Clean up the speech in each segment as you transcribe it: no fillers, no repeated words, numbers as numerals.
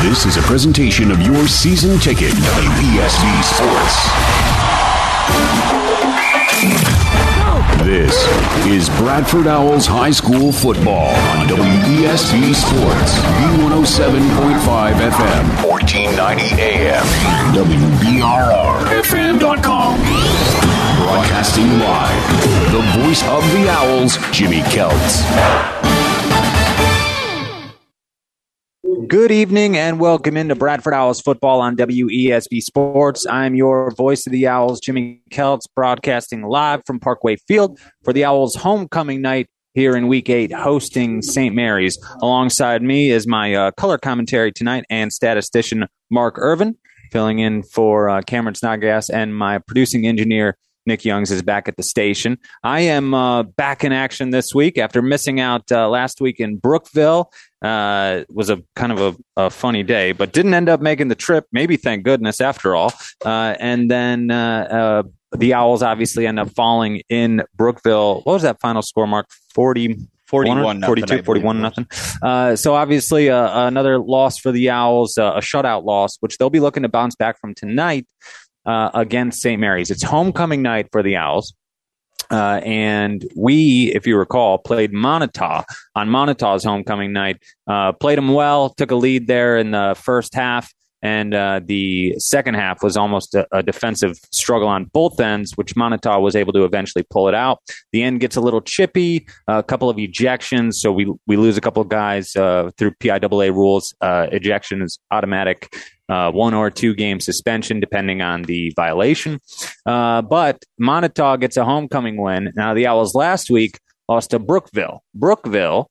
This is a presentation of your season ticket, WESB Sports. This is Bradford Owls High School football on WESB Sports, B107.5 FM, 1490 AM, WBRRFM.com. Broadcasting live, the voice of the Owls, Jimmy Keltz. Good evening and welcome into Bradford Owls football on WESB Sports. I'm your voice of the Owls, Jimmy Keltz, broadcasting live from Parkway Field for the Owls homecoming night here in Week 8, hosting St. Mary's. Alongside me is my color commentary tonight and statistician Mark Irvin, filling in for Cameron Snodgrass, and my producing engineer Nick Youngs is back at the station. I am back in action this week after missing out last week in Brookville. It was a kind of a funny day, but didn't end up making the trip. Maybe thank goodness after all. And then the Owls obviously end up falling in Brookville. What was that final score, Mark? 41 42, 41 nothing. So obviously another loss for the Owls, a shutout loss, which they'll be looking to bounce back from tonight against St. Mary's. It's homecoming night for the Owls. And we, if you recall, played Montauk on Montauk's homecoming night. Played them well, took a lead there in the first half, and the second half was almost a defensive struggle on both ends, which Montauk was able to eventually pull it out. The end gets a little chippy, a couple of ejections, so we lose a couple of guys through PIAA rules. Ejection is automatic. 1 or 2 game suspension, depending on the violation. But Montauk gets a homecoming win. Now, the Owls last week lost to Brookville. Brookville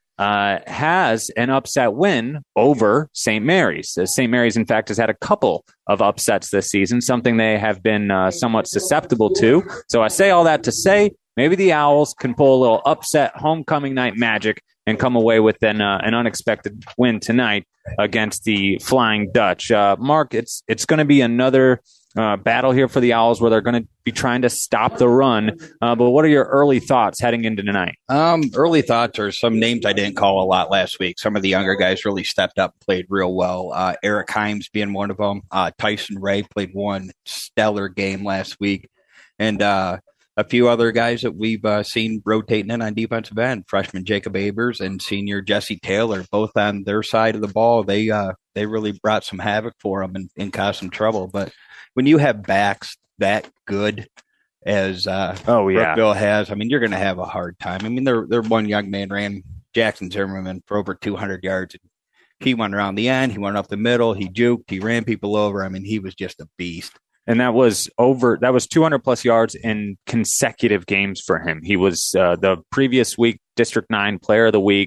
has an upset win over St. Mary's. St. Mary's, in fact, has had a couple of upsets this season, something they have been somewhat susceptible to. So I say all that to say maybe the Owls can pull a little upset homecoming night magic and come away with an unexpected win tonight against the Flying Dutch. Mark, it's going to be another battle here for the Owls where they're going to be trying to stop the run. But what are your early thoughts heading into tonight? Early thoughts are some names I didn't call a lot last week. Some of the younger guys really stepped up and played real well. Eric Himes being one of them. Tyson Ray played one stellar game last week. And a few other guys that we've seen rotating in on defensive end, freshman Jacob Abers and senior Jesse Taylor, both on their side of the ball. They really brought some havoc for them and caused some trouble. But when you have backs that good as Brookville has, I mean, you're going to have a hard time. I mean, their one young man ran Jackson Zimmerman for over 200 yards. He went around the end. He went up the middle. He juked. He ran people over. I mean, he was just a beast. And that was 200 plus yards in consecutive games for him. He was the previous week District 9 Player of the Week,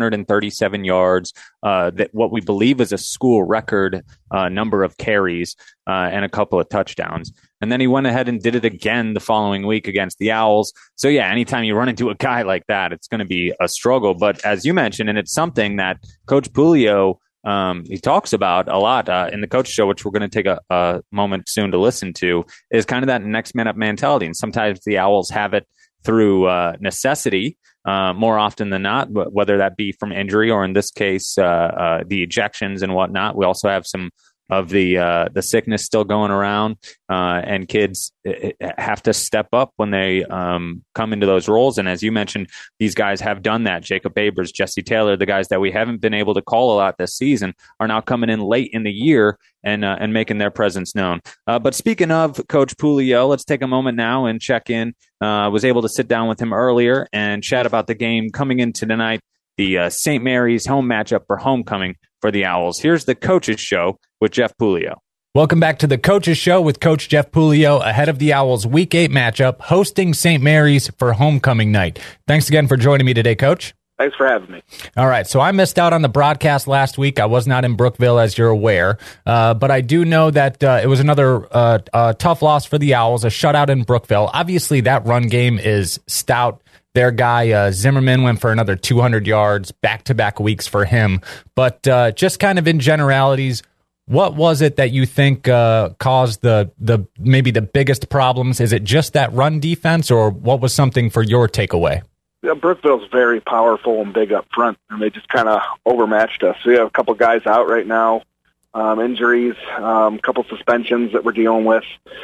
237 yards, that what we believe is a school record number of carries and a couple of touchdowns. And then he went ahead and did it again the following week against the Owls. So yeah, anytime you run into a guy like that, it's going to be a struggle. But as you mentioned, and it's something that Coach Pulio he talks about a lot in the coach show, which we're going to take a moment soon to listen to, is kind of that next man up mentality. And sometimes the Owls have it through necessity more often than not, whether that be from injury or in this case, the ejections and whatnot. We also have some of the sickness still going around, and kids have to step up when they come into those roles. And as you mentioned, these guys have done that. Jacob Abers, Jesse Taylor, the guys that we haven't been able to call a lot this season, are now coming in late in the year and making their presence known. But speaking of Coach Pulio, let's take a moment now and check in. I was able to sit down with him earlier and chat about the game coming into tonight, the St. Mary's home matchup for homecoming for the Owls. Here's the Coach's Show with Jeff Pulio. Welcome back to the Coach's Show with Coach Jeff Pulio ahead of the Owls Week 8 matchup, hosting St. Mary's for homecoming night. Thanks again for joining me today, Coach. Thanks for having me. All right, so I missed out on the broadcast last week. I was not in Brookville, as you're aware, but I do know that it was another tough loss for the Owls, a shutout in Brookville. Obviously, that run game is stout. Their guy, Zimmerman, went for another 200 yards, back-to-back weeks for him. But just kind of in generalities, what was it that you think caused the maybe the biggest problems? Is it just that run defense, or what was something for your takeaway? Yeah, Brookville's very powerful and big up front, and they just kind of overmatched us. We have a couple guys out right now. injuries, a couple suspensions that we're dealing with.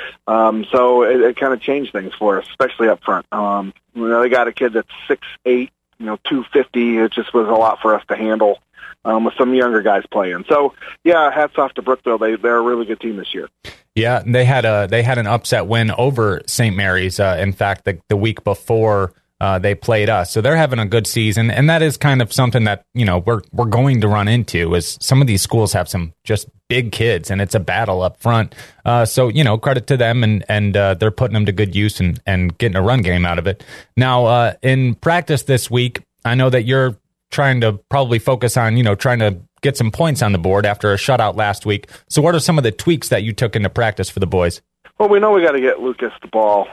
So it kind of changed things for us, especially up front. They got a kid that's 6'8", 250. It just was a lot for us to handle with some younger guys playing. So, yeah, hats off to Brookville. They're a really good team this year. Yeah, they had an upset win over St. Mary's. In fact, the week before they played us, so they're having a good season, and that is kind of something that we're going to run into. Is some of these schools have some just big kids, and it's a battle up front. So credit to them, and they're putting them to good use and getting a run game out of it. Now, in practice this week, I know that you're trying to probably focus on trying to get some points on the board after a shutout last week. So what are some of the tweaks that you took into practice for the boys? Well, we know we got to get Lucas the ball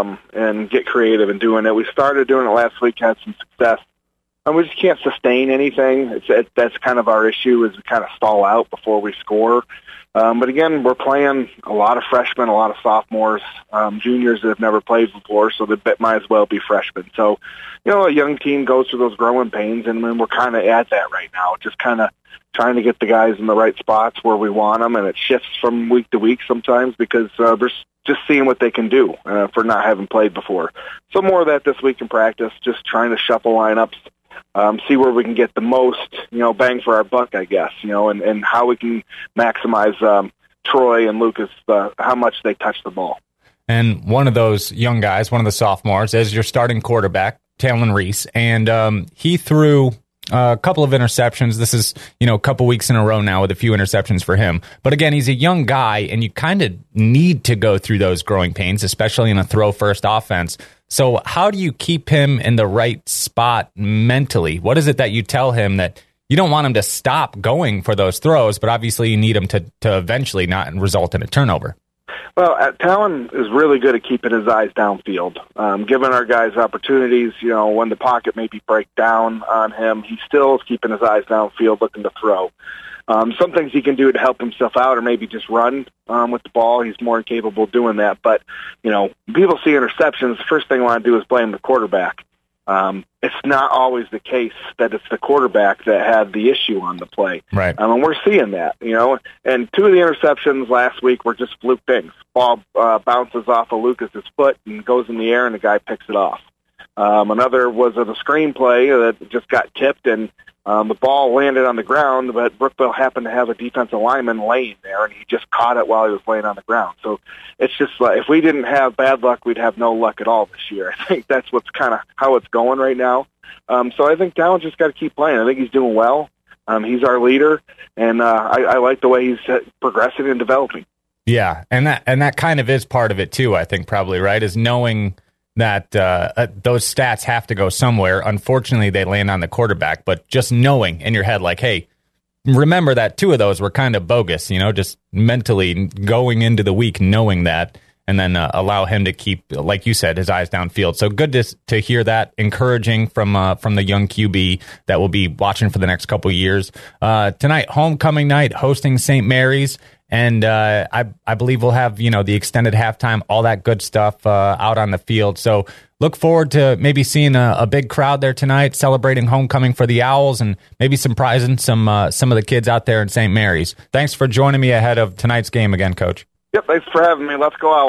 and get creative in doing it. We started doing it last week, had some success. And we just can't sustain anything. That's kind of our issue, is we kind of stall out before we score. But again, we're playing a lot of freshmen, a lot of sophomores, juniors that have never played before, so they might as well be freshmen. So, a young team goes through those growing pains, and we're kind of at that right now, just kind of trying to get the guys in the right spots where we want them, and it shifts from week to week sometimes because they're just seeing what they can do for not having played before. So more of that this week in practice, just trying to shuffle lineups, see where we can get the most, bang for our buck, I guess, and how we can maximize Troy and Lucas, how much they touch the ball. And one of those young guys, one of the sophomores, is your starting quarterback, Talon Reese, and he threw a couple of interceptions. This is, a couple weeks in a row now with a few interceptions for him. But again, he's a young guy, and you kind of need to go through those growing pains, especially in a throw-first offense. So how do you keep him in the right spot mentally? What is it that you tell him that you don't want him to stop going for those throws, but obviously you need him to eventually not result in a turnover? Well, Talon is really good at keeping his eyes downfield, giving our guys opportunities. When the pocket maybe break down on him, he still is keeping his eyes downfield, looking to throw. Some things he can do to help himself out, or maybe just run with the ball. He's more capable of doing that. But people see interceptions. The first thing I want to do is blame the quarterback. It's not always the case that it's the quarterback that had the issue on the play. Right. And we're seeing that, and two of the interceptions last week were just fluke things. Ball bounces off of Lucas's foot and goes in the air, and the guy picks it off. Another was a screenplay that just got tipped, and the ball landed on the ground, but Brookville happened to have a defensive lineman laying there, and he just caught it while he was laying on the ground. So it's just like, if we didn't have bad luck, we'd have no luck at all this year. I think that's what's kind of how it's going right now. So I think Talon's just got to keep playing. I think he's doing well. He's our leader, and I like the way he's progressing and developing. Yeah, and that kind of is part of it too, I think, probably, right, is knowing that those stats have to go somewhere. Unfortunately, they land on the quarterback, but just knowing in your head, like, hey, remember that two of those were kind of bogus, just mentally going into the week knowing that, and then allow him to keep, like you said, his eyes downfield. So good to hear that, encouraging from the young QB that will be watching for the next couple of years. Tonight, homecoming night, hosting St. Mary's. And I believe we'll have, the extended halftime, all that good stuff out on the field. So look forward to maybe seeing a big crowd there tonight, celebrating homecoming for the Owls, and maybe surprising some of the kids out there in St. Mary's. Thanks for joining me ahead of tonight's game again, Coach. Yep, thanks for having me. Let's go out.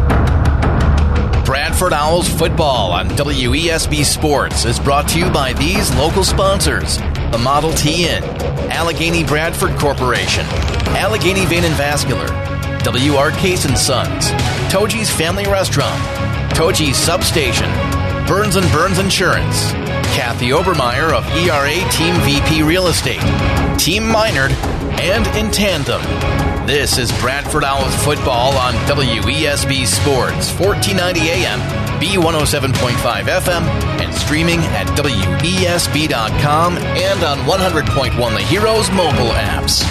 Bradford Owls football on WESB Sports is brought to you by these local sponsors: the Model T Inn, Allegheny Bradford Corporation, Allegheny Vein and Vascular, W.R. Case & Sons, Toji's Family Restaurant, Toji's Substation, Burns & Burns Insurance, Kathy Obermeyer of ERA Team VP Real Estate, Team Minard, and In Tandem. This is Bradford Owls football on WESB Sports, 1490 AM, B107.5 FM, and streaming at WESB.com and on 100.1 The Heroes mobile apps.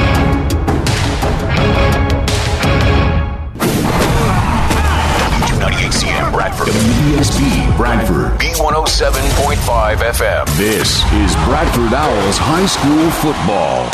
WWCM Bradford. WESB Bradford. B107.5 FM. This is Bradford Owls High School Football.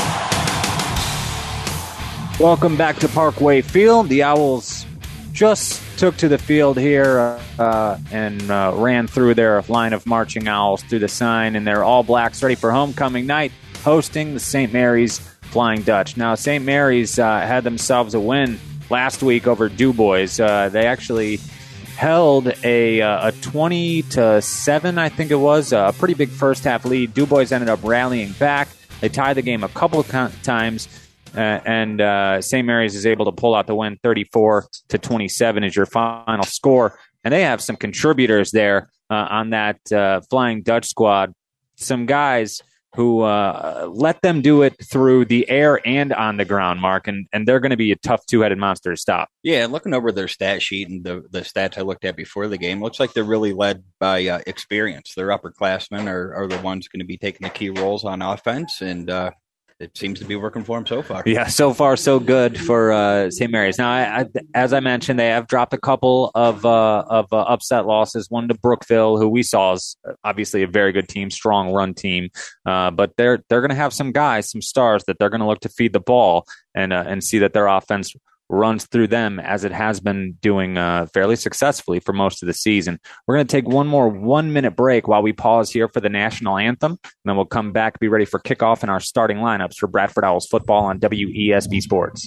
Welcome back to Parkway Field. The Owls just took to the field here and ran through their line of marching Owls through the sign, and they're all blacks ready for homecoming night, hosting the St. Mary's Flying Dutch. Now, St. Mary's had themselves a win last week over DuBois. They actually held a 20-7, I think it was, a pretty big first-half lead. DuBois ended up rallying back. They tied the game a couple of times, and St. Mary's is able to pull out the win. 34-27 is your final score. And they have some contributors there on that Flying Dutch squad. Some guys who let them do it through the air and on the ground, Mark, and they're going to be a tough two-headed monster to stop. Yeah, looking over their stat sheet and the stats I looked at before the game, looks like they're really led by experience. Their upperclassmen are the ones going to be taking the key roles on offense, and it seems to be working for them so far. Yeah, so far so good for St. Mary's. Now, as I mentioned, they have dropped a couple of upset losses. One to Brookville, who we saw is obviously a very good team, strong run team. But they're going to have some guys, some stars that they're going to look to feed the ball and see that their offense runs through them as it has been doing fairly successfully for most of the season. We're going to take one more 1-minute break while we pause here for the national anthem, and then we'll come back, be ready for kickoff and our starting lineups for Bradford Owls football on WESB Sports.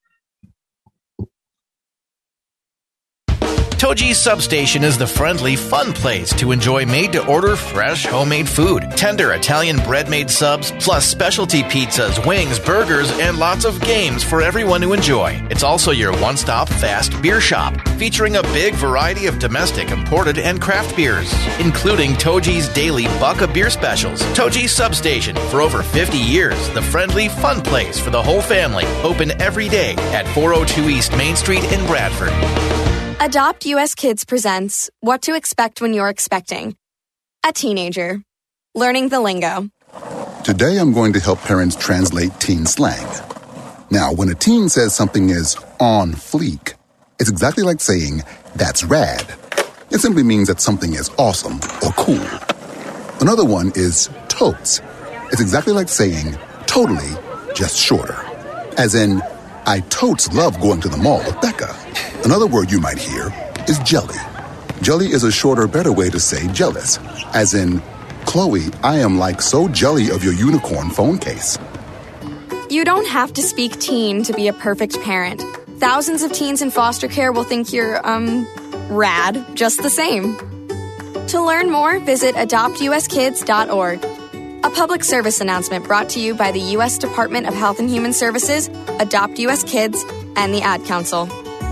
Toji's Substation is the friendly, fun place to enjoy made-to-order fresh, homemade food, tender Italian bread-made subs, plus specialty pizzas, wings, burgers, and lots of games for everyone to enjoy. It's also your one-stop fast beer shop, featuring a big variety of domestic, imported, and craft beers, including Toji's daily buck of beer specials. Toji's Substation, for over 50 years, the friendly, fun place for the whole family, open every day at 402 East Main Street in Bradford. Adopt US Kids presents What to Expect When You're Expecting. A teenager. Learning the lingo. Today I'm going to help parents translate teen slang. Now, when a teen says something is on fleek, it's exactly like saying, that's rad. It simply means that something is awesome or cool. Another one is totes. It's exactly like saying, totally, just shorter. As in, I totes love going to the mall with Becca. Another word you might hear is jelly. Jelly is a shorter, better way to say jealous. As in, Chloe, I am like so jelly of your unicorn phone case. You don't have to speak teen to be a perfect parent. Thousands of teens in foster care will think you're, rad, just the same. To learn more, visit adoptuskids.org. A public service announcement brought to you by the U.S. Department of Health and Human Services, Adopt U.S. Kids, and the Ad Council.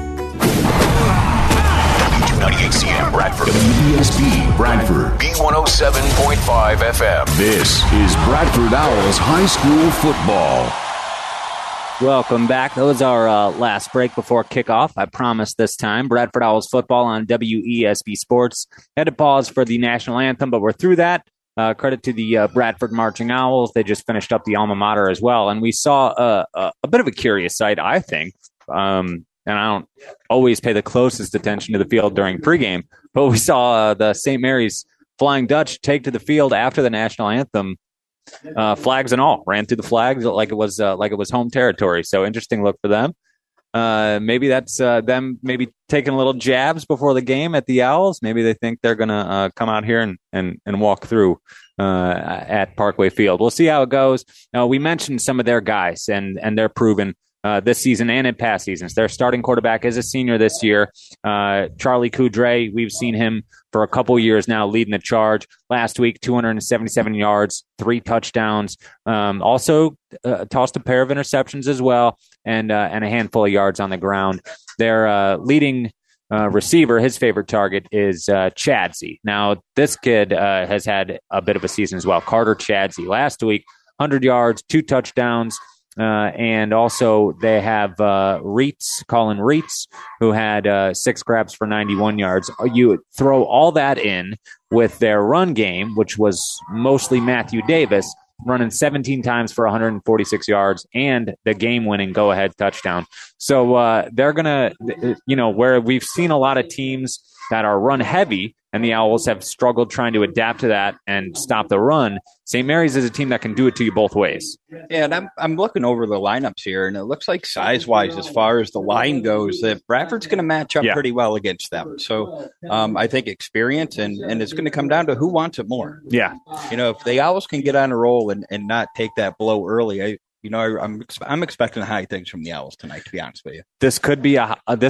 98CM Bradford. WESB Bradford. B107.5 FM. This is Bradford Owls High School Football. Welcome back. That was our last break before kickoff. I promised this time. Bradford Owls football on WESB Sports. Had to pause for the national anthem, but we're through that. Credit to the Bradford Marching Owls. They just finished up the alma mater as well. And we saw a bit of a curious sight, I think. And I don't always pay the closest attention to the field during pregame, but we saw the St. Mary's Flying Dutch take to the field after the national anthem, flags and all, ran through the flags like it was home territory. So interesting look for them. Maybe that's them maybe taking a little jabs before the game at the Owls. Maybe they think they're going to come out here and walk through at Parkway Field. We'll see how it goes. We mentioned some of their guys, and they're proven this season and in past seasons. Their starting quarterback is a senior this year. Charlie Coudray, we've seen him for a couple years now leading the charge. Last week, 277 yards, 3 touchdowns. Also tossed a pair of interceptions as well, and a handful of yards on the ground. Their leading receiver, his favorite target is Chadsey. Now, this kid has had a bit of a season as well. Carter Chadsey. Last week, 100 yards, 2 touchdowns. And also they have Colin Reitz, who had 6 grabs for 91 yards. You throw all that in with their run game, which was mostly Matthew Davis, running 17 times for 146 yards and the game-winning go-ahead touchdown. So they're going to, where we've seen a lot of teams that are run-heavy, and the Owls have struggled trying to adapt to that and stop the run. St. Mary's is a team that can do it to you both ways. Yeah, and I'm looking over the lineups here, and it looks like size-wise, as far as the line goes, that Bradford's going to match up pretty well against them. So I think experience, and it's going to come down to who wants it more. Yeah. If the Owls can get on a roll and not take that blow early, I'm expecting high things from the Owls tonight, to be honest with you. This could be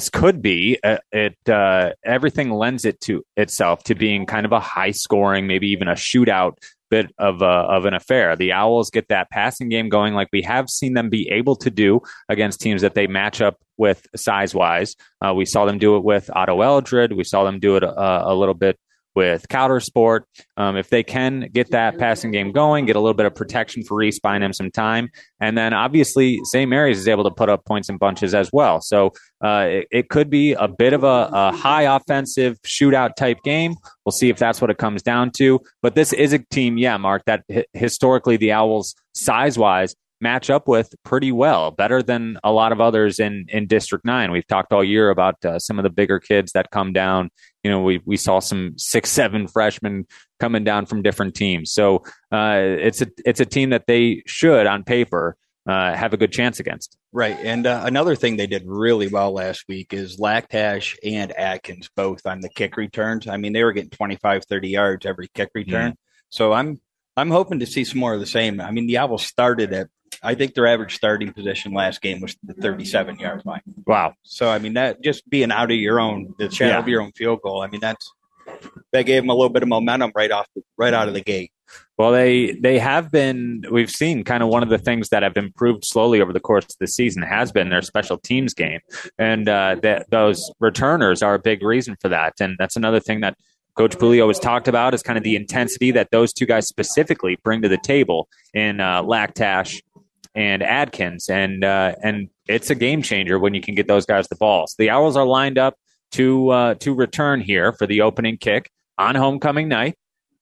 everything lends it to itself to being kind of a high scoring, maybe even a shootout bit of an affair. The Owls get that passing game going like we have seen them be able to do against teams that they match up with size wise. We saw them do it with Otto Eldred. We saw them do it a little bit with Coudersport. If they can get that passing game going, get a little bit of protection for Reese, buying him some time. And then obviously St. Mary's is able to put up points in bunches as well. So it could be a bit of a high offensive shootout type game. We'll see if that's what it comes down to. But this is a team, Mark, that historically the Owls size-wise match up with pretty well, better than a lot of others in District 9. We've talked all year about some of the bigger kids that come down. We saw some 6'7" freshmen coming down from different teams. So it's a team that they should, on paper, have a good chance against. Right. And another thing they did really well last week is Lactash and Atkins both on the kick returns. I mean, they were getting 25, 30 yards every kick return. So I'm hoping to see some more of the same. I mean, the Owls started at, I think their average starting position last game was the 37-yard line. Wow. So, I mean, that just being out of your own, the shadow of your own field goal, I mean, that gave them a little bit of momentum right out of the gate. Well, they have been, we've seen kind of one of the things that have improved slowly over the course of the season has been their special teams game. And those returners are a big reason for that. And that's another thing that Coach Pulio has talked about is kind of the intensity that those two guys specifically bring to the table in Lactash and Adkins. And it's a game changer when you can get those guys the ball. So the Owls are lined up to return here for the opening kick on homecoming night.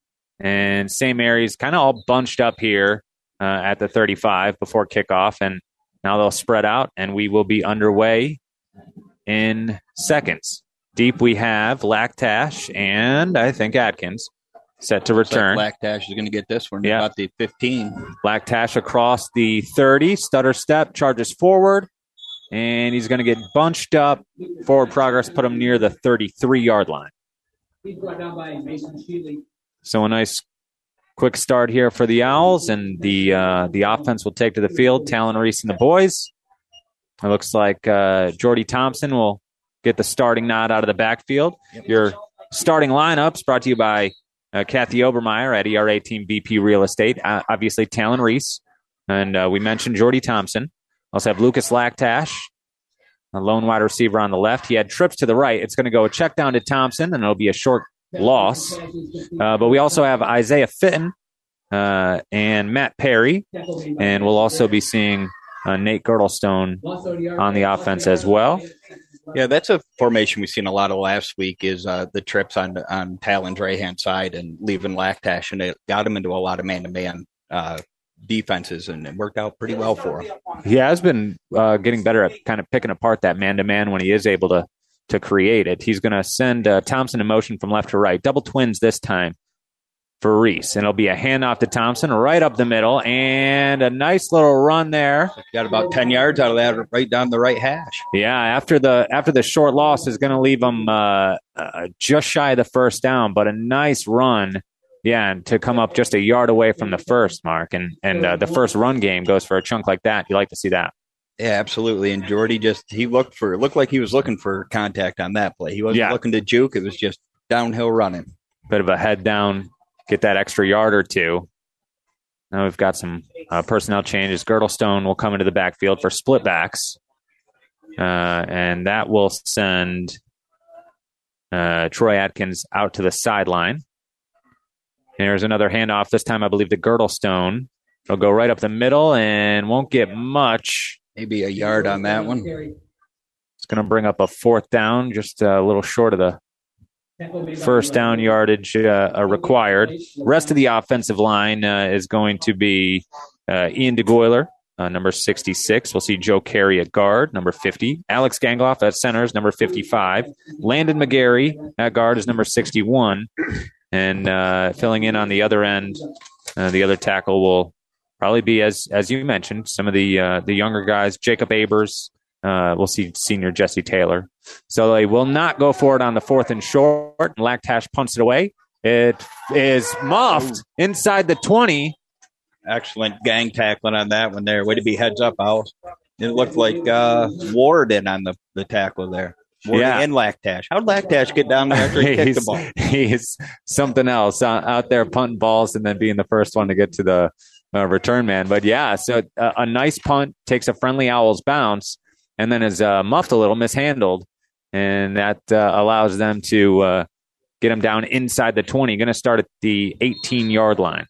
And St. Mary's kind of all bunched up here at the 35 before kickoff. And now they'll spread out, and we will be underway in seconds. Deep we have Lactash and I think Atkins set to return. Lactash is going to get this one about the 15. Lactash across the 30, stutter step, charges forward, and he's going to get bunched up. Forward progress put him near the 33-yard line. So a nice quick start here for the Owls, and the offense will take to the field. Talon Reese and the boys. It looks like Jordy Thompson will get the starting nod out of the backfield. Yep. Your starting lineups brought to you by Kathy Obermeyer at ERA Team BP Real Estate. Obviously, Talon Reese. And we mentioned Jordy Thompson. Also have Lucas Lactash, a lone wide receiver on the left. He had trips to the right. It's going to go a check down to Thompson, and it'll be a short loss. But we also have Isaiah Fitton and Matt Perry. And we'll also be seeing Nate Girdlestone on the offense as well. Yeah, that's a formation we've seen a lot of last week is the trips on Talon's right-hand side and leaving Lactash, and it got him into a lot of man-to-man defenses, and it worked out pretty well for him. He has been getting better at kind of picking apart that man-to-man when he is able to create it. He's going to send Thompson in motion from left to right. Double twins this time for Reese, and it'll be a handoff to Thompson right up the middle, and a nice little run there. Got about 10 yards out of that, right down the right hash. Yeah, after the short loss is going to leave him just shy of the first down, but a nice run, and to come up just a yard away from the first mark, and the first run game goes for a chunk like that. You like to see that. Yeah, absolutely. And Jordy looked like he was looking for contact on that play. He wasn't looking to juke. It was just downhill running. Bit of a head down. Get that extra yard or two. Now we've got some personnel changes. Girdlestone will come into the backfield for split backs. And that will send Troy Atkins out to the sideline. There's another handoff. This time I believe to Girdlestone. He'll go right up the middle and won't get much. Maybe a yard on that one. It's going to bring up a fourth down, just a little short of the first down yardage required. Rest of the offensive line is going to be Ian DeGoyler, number 66. We'll see Joe Carey at guard, number 50. Alex Gangloff at center is number 55. Landon McGarry at guard is number 61. And filling in on the other end, the other tackle will probably be, as you mentioned, some of the younger guys. Jacob Abers. We'll see senior Jesse Taylor. So they will not go for it on the 4th and short. Lactash punts it away. It is muffed inside the 20. Excellent gang tackling on that one there. Way to be heads up, Owls. It looked like Ward in on the tackle there. Ward and Lactash. How'd Lactash get down there after he kicked the ball? He's something else out there punting balls and then being the first one to get to the return man. But yeah, so a nice punt takes a friendly Owls bounce and then is muffed a little, mishandled, and that allows them to get him down inside the 20. Going to start at the 18-yard line.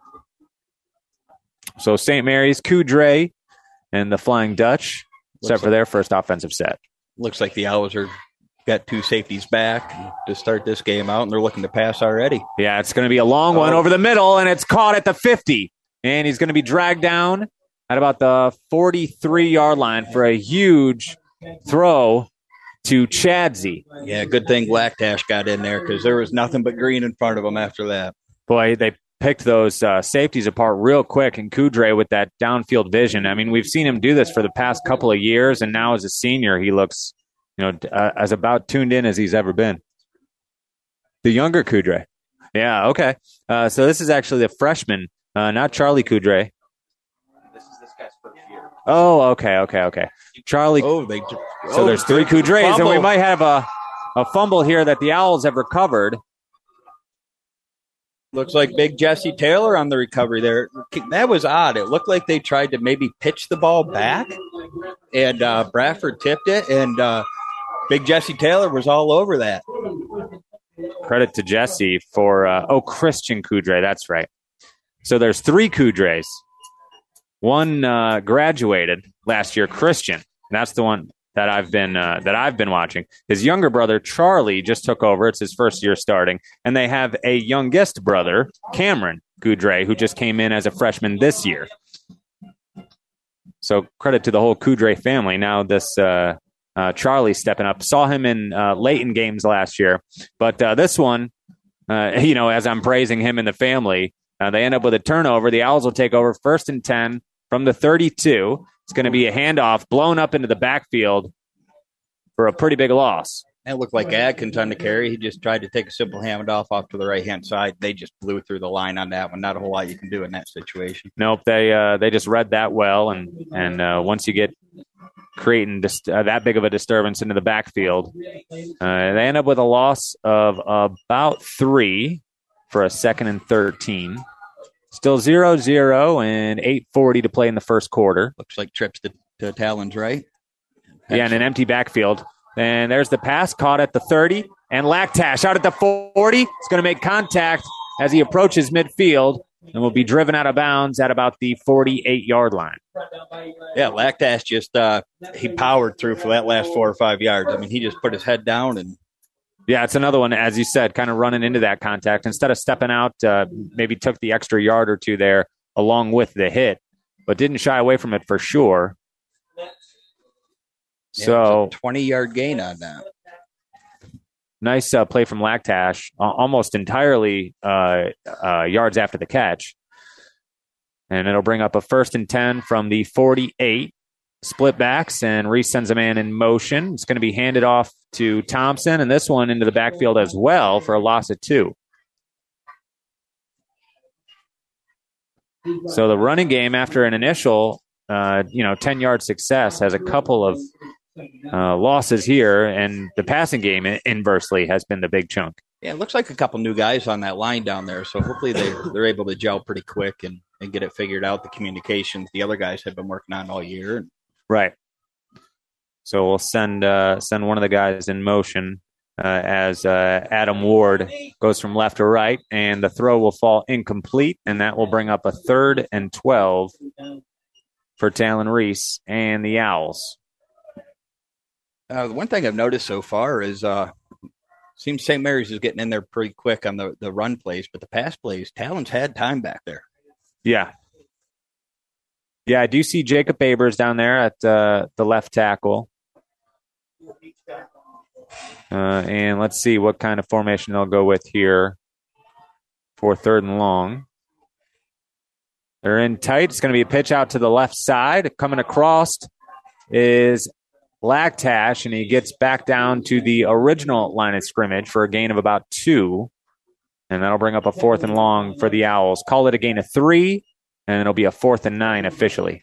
So St. Mary's, Coudray, and the Flying Dutch set for their first offensive set. Looks like the Owls got two safeties back to start this game out, and they're looking to pass already. Yeah, it's going to be a long one over the middle, and it's caught at the 50. And he's going to be dragged down at about the 43-yard line for a huge throw to Chadsey. Yeah, good thing Lactash got in there because there was nothing but green in front of him after that. Boy, they picked those safeties apart real quick, and Coudray with that downfield vision. I mean, we've seen him do this for the past couple of years, and now as a senior, he looks, as about tuned in as he's ever been. The younger Coudray. Yeah, okay. So this is actually the freshman, not Charlie Coudray. This is this guy's first year. Oh, okay. Charlie. So there's three Coudrays, and we might have a fumble here that the Owls have recovered. Looks like Big Jesse Taylor on the recovery there. That was odd. It looked like they tried to maybe pitch the ball back, and Bradford tipped it, and Big Jesse Taylor was all over that. Credit to Jesse for Christian Coudray. That's right. So there's three Coudrays. One graduated last year, Christian. That's the one that I've been watching. His younger brother Charlie just took over. It's his first year starting, and they have a youngest brother, Cameron Coudray, who just came in as a freshman this year. So credit to the whole Coudray family. Now this Charlie stepping up. Saw him in late in games last year, but this one, as I'm praising him and the family, they end up with a turnover. The Owls will take over 1st and 10 from the 32. It's going to be a handoff blown up into the backfield for a pretty big loss. It looked like Adkins on the carry. He just tried to take a simple handoff off to the right-hand side. They just blew through the line on that one. Not a whole lot you can do in that situation. Nope, they just read that well, and once you get creating that big of a disturbance into the backfield, they end up with a loss of about 3 for a 2nd and 13. Still 0-0 and 8:40 to play in the first quarter. Looks like trips to Talon's right. Yeah, and an empty backfield. And there's the pass caught at the 30. And Lactash out at the 40. He's going to make contact as he approaches midfield and will be driven out of bounds at about the 48-yard line. Yeah, Lactash just he powered through for that last 4 or 5 yards. I mean, he just put his head down and yeah, it's another one, as you said, kind of running into that contact. Instead of stepping out, maybe took the extra yard or two there along with the hit, but didn't shy away from it for sure. Yeah, so 20-yard gain on that. Nice play from Lactash, almost entirely yards after the catch. And it'll bring up a 1st and 10 from the 48. Split backs, and Reese sends a man in motion. It's going to be handed off to Thompson, and this one into the backfield as well for a loss of 2. So the running game, after an initial 10-yard success, has a couple of losses here, and the passing game inversely has been the big chunk. Yeah, it looks like a couple new guys on that line down there, so hopefully they're able to gel pretty quick and get it figured out. The communications the other guys have been working on all year. Right. So we'll send one of the guys in motion as Adam Ward goes from left to right, and the throw will fall incomplete, and that will bring up a 3rd and 12 for Talon Reese and the Owls. The one thing I've noticed so far is seems St. Mary's is getting in there pretty quick on the run plays, but the pass plays, Talon's had time back there. Yeah. Yeah, I do see Jacob Abers down there at the left tackle. And let's see what kind of formation they'll go with here for 3rd and long. They're in tight. It's going to be a pitch out to the left side. Coming across is Lactash, and he gets back down to the original line of scrimmage for a gain of about 2. And that'll bring up a 4th and long for the Owls. Call it a gain of 3. and it'll be a 4th and 9 officially.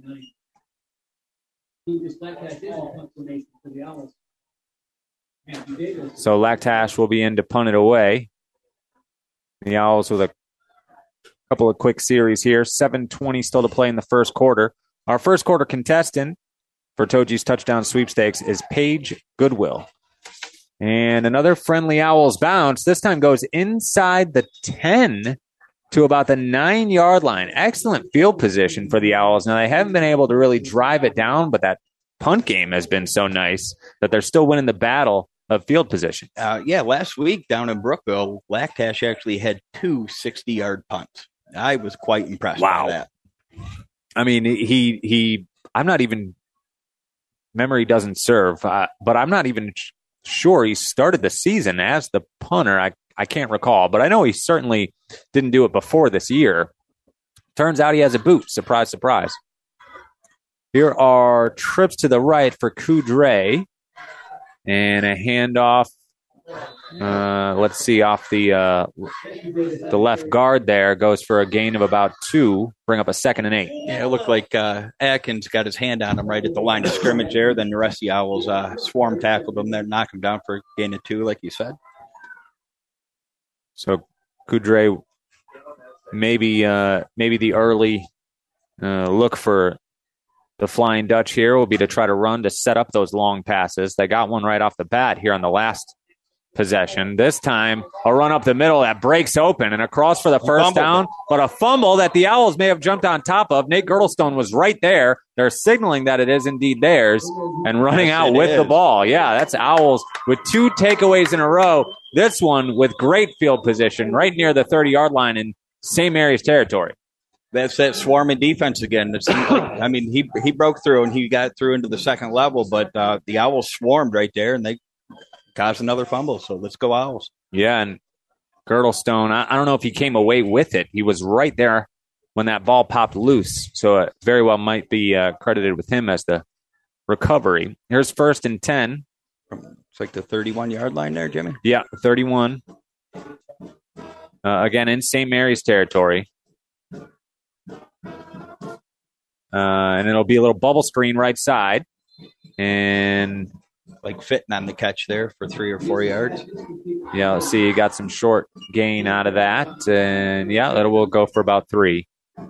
So Lactash will be in to punt it away. The Owls with a couple of quick series here. 7:20 still to play in the first quarter. Our first quarter contestant for Toji's touchdown sweepstakes is Paige Goodwill. And another friendly Owls bounce. This time goes inside the 10 to about the 9-yard line. Excellent field position for the Owls. Now, they haven't been able to really drive it down, but that punt game has been so nice that they're still winning the battle of field position. Last week down in Brookville, Lactash actually had 2 60-yard punts. I was quite impressed by that. I mean, he I'm not even, memory doesn't serve, but I'm not even sure he started the season as the punter. I can't recall, but I know he certainly didn't do it before this year. Turns out he has a boot. Surprise, surprise. Here are trips to the right for Coudray. And a handoff, let's see, off the left guard there, goes for a gain of about 2, bring up a 2nd and 8. Yeah, it looked like Atkins got his hand on him right at the line of scrimmage there. Then the rest of the Owls swarm tackled him there, knocked him down for a gain of 2, like you said. So Coudray, maybe the early look for the Flying Dutch here will be to try to run to set up those long passes. They got one right off the bat here on the last possession. This time, a run up the middle that breaks open and across for the first down, but a fumble that the Owls may have jumped on top of. Nate Girdlestone was right there. They're signaling that it is indeed theirs and running out with the ball. Yeah, that's Owls with 2 takeaways in a row. This one with great field position right near the 30-yard line in St. Mary's territory. That's that swarming defense again. I mean, he broke through and he got through into the second level, but the Owls swarmed right there and they caused another fumble. So let's go Owls. Yeah, and Girdlestone, I don't know if he came away with it. He was right there when that ball popped loose. So it very well might be credited with him as the recovery. Here's 1st and 10. It's like the 31-yard line there, Jimmy. Yeah, 31. Again, in St. Mary's territory. And it'll be a little bubble screen right side. And like fitting on the catch there for 3 or 4 yards. Yeah, let's see. You got some short gain out of that. And yeah, that will go for about 3.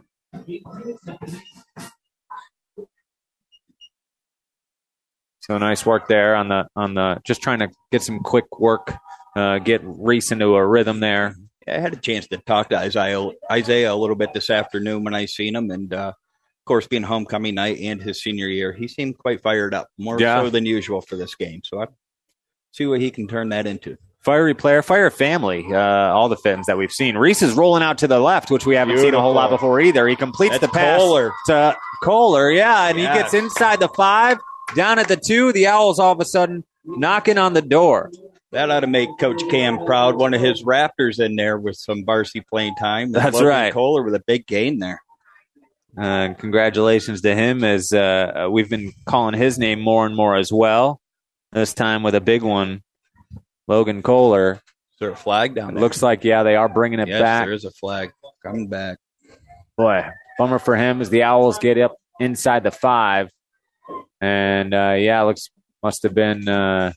So nice work there on the just trying to get some quick work, get Reese into a rhythm there. I had a chance to talk to Isaiah a little bit this afternoon when I seen him, and of course, being homecoming night and his senior year, he seemed quite fired up, more so than usual for this game. So I'll see what he can turn that into. Fiery player, fire family, all the Fittons that we've seen. Reese is rolling out to the left, which we haven't seen a whole lot before either. He completes the pass to Kohler, and he gets inside the 5, down at the 2. The Owls all of a sudden knocking on the door. That ought to make Coach Cam proud. One of his Raptors in there with some varsity playing time. That's Logan right. Kohler with a big gain there. Congratulations to him, as we've been calling his name more and more as well. This time with a big one, Logan Kohler. Is there a flag down there? Looks like, they are bringing it back. There is a flag coming back. Boy, bummer for him as the Owls get up inside the 5. And, must have been...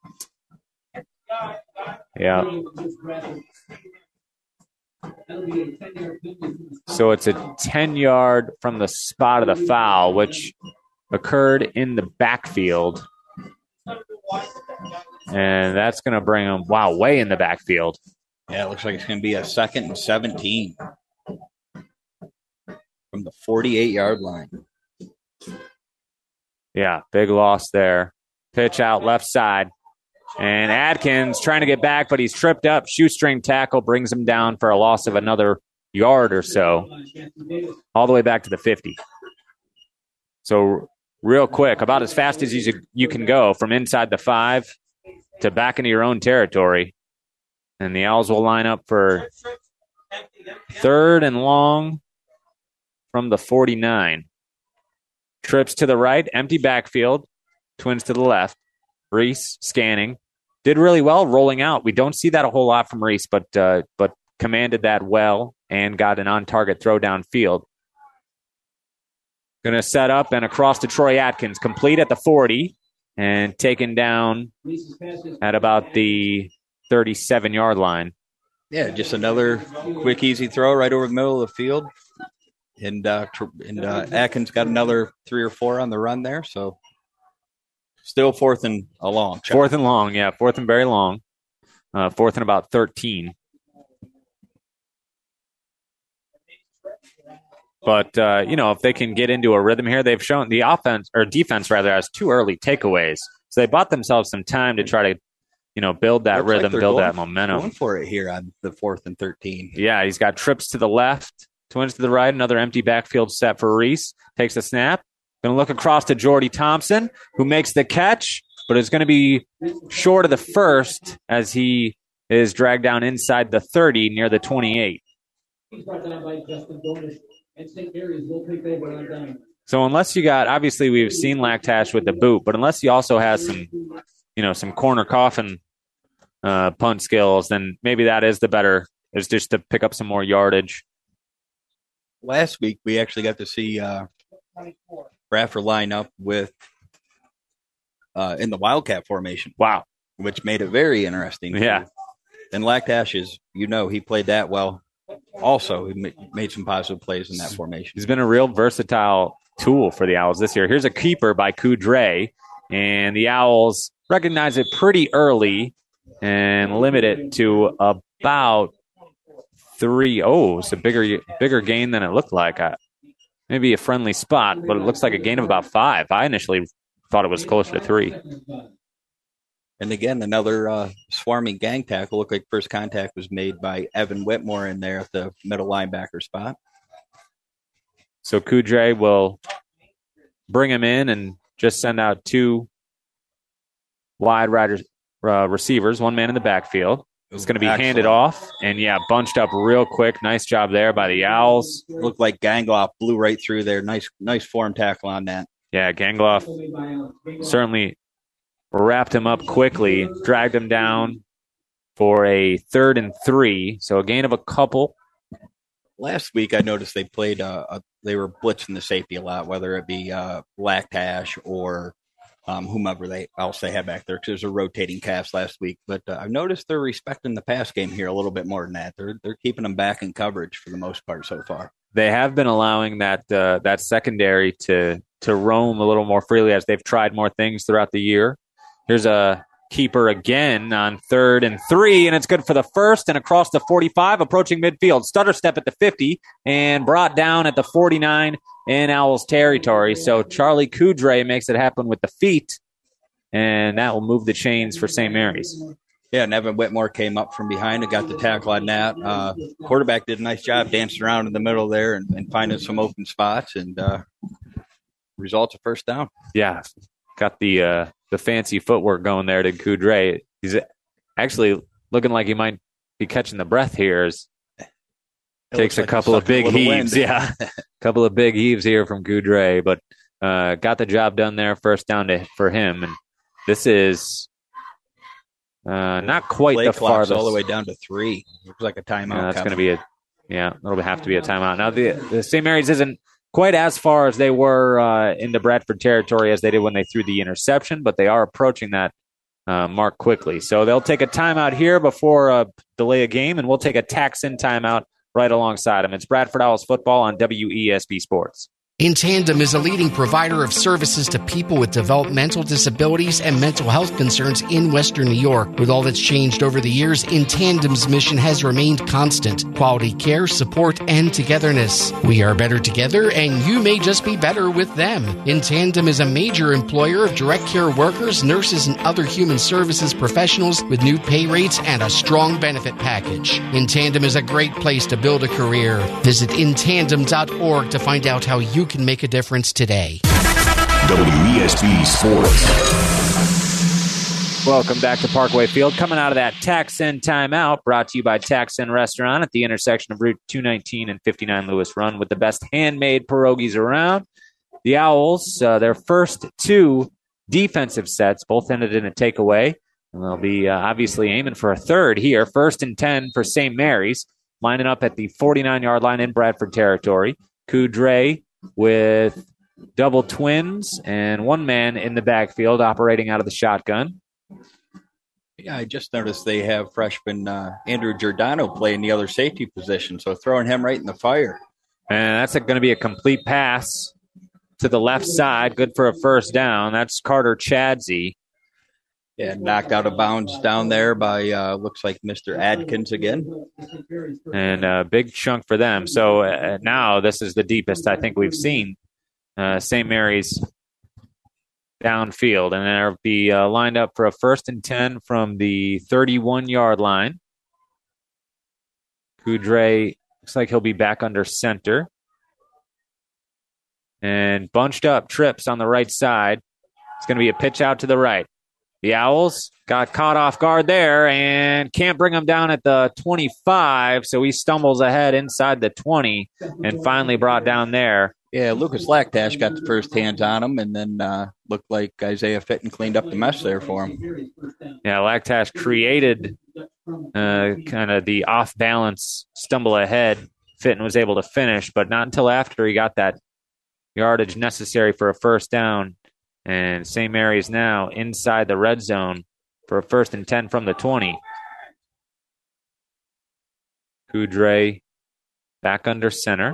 So it's a 10-yard from the spot of the foul, which occurred in the backfield. And that's going to bring them, way in the backfield. Yeah, it looks like it's going to be a 2nd and 17 from the 48-yard line. Yeah, big loss there. Pitch out left side. And Adkins trying to get back, but he's tripped up. Shoestring tackle brings him down for a loss of another yard or so, all the way back to the 50. So real quick, about as fast as you can go from inside the 5 to back into your own territory. And the Owls will line up for 3rd and long from the 49. Trips to the right, empty backfield, Twins to the left. Reese scanning, did really well rolling out. We don't see that a whole lot from Reese, but commanded that well and got an on-target throw downfield. Going to set up and across to Troy Atkins, complete at the 40 and taken down at about the 37-yard line. Yeah, just another quick, easy throw right over the middle of the field. And Atkins got another 3 or 4 on the run there. So still fourth and a long. Fourth and long, yeah. Fourth and very long. Fourth and about 13. But, if they can get into a rhythm here, they've shown the defense has 2 early takeaways. So they bought themselves some time to try to, build that rhythm, build that momentum. Going for it here on the 4th and 13. Yeah, he's got trips to the left, twins to the right, another empty backfield set for Reese. Takes a snap. Going to look across to Jordy Thompson, who makes the catch, but is going to be short of the first as he is dragged down inside the 30 near the 28. So unless you got, obviously we've seen Lactash with the boot, but unless he also has some corner coffin punt skills, then maybe that is the better, is just to pick up some more yardage. Last week we actually got to see Bradford line up with in the Wildcat formation. Wow. Which made it very interesting. Yeah. And Lactash is, he played that well. Also, he made some positive plays in that formation. He's been a real versatile tool for the Owls this year. Here's a keeper by Coudray, and the Owls recognize it pretty early and limit it to about 3. Oh, it's a bigger gain than it looked like. Maybe a friendly spot, but it looks like a gain of about 5. I initially thought it was closer to 3. And again, another swarming gang tackle. Looked like first contact was made by Evan Whitmore in there at the middle linebacker spot. So Coudray will bring him in and just send out 2 wide receivers, 1 man in the backfield. It's going to be handed off and, bunched up real quick. Nice job there by the Owls. Looked like Gangloff blew right through there. Nice form tackle on that. Yeah, Gangloff certainly wrapped him up quickly, dragged him down for a 3rd and 3, so a gain of a couple. Last week I noticed they played they were blitzing the safety a lot, whether it be Lactash or whomever else they had back there, because there's a rotating cast last week. But I've noticed they're respecting the pass game here a little bit more than that. They're keeping them back in coverage for the most part so far. They have been allowing that secondary to roam a little more freely as they've tried more things throughout the year. Here's a keeper again on 3rd and 3, and it's good for the first and across the 45, approaching midfield. Stutter step at the 50 and brought down at the 49 in Owls territory. So Charlie Coudray makes it happen with the feet, and that will move the chains for St. Mary's. Yeah, and Evan Whitmore came up from behind and got the tackle on that. Quarterback did a nice job dancing around in the middle there and finding some open spots, and results a first down. Yeah, got the fancy footwork going there to Coudray. He's actually looking like he might be catching the breath here. Takes a couple of big heaves. Yeah, a couple of big heaves here from Coudray, but got the job done there. First down for him. And this is not quite play the farthest. farthest. All the way down to 3. Looks like a timeout. That's going to be it'll have to be a timeout. Now the St. Mary's isn't quite as far as they were in the Bradford territory as they did when they threw the interception, but they are approaching that mark quickly. So they'll take a timeout here before delay a game, and we'll take a tax-in timeout right alongside them. It's Bradford Owls football on WESB Sports. In Tandem is a leading provider of services to people with developmental disabilities and mental health concerns in Western New York. With all that's changed over the years, In Tandem's mission has remained constant: quality care, support, and togetherness. We are better together, and you may just be better with them. In Tandem is a major employer of direct care workers, nurses, and other human services professionals with new pay rates and a strong benefit package. In Tandem is a great place to build a career. Visit intandem.org to find out how you can make a difference today. WESB Sports. Welcome back to Parkway Field. Coming out of that Tax-In timeout, brought to you by Tax-In Restaurant at the intersection of Route 219 and 59 Lewis Run, with the best handmade pierogies around. The Owls, their first 2 defensive sets, both ended in a takeaway. And they'll be obviously aiming for a third here. 1st and 10 for St. Mary's, lining up at the 49-yard line in Bradford territory. Coudray with double twins and one man in the backfield operating out of the shotgun. Yeah, I just noticed they have freshman Andrew Giordano playing the other safety position, so throwing him right in the fire. And that's going to be a complete pass to the left side. Good for a first down. That's Carter Chadsey. Yeah, knocked out of bounds down there by, looks like Mr. Adkins again. And a big chunk for them. So now this is the deepest I think we've seen St. Mary's downfield. And they'll be lined up for a 1st and 10 from the 31-yard line. Coudray looks like he'll be back under center. And bunched up trips on the right side. It's going to be a pitch out to the right. The Owls got caught off guard there and can't bring him down at the 25, so he stumbles ahead inside the 20 and finally brought down there. Yeah, Lucas Lactash got the first hands on him, and then looked like Isaiah Fitton cleaned up the mess there for him. Yeah, Lactash created kind of the off-balance stumble ahead. Fitton was able to finish, but not until after he got that yardage necessary for a first down. And St. Mary's now inside the red zone for a 1st and 10 from the 20. Coudray back under center.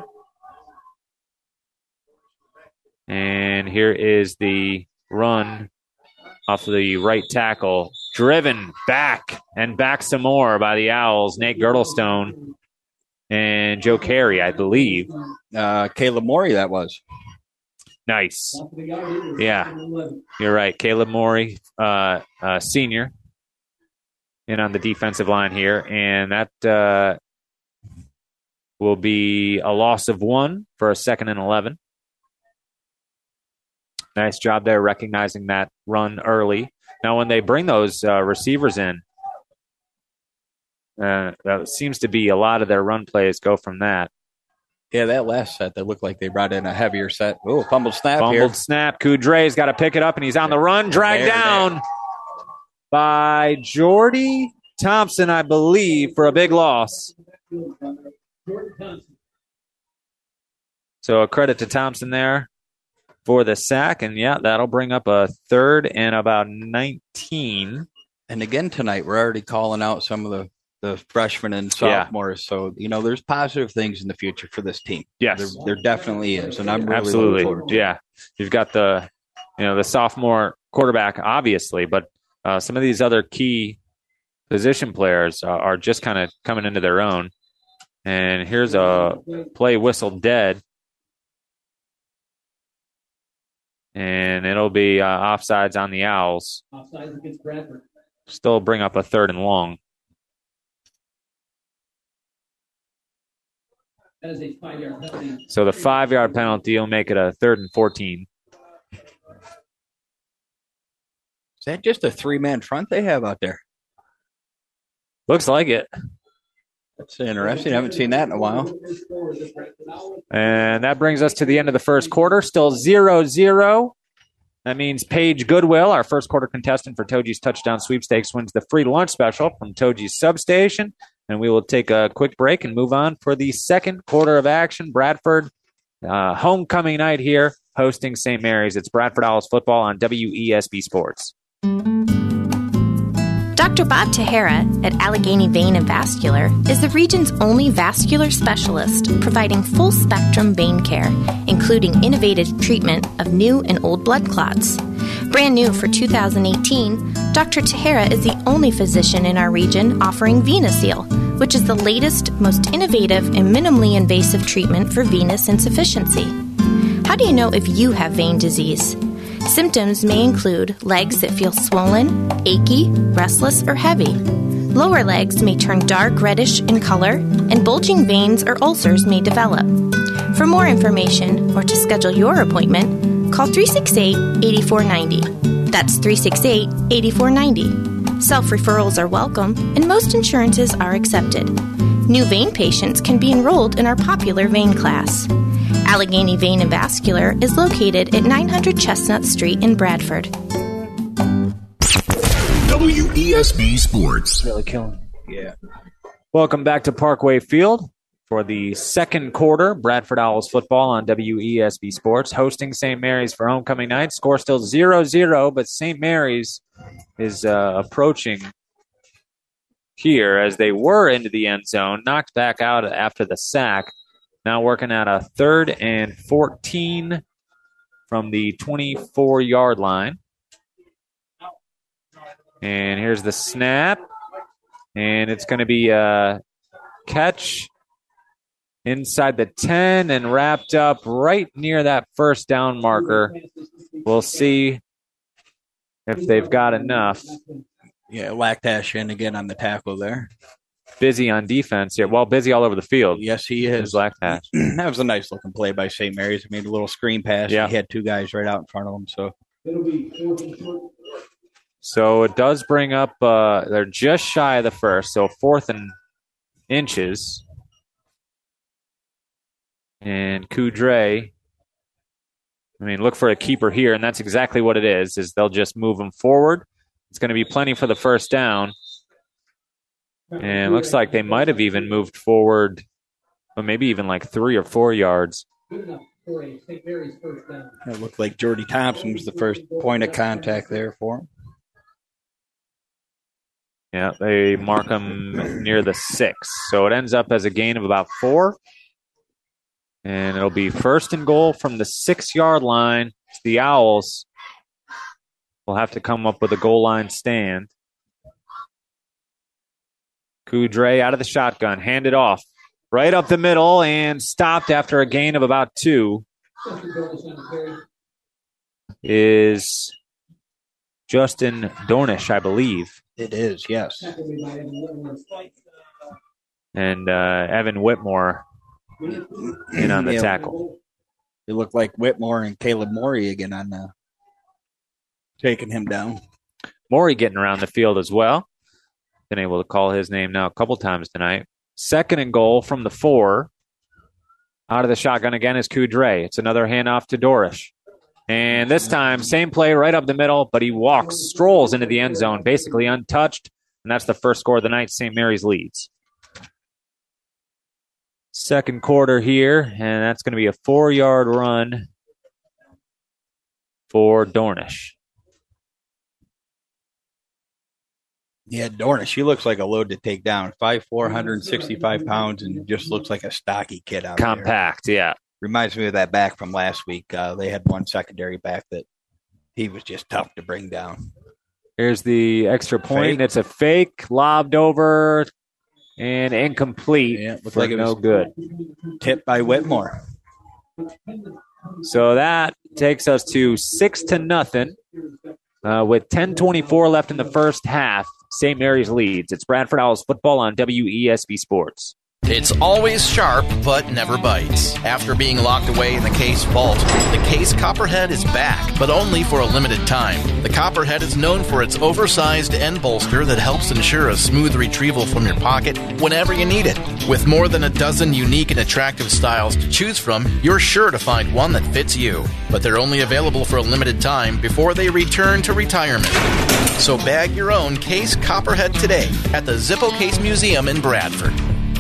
And here is the run off the right tackle. Driven back and back some more by the Owls. Nate Girdlestone and Joe Carey, I believe. Caleb Morey, that was. Nice. Yeah, you're right. Caleb Morey, senior, in on the defensive line here. And that will be a loss of 1 for a 2nd and 11. Nice job there recognizing that run early. Now, when they bring those receivers in, that seems to be a lot of their run plays go from that. Yeah, that last set, they looked like they brought in a heavier set. Oh, fumbled snap here. Fumbled snap. Coudray's got to pick it up, and he's on the run. Dragged down by Jordy Thompson, I believe, for a big loss. So a credit to Thompson there for the sack. And, yeah, that'll bring up a 3rd and about 19. And again tonight, we're already calling out some of the freshmen and sophomores. Yeah. So, there's positive things in the future for this team. Yes. There definitely is. And I'm really looking forward to it. Yeah. You've got the sophomore quarterback, obviously, but some of these other key position players are just kind of coming into their own. And here's a play whistle dead. And it'll be offsides on the Owls. Offsides against Bradford. Still bring up a 3rd and long. That is a 5-yard penalty. So the 5-yard penalty will make it a 3rd and 14. Is that just a 3-man front they have out there? Looks like it. That's interesting. I haven't seen that in a while. And that brings us to the end of the first quarter. Still 0-0. That means Paige Goodwill, our first quarter contestant for Toji's Touchdown Sweepstakes, wins the free lunch special from Toji's Substation. And we will take a quick break and move on for the second quarter of action. Bradford, homecoming night here, hosting St. Mary's. It's Bradford Owls football on WESB Sports. Dr. Bob Tahara at Allegheny Vein and Vascular is the region's only vascular specialist providing full-spectrum vein care, including innovative treatment of new and old blood clots. Brand new for 2018, Dr. Tahara is the only physician in our region offering VenaSeal, which is the latest, most innovative, and minimally invasive treatment for venous insufficiency. How do you know if you have vein disease? Symptoms may include legs that feel swollen, achy, restless, or heavy. Lower legs may turn dark reddish in color, and bulging veins or ulcers may develop. For more information or to schedule your appointment, call 368-8490. That's 368-8490. Self-referrals are welcome, and most insurances are accepted. New vein patients can be enrolled in our popular vein class. Allegheny Vein and Vascular is located at 900 Chestnut Street in Bradford. WESB Sports. Really killing. Yeah. Welcome back to Parkway Field for the second quarter. Bradford Owls football on WESB Sports, hosting St. Mary's for homecoming night. Score still 0-0, but St. Mary's is approaching here as they were into the end zone, knocked back out after the sack. Now working at a 3rd and 14 from the 24-yard line. And here's the snap. And it's going to be a catch inside the 10 and wrapped up right near that first down marker. We'll see if they've got enough. Yeah, Lactash in again on the tackle there. Busy on defense here. Well, busy all over the field. Yes, he is. Lactash. That was a nice looking play by St. Mary's. I mean, a little screen pass. Yeah. He had 2 guys right out in front of him. So it does bring up, they're just shy of the first, so 4th and inches. And Coudray, look for a keeper here, and that's exactly what it is they'll just move them forward. It's going to be plenty for the first down. And it looks like they might have even moved forward, or maybe even like 3 or 4 yards. It looked like Jordy Thompson was the first point of contact there for him. Yeah, they mark him near the 6. So it ends up as a gain of about 4. And it'll be 1st and goal from the 6-yard line. The Owls will have to come up with a goal line stand. Coudray out of the shotgun, handed off right up the middle and stopped after a gain of about 2. Is Justin Dornish, I believe. It is, yes. And Evan Whitmore in on the tackle. It looked like Whitmore and Caleb Morey again on taking him down. Morey getting around the field as well. Been able to call his name now a couple times tonight. 2nd and goal from the 4. Out of the shotgun again is Coudray. It's another handoff to Dorish. And this time, same play right up the middle, but he strolls into the end zone, basically untouched. And that's the first score of the night. St. Mary's leads. Second quarter here, and that's going to be a 4-yard run for Dornish. Yeah, Dornish, he looks like a load to take down. 5'4", 165 pounds, and just looks like a stocky kid out there. Compact, yeah. Reminds me of that back from last week. They had one secondary back that he was just tough to bring down. Here's the extra point. It's a fake, lobbed over, and incomplete. Yeah, looks like it no was good. Tipped by Whitmore. So that takes us to 6-0. With 10:24 left in the first half, St. Mary's leads. It's Bradford Owls football on WESB Sports. It's always sharp, but never bites. After being locked away in the Case vault, the Case Copperhead is back, but only for a limited time. The Copperhead is known for its oversized end bolster that helps ensure a smooth retrieval from your pocket whenever you need it. With more than a dozen unique and attractive styles to choose from, you're sure to find one that fits you. But they're only available for a limited time before they return to retirement. So bag your own Case Copperhead today at the Zippo Case Museum in Bradford.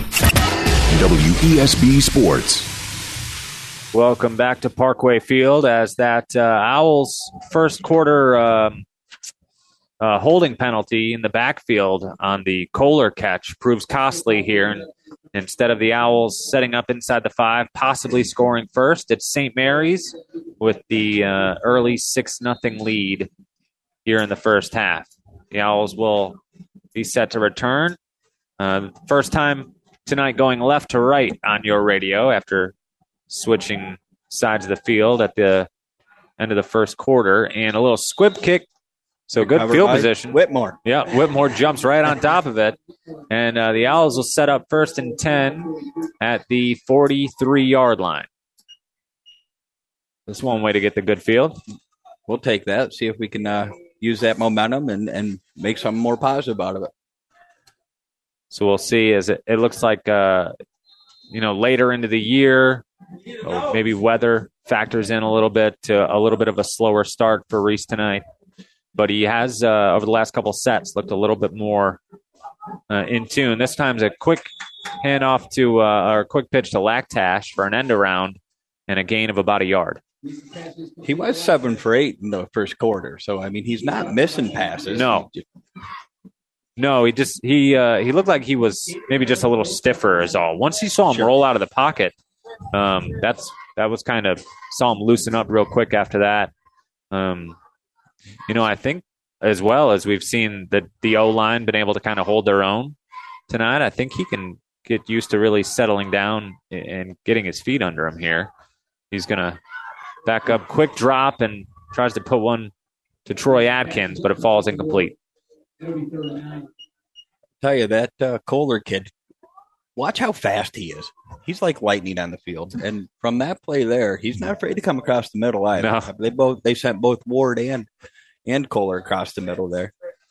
WESB Sports. Welcome back to Parkway Field as that Owls first quarter holding penalty in the backfield on the Kohler catch proves costly here. And instead of the Owls setting up inside the 5, possibly scoring first, it's St. Mary's with the early 6-0 lead here in the first half. The Owls will be set to return. First time tonight going left to right on your radio after switching sides of the field at the end of the first quarter. And a little squib kick. So good field position. Whitmore. Yeah, Whitmore jumps right on top of it. And the Owls will set up 1st and 10 at the 43-yard line. That's one way to get the good field. We'll take that, see if we can use that momentum and make something more positive out of it. So we'll see as it looks like, later into the year, maybe weather factors in a little bit of a slower start for Reese tonight. But he has, over the last couple sets, looked a little bit more in tune. This time's a quick hand off to our quick pitch to Lactash for an end around and a gain of about a yard. He was 7 for 8 in the first quarter, so I mean he's not missing passes. No, he looked like he was maybe just a little stiffer is all. Once he saw him roll out of the pocket, that was kind of saw him loosen up real quick after that. I think as well as we've seen the O-line been able to kind of hold their own tonight, I think he can get used to really settling down and getting his feet under him here. He's going to back up, quick drop, and tries to put one to Troy Adkins, but it falls incomplete. Tell you that Kohler kid, watch how fast he is. He's like lightning on the field. And from that play there, he's not afraid to come across the middle either. No. They sent both Ward and Kohler across the middle there.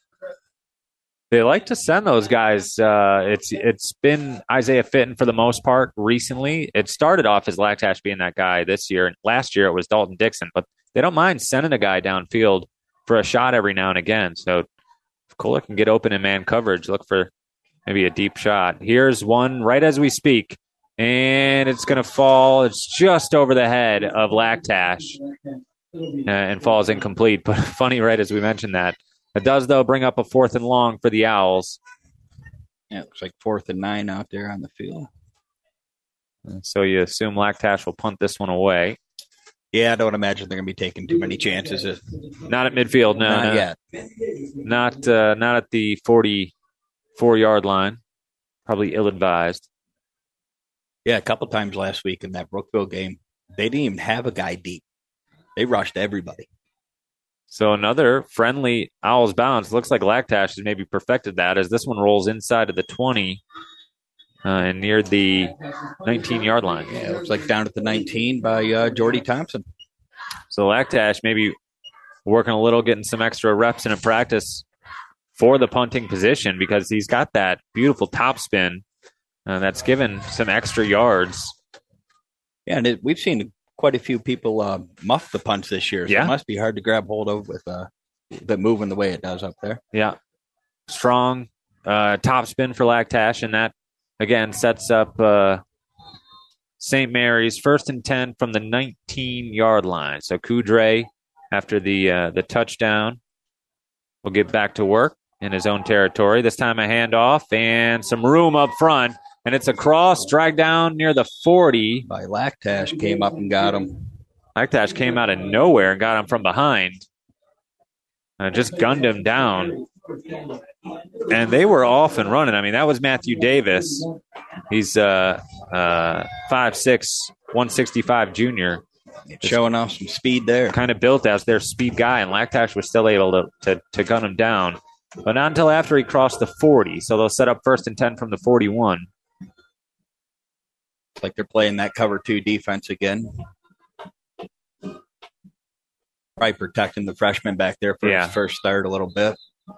They like to send those guys. It's been Isaiah Fitton for the most part recently. It started off as Lactash being that guy this year. And last year it was Dalton Dixon. But they don't mind sending a guy downfield for a shot every now and again. So if Kohler can get open in man coverage, look for maybe a deep shot. Here's one right as we speak. And it's going to fall. It's just over the head of Lactash and falls incomplete. But funny, right as we mentioned that. It does, though, bring up a 4th and long for the Owls. Yeah, it looks like 4th and 9 out there on the field. So you assume Lactash will punt this one away. Yeah, I don't imagine they're going to be taking too many chances. Not at midfield, no. Not yet. Not at the 44-yard line. Probably ill-advised. Yeah, a couple times last week in that Brookville game, they didn't even have a guy deep. They rushed everybody. So another friendly Owls bounce. Looks like Lactash has maybe perfected that as this one rolls inside of the 20 and near the 19-yard line. Yeah, it looks like down at the 19 by Jordy Thompson. So Lactash maybe working a little, getting some extra reps in a practice for the punting position because he's got that beautiful top spin that's given some extra yards. Yeah, and we've seen quite a few people muff the punts this year. So It must be hard to grab hold of with the moving the way it does up there. Yeah. Strong top spin for Lactash, and that, again, sets up St. Mary's 1st and 10 from the 19-yard line. So Coudray, after the touchdown, will get back to work in his own territory. This time a handoff and some room up front. And it's a cross, dragged down near the 40. By Lactash, came up and got him. Lactash came out of nowhere and got him from behind. Just gunned him down. And they were off and running. I mean, that was Matthew Davis. He's 5'6", 165 junior. Showing off some speed there. Kind of built as their speed guy, and Lactash was still able to gun him down. But not until after he crossed the 40. So they'll set up 1st and 10 from the 41. It's like they're playing that cover 2 defense again. Probably protecting the freshman back there for his first start a little bit.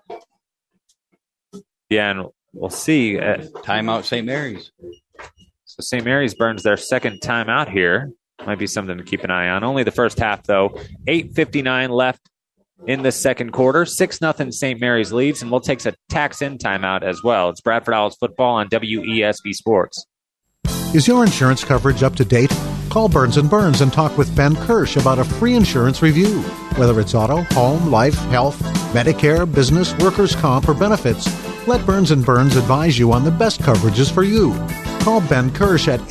Yeah, and we'll see. Timeout St. Mary's. So St. Mary's burns their second timeout here. Might be something to keep an eye on. Only the first half, though. 8:59 left in the second quarter. 6-0 St. Mary's leads, and we'll take a tax-in timeout as well. It's Bradford Owls football on WESB Sports. Is your insurance coverage up to date? Call Burns & Burns and talk with Ben Kirsch about a free insurance review. Whether it's auto, home, life, health, Medicare, business, workers' comp, or benefits, let Burns & Burns advise you on the best coverages for you. Call Ben Kirsch at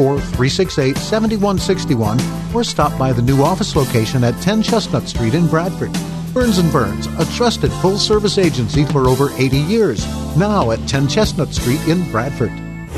814-368-7161 or stop by the new office location at 10 Chestnut Street in Bradford. Burns & Burns, a trusted full-service agency for over 80 years. Now at 10 Chestnut Street in Bradford.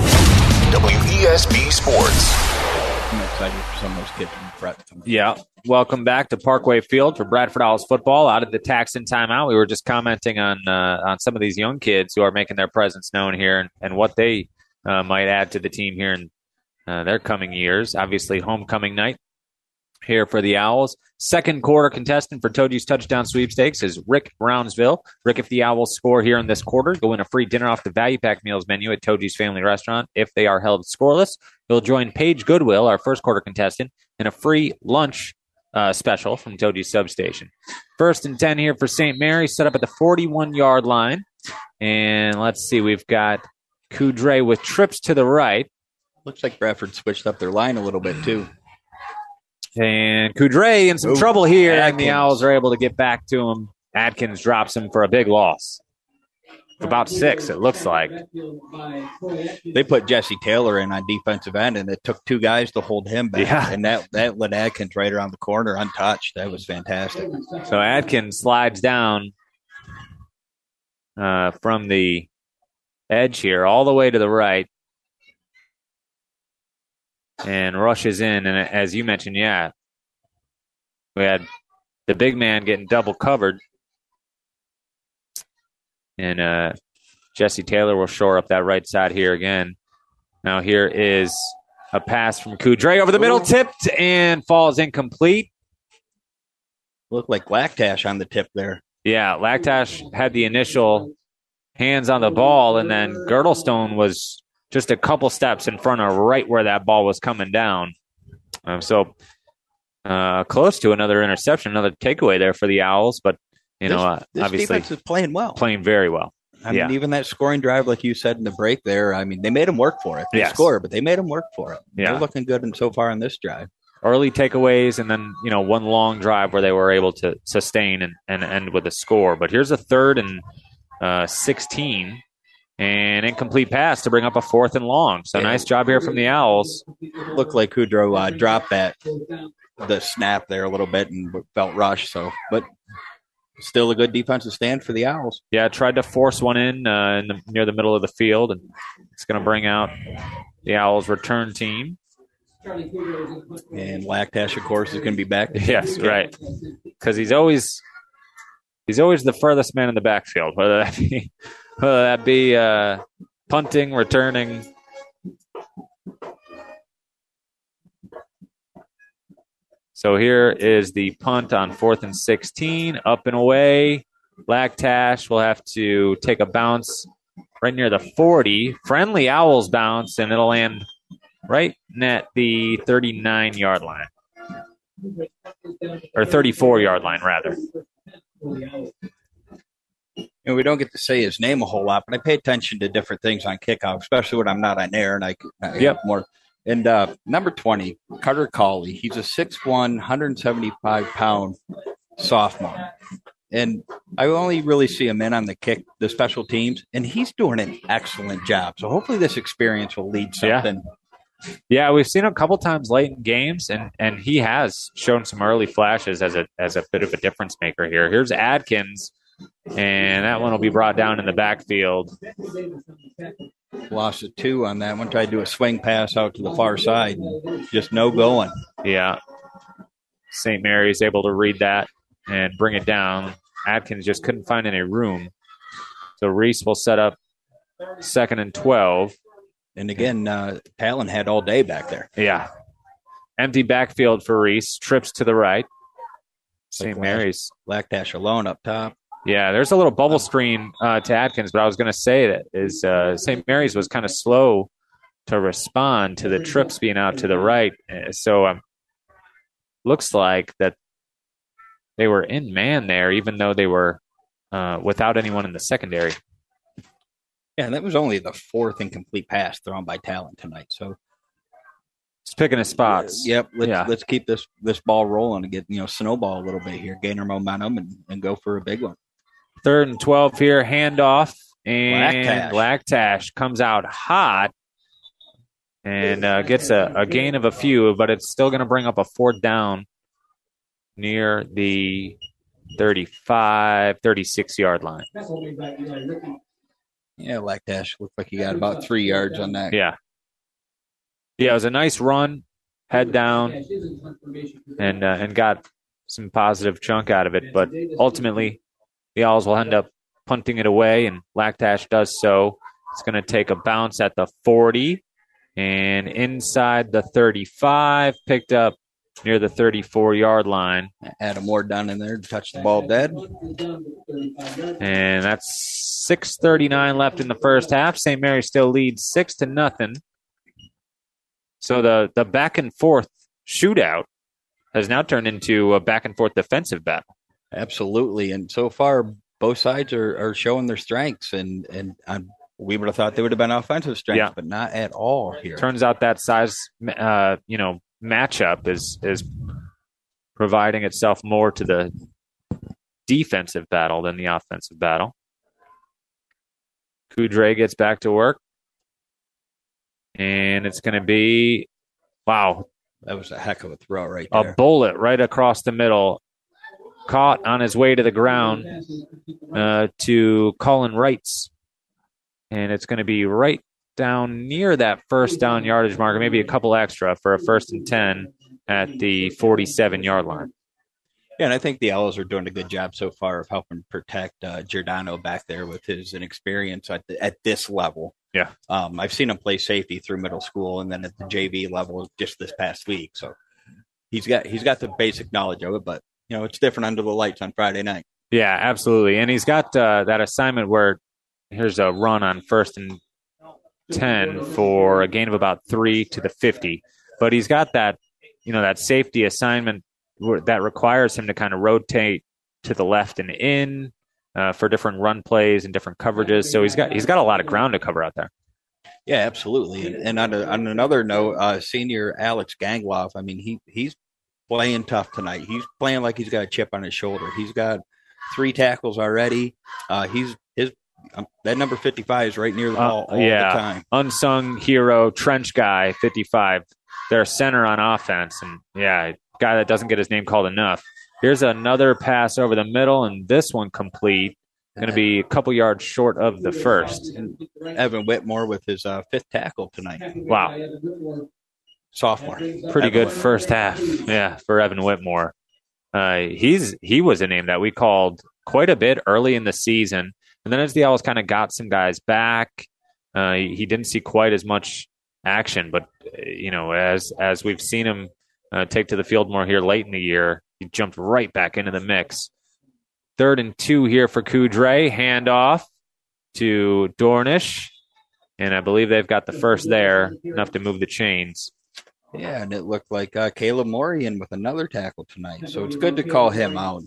WESB Sports. I'm excited for some of those kids from Bradford. Yeah. Welcome back to Parkway Field for Bradford Owls football out of the tax-in timeout. We were just commenting on some of these young kids who are making their presence known here and what they might add to the team here in their coming years. Obviously, homecoming night here for the Owls. Second quarter contestant for Toji's touchdown sweepstakes is Rick Brownsville. Rick, if the Owls score here in this quarter, go win a free dinner off the Value Pack Meals menu at Toji's Family Restaurant. If they are held scoreless, he'll join Paige Goodwill, our first quarter contestant, in a free lunch special from Toji's Substation. 1st and 10 here for St. Mary's, set up at the 41-yard line. And let's see, we've got Coudray with trips to the right. Looks like Bradford switched up their line a little bit, too. And Coudray in some trouble here, Adkins. and the Owls are able to get back to him. Adkins drops him for a big loss. About 6, it looks like. They put Jesse Taylor in on defensive end, and it took 2 guys to hold him back. Yeah. And that let Adkins right around the corner untouched. That was fantastic. So Adkins slides down from the edge here all the way to the right and rushes in. And as you mentioned, yeah, we had the big man getting double covered. And Jesse Taylor will shore up that right side here again. Now here is a pass from Coudray over the middle, tipped and falls incomplete. Looked like Lactash on the tip there. Yeah, Lactash had the initial hands on the ball, and then Girdlestone was just a couple steps in front of right where that ball was coming down. So close to another interception, another takeaway there for the Owls, but this obviously defense is playing well. Playing very well. I mean, even that scoring drive, like you said in the break there, I mean, they made them work for it. They scored, but they made them work for it. Yeah. They're looking good so far in this drive. Early takeaways and then, one long drive where they were able to sustain and end with a score. But here's a 3rd and 16 and incomplete pass to bring up a 4th and long. So nice job here from the Owls. Looked like Coudray dropped the snap there a little bit and felt rushed. But still a good defensive stand for the Owls. Yeah, tried to force one in near the middle of the field, and it's going to bring out the Owls' return team. And Lactash, of course, is going to be back. Yes, right, because he's always the furthest man in the backfield, whether that be punting, returning. So here is the punt on 4th and 16, up and away. Lactash will have to take a bounce right near the 40. Friendly Owls bounce, and it'll land right at the 39-yard line. Or 34-yard line, rather. And we don't get to say his name a whole lot, but I pay attention to different things on kickoff, especially when I'm not on air, and I have more. And number 20, Carter Cawley. He's a 6'1", 175-pound sophomore. And I only really see him in on the special teams, and he's doing an excellent job. So hopefully this experience will lead something. Yeah, we've seen him a couple times late in games, and he has shown some early flashes as a bit of a difference maker here. Here's Adkins, and that one will be brought down in the backfield. Lost a 2 on that one. Tried to do a swing pass out to the far side. Just no going. Yeah. St. Mary's able to read that and bring it down. Adkins just couldn't find any room. So Reese will set up 2nd and 12. And again, Talon had all day back there. Yeah. Empty backfield for Reese. Trips to the right. St. Mary's. Lactash alone up top. Yeah, there's a little bubble screen to Adkins, but I was going to say that is St. Mary's was kind of slow to respond to the trips being out to the right. So looks like that they were in man there, even though they were without anyone in the secondary. Yeah, and that was only the 4th incomplete pass thrown by Talon tonight. So it's picking his spots. Yep. Let's keep this ball rolling and get snowball a little bit here, gain our momentum and go for a big one. 3rd and 12 here, handoff, and Lactash comes out hot and gets a gain of a few, but it's still going to bring up a 4th down near the 35, 36-yard line. Yeah, Lactash looked like he got about 3 yards on that. Yeah. Yeah, it was a nice run, head down, and got some positive chunk out of it. But ultimately, the Owls will end up punting it away, and Lactash does so. It's going to take a bounce at the 40 and inside the 35, picked up near the 34-yard line. Adam Ward down in there to touch the ball dead. And that's 6:39 left in the first half. St. Mary still leads 6-0. So the back and forth shootout has now turned into a back and forth defensive battle. Absolutely. And so far, both sides are showing their strengths. And on We would have thought they would have been offensive strength, but not at all here. Turns out that size, matchup is providing itself more to the defensive battle than the offensive battle. Coudray gets back to work. And it's going to be, wow. That was a heck of a throw right there. A bullet right across the middle. Caught on his way to the ground to Colin Wrights. And it's going to be right down near that first down yardage marker, maybe a couple extra for a 1st and 10 at the 47-yard line. Yeah, and I think the Owls are doing a good job so far of helping protect Giordano back there with his inexperience at this level. Yeah. I've seen him play safety through middle school and then at the JV level just this past week. So he's got the basic knowledge of it, but it's different under the lights on Friday night. Yeah, absolutely. And he's got that assignment where here's a run on 1st and 10 for a gain of about 3 to the 50. But he's got that, that safety assignment that requires him to kind of rotate to the left and in for different run plays and different coverages. So he's got a lot of ground to cover out there. Yeah, absolutely. And on another note, senior Alex Gangloff, I mean, he's playing tough tonight. He's playing like he's got a chip on his shoulder. He's got 3 tackles already. That number 55 is right near the ball all the time. Unsung hero, trench guy, 55. They're center on offense. And, guy that doesn't get his name called enough. Here's another pass over the middle, and this one complete. Going to be a couple yards short of the first. And Evan Whitmore with his 5th tackle tonight. Wow. Sophomore. Pretty good first half, for Evan Whitmore. He was a name that we called quite a bit early in the season. And then as the Owls kind of got some guys back, he didn't see quite as much action. But, as we've seen him take to the field more here late in the year, he jumped right back into the mix. 3rd and 2 here for Coudray. Handoff to Dornish. And I believe they've got the first there, enough to move the chains. Yeah, and it looked like Caleb Morian with another tackle tonight. So it's good to call him out.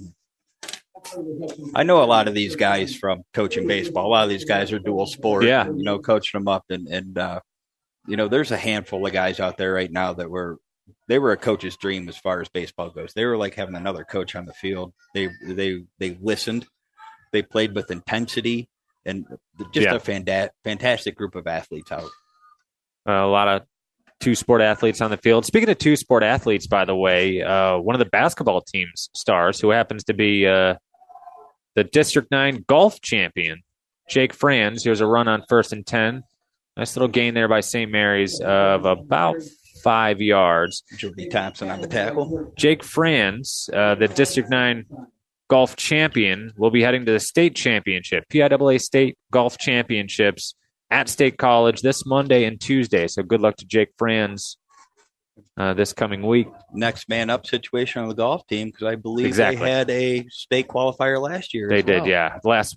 I know a lot of these guys from coaching baseball. A lot of these guys are dual sport. Yeah. Coaching them up. And there's a handful of guys out there right now that were a coach's dream as far as baseball goes. They were like having another coach on the field. They listened. They played with intensity, and just a fantastic group of athletes out. A lot of 2-sport athletes on the field. Speaking of 2-sport athletes, by the way, one of the basketball team's stars, who happens to be the District 9 golf champion, Jake Franz. Here's a run on 1st and 10. Nice little gain there by St. Mary's of about 5 yards. Jordy Thompson on the tackle. Jake Franz, the District 9 golf champion, will be heading to the state championship, PIAA State Golf Championships at State College this Monday and Tuesday. So good luck to Jake Franz this coming week. Next man up situation on the golf team, because I believe they had a state qualifier last year. They did, yeah.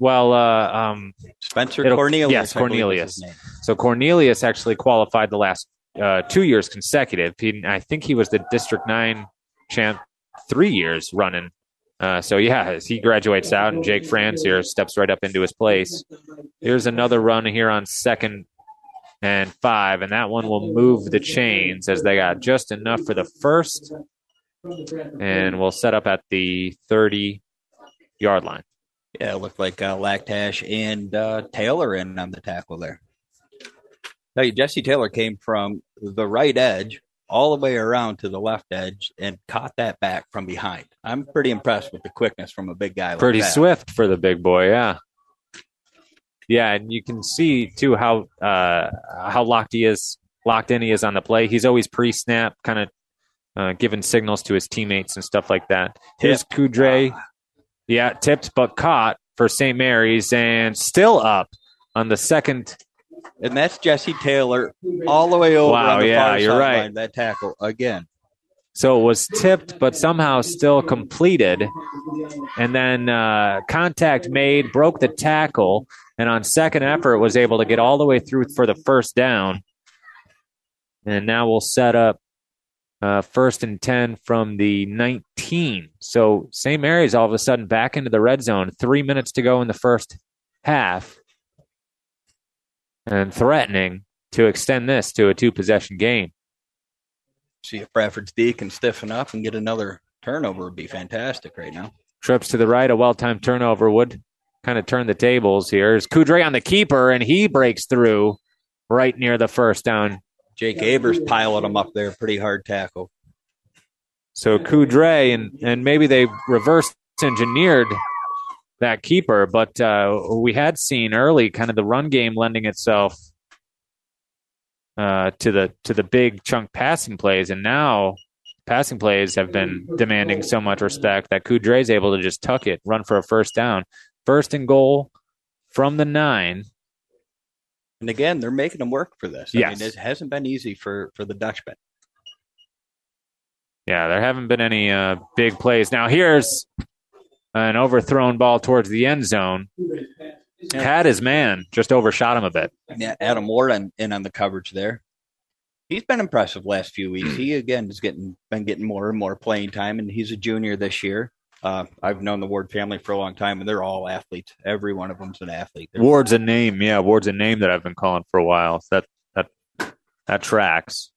Spencer Cornelius. Yes, Cornelius. So Cornelius actually qualified the last 2 years consecutive. I think he was the District 9 champ 3 years running. As he graduates out, and Jake Franz here steps right up into his place. Here's another run here on 2nd and 5, and that one will move the chains as they got just enough for the first, and we'll set up at the 30-yard line. Yeah, it looked like Lactash and Taylor in on the tackle there. Now, Jesse Taylor came from the right edge all the way around to the left edge and caught that back from behind. I'm pretty impressed with the quickness from a big guy like that. Pretty swift for the big boy, yeah. Yeah, and you can see, too, how locked in he is on the play. He's always pre-snap, kind of giving signals to his teammates and stuff like that. Here's Coudray. Yeah, tipped but caught for St. Mary's, and still up on the second. And that's Jesse Taylor all the way over on the far you're right. line, that tackle again. So it was tipped, but somehow still completed. And then contact made, broke the tackle, and on second effort was able to get all the way through for the first down. And now we'll set up 1st and 10 from the 19. So St. Mary's all of a sudden back into the red zone. 3 minutes to go in the first half. and threatening to extend this to a 2-possession game. See if Bradford's D can stiffen up and get another turnover would be fantastic right now. Trips to the right, a well-timed turnover would kind of turn the tables here. Here's Coudray on the keeper, and he breaks through right near the first down. Jake Abers piling him up there, pretty hard tackle. So Coudray, and maybe they reverse engineered that keeper, but we had seen early kind of the run game lending itself to the big chunk passing plays, and now passing plays have been demanding so much respect that Coudray is able to just tuck it, run for a first down. First and goal from the 9. And again, they're making them work for this. Yes. I mean, it hasn't been easy for the Dutchmen. Yeah, there haven't been any big plays. Now here's an overthrown ball towards the end zone. Had his man, just overshot him a bit. Yeah, Adam Ward in on the coverage there. He's been impressive last few weeks. He, again, has been getting more and more playing time, and he's a junior this year. I've known the Ward family for a long time, and they're all athletes. Every one of them's an athlete. Ward's a name. Yeah, Ward's a name that I've been calling for a while. So that tracks.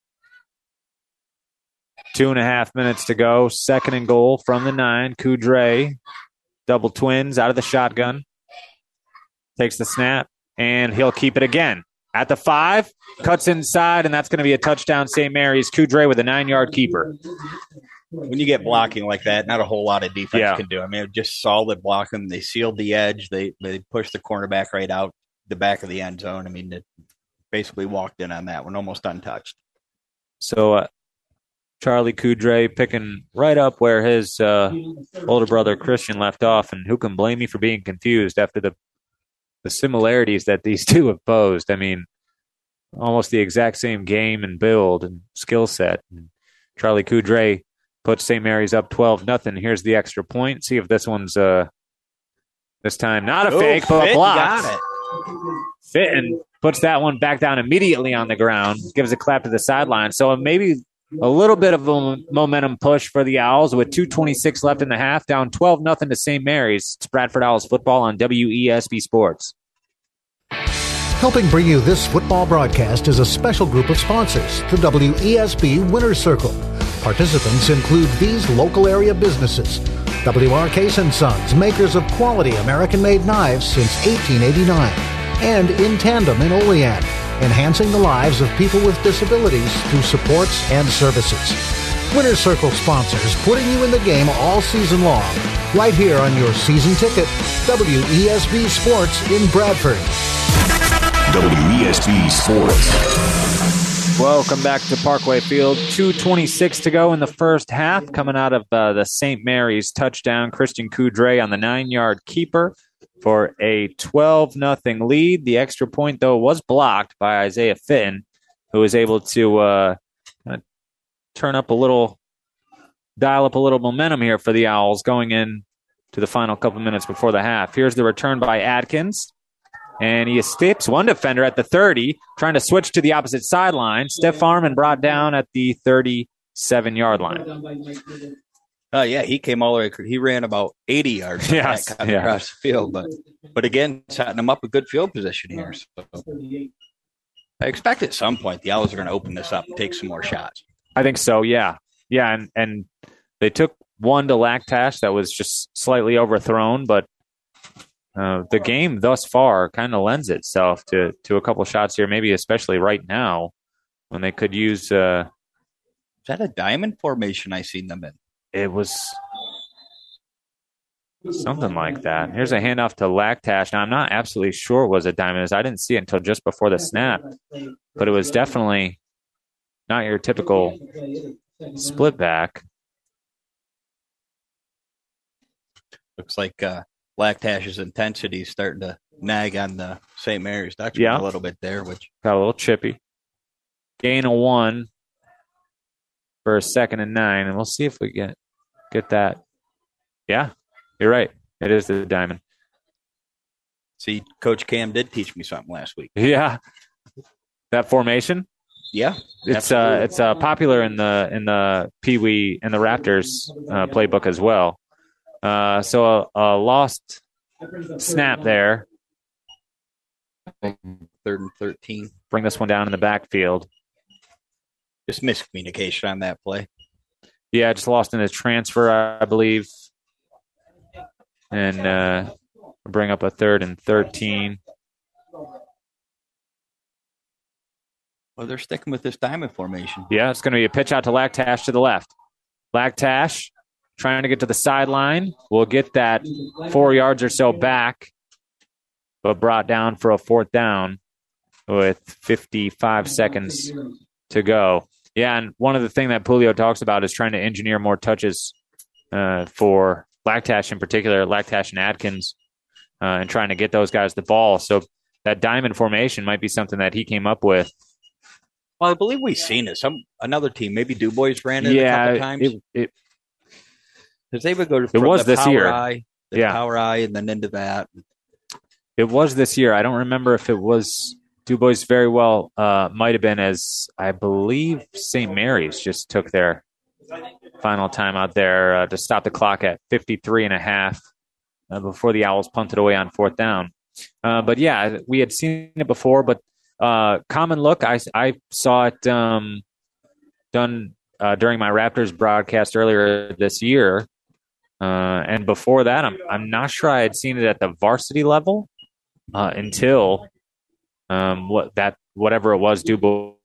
2.5 minutes to go. Second and goal from the 9. Coudray, double twins out of the shotgun. Takes the snap, and he'll keep it again. At the 5, cuts inside, and that's going to be a touchdown, St. Mary's. Coudray with a 9-yard keeper. When you get blocking like that, not a whole lot of defense can do. I mean, just solid blocking. They sealed the edge. They pushed the cornerback right out the back of the end zone. I mean, it basically walked in on that one, almost untouched. So Charlie Coudray picking right up where his older brother Christian left off, and who can blame me for being confused after the similarities that these two have posed. I mean, almost the exact same game and build and skill set. And Charlie Coudray puts St. Mary's up 12-0. Here's the extra point. See if this one's this time not a fake, but a block. Got it. Fitton puts that one back down immediately on the ground, gives a clap to the sideline. So maybe a little bit of a momentum push for the Owls with 2:26 left in the half, down 12-0 to St. Mary's. It's Bradford Owls football on WESB Sports. Helping bring you this football broadcast is a special group of sponsors, the WESB Winner's Circle. Participants include these local area businesses: W.R. Case & Sons, makers of quality American-made knives since 1889, and In Tandem in Olean, enhancing the lives of people with disabilities through supports and services. Winner's Circle sponsors, putting you in the game all season long, right here on your season ticket, WESB Sports in Bradford. WESB Sports. Welcome back to Parkway Field. 2:26 to go in the first half. Coming out of the St. Mary's touchdown, Christian Coudray on the 9-yard keeper for a 12-0 lead. The extra point, though, was blocked by Isaiah Fitton, who was able to dial up a little momentum here for the Owls going in to the final couple minutes before the half. Here's the return by Adkins. And he escapes one defender at the 30, trying to switch to the opposite sideline. Stiff arm and brought down at the 37-yard line. Yeah, he came all the way. He ran about 80 yards across the field. But again, setting him up a good field position here. So I expect at some point the Owls are going to open this up and take some more shots. I think so, yeah. Yeah, and they took one to Lactash that was just slightly overthrown, but the game thus far kind of lends itself to a couple shots here, maybe especially right now when they could use. Is that a diamond formation I seen them in? It was something like that. Here's a handoff to Lactash. Now, I'm not absolutely sure it was a diamond. I didn't see it until just before the snap, but it was definitely not your typical split back. Looks like Lactash's intensity is starting to nag on the St. Mary's Dutchman a little bit there, which got a little chippy. Gain of 1 for a 2nd and 9, and we'll see if we get that. Yeah, you're right. It is the diamond. See, Coach Cam did teach me something last week. Yeah, that formation. Yeah, it's popular in the Pee Wee and the Raptors playbook as well. So a lost snap there. 3rd and 13. Bring this one down in the backfield. Just miscommunication on that play. Yeah, just lost in a transfer, I believe. And bring up a 3rd and 13. Well, they're sticking with this diamond formation. Yeah, it's going to be a pitch out to Lactash to the left. Lactash trying to get to the sideline. We'll get that 4 yards or so back, but brought down for a 4th down with 55 seconds to go. Yeah, and one of the things that Pulio talks about is trying to engineer more touches for Lactash in particular, Lactash and Adkins, and trying to get those guys the ball. So that diamond formation might be something that he came up with. Well, I believe we've seen it. Another team, maybe Du Bois ran it a couple times. Because they would go to it was the this power year. Eye, the power eye, and then into that. It was this year. I don't remember if it was Du Bois. Very well might have been, as I believe St. Mary's just took their final time out there to stop the clock at 53.5 before the Owls punted away on 4th down. But yeah, we had seen it before, but common look. I saw it done during my Raptors broadcast earlier this year, and before that, I'm not sure I had seen it at the varsity level until whatever it was, Du Bois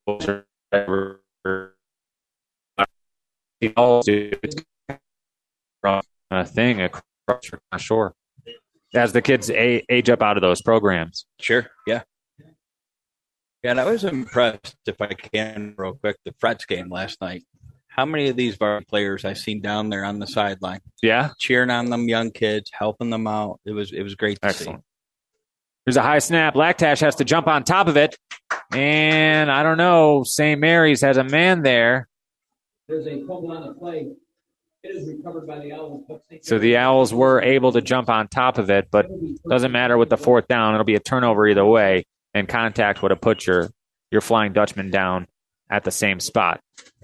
thing across the shore as the kids age up out of those programs. Sure, yeah. Yeah, and I was impressed, if I can, real quick, the Frets game last night. How many of these varsity players I seen down there on the sideline? Yeah, cheering on them young kids, helping them out. It was great to see. There's a high snap. Lactash has to jump on top of it, and I don't know. St. Mary's has a man there. There's a fumble on the play. It is recovered by the Owls. So the Owls were able to jump on top of it, but doesn't matter with the 4th down. It'll be a turnover either way. And contact would have put your Flying Dutchman down at the same spot.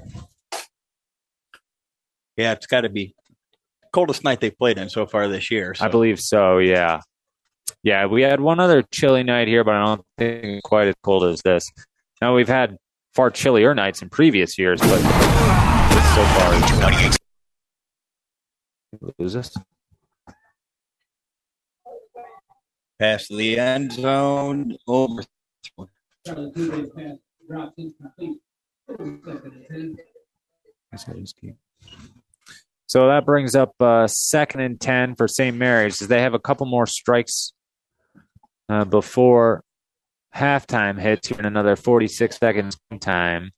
Yeah, it's got to be the coldest night they've played in so far this year. So. I believe so, yeah. Yeah, we had one other chilly night here, but I don't think it's quite as cold as this. Now, we've had far chillier nights in previous years, but so far. Who's this? Pass to the end zone. Over. So that brings up 2nd and 10 for St. Mary's. They have a couple more strikes before halftime hits here in another 46 seconds time.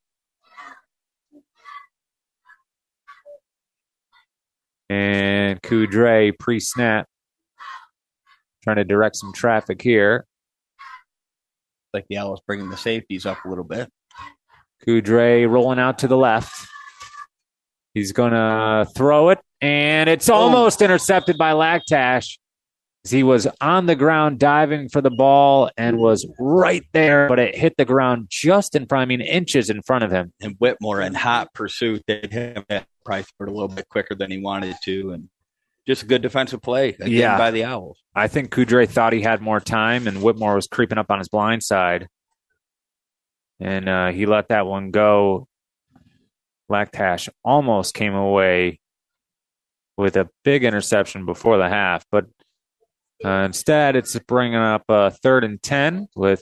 And Coudray pre-snap. Trying to direct some traffic here. Like the Owls bringing the safeties up a little bit. Coudray rolling out to the left. He's going to throw it, and it's almost intercepted by Lactash. He was on the ground diving for the ball and was right there, but it hit the ground just in front, inches in front of him. And Whitmore in hot pursuit did him probably a little bit quicker than he wanted to, and just a good defensive play again by the Owls. I think Coudray thought he had more time, and Whitmore was creeping up on his blind side. And he let that one go. Lactash almost came away with a big interception before the half, but instead it's bringing up 3rd and 10 with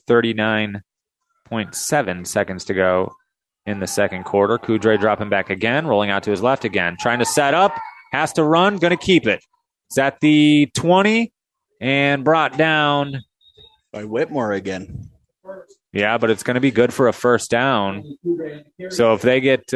39.7 seconds to go in the second quarter. Coudray dropping back again, rolling out to his left again, trying to set up. Has to run, going to keep it. It's at the 20 and brought down by Whitmore again. Yeah, but it's going to be good for a 1st down. So if they get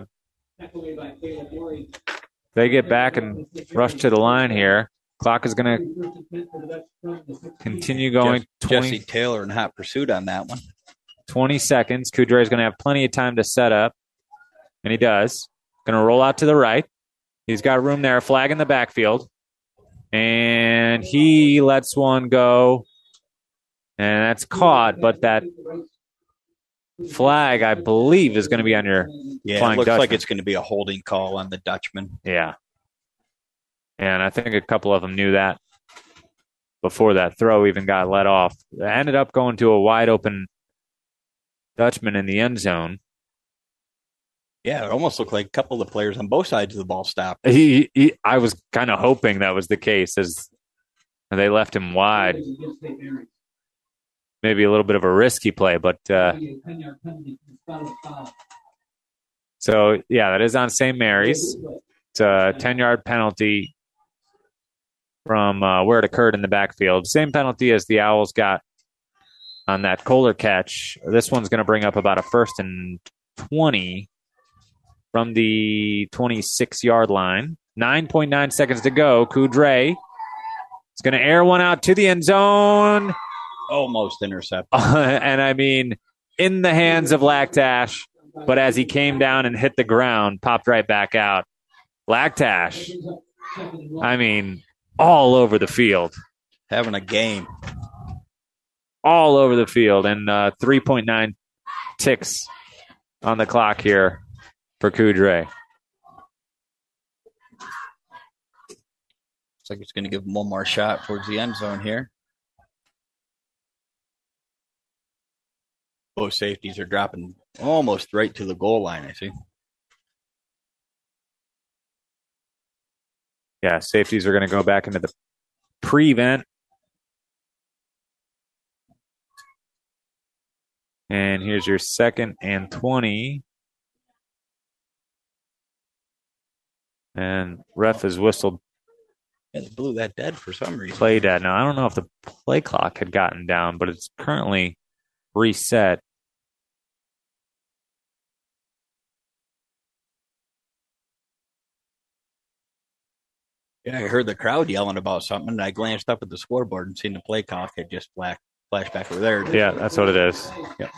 back and rush to the line here, clock is going to continue going. Jesse Taylor in hot pursuit on that one. 20 seconds. Coudray is going to have plenty of time to set up, and he does. Going to roll out to the right. He's got room there, flag in the backfield. And he lets one go. And that's caught, but that flag, I believe, is going to be on your Flying it looks Dutchman. like it's going to be a holding call on the Dutchman. Yeah. And I think a couple of them knew that before that throw even got let off. It ended up going to a wide open Dutchman in the end zone. Yeah, it almost looked like a couple of the players on both sides of the ball stopped. I was kind of hoping that was the case as they left him wide. Maybe a little bit of a risky play, but so, yeah, that is on St. Mary's. It's a 10-yard penalty from where it occurred in the backfield. Same penalty as the Owls got on that Kohler catch. This one's going to bring up about a 1st and 20 from the 26-yard line. 9.9 seconds to go. Coudray is going to air one out to the end zone. Almost intercepted. And I mean, in the hands of Laktash, but as he came down and hit the ground, popped right back out. Laktash, I mean, all over the field. Having a game. All over the field. And 3.9 ticks on the clock here for Coudray. Looks like it's going to give him one more shot towards the end zone here. Both safeties are dropping almost right to the goal line, I see. Yeah, safeties are going to go back into the prevent. And here's your 2nd and 20. And ref has whistled. Yeah, they blew that dead for some reason. Play dead. Now, I don't know if the play clock had gotten down, but it's currently reset. Yeah, I heard the crowd yelling about something, and I glanced up at the scoreboard and seen the play clock had just flashed back over there. Yeah, that's what it is. Yep.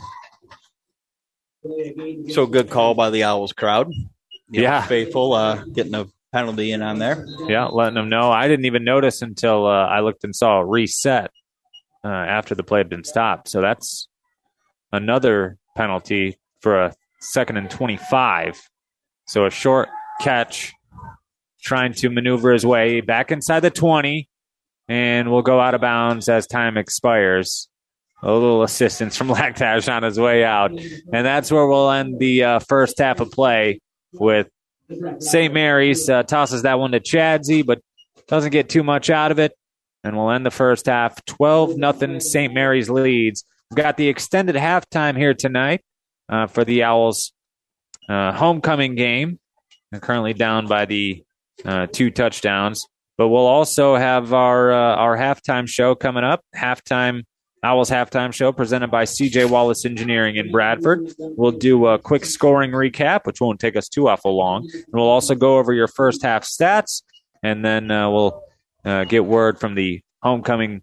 So good call by the Owls crowd. Faithful getting a penalty in on there. Yeah, letting them know. I didn't even notice until I looked and saw a reset after the play had been stopped. So that's another penalty for a 2nd and 25. So a short catch, trying to maneuver his way back inside the 20, and will go out of bounds as time expires. A little assistance from Laktash on his way out. And that's where we'll end the first half of play with St. Mary's tosses that one to Chadsey, but doesn't get too much out of it. And we'll end the first half 12-0 St. Mary's leads. We've got the extended halftime here tonight for the Owls homecoming game. They're currently down by the 2 touchdowns. But we'll also have our halftime show coming up. Owls halftime show presented by C.J. Wallace Engineering in Bradford. We'll do a quick scoring recap, which won't take us too awful long. And we'll also go over your first half stats, and then we'll get word from the homecoming,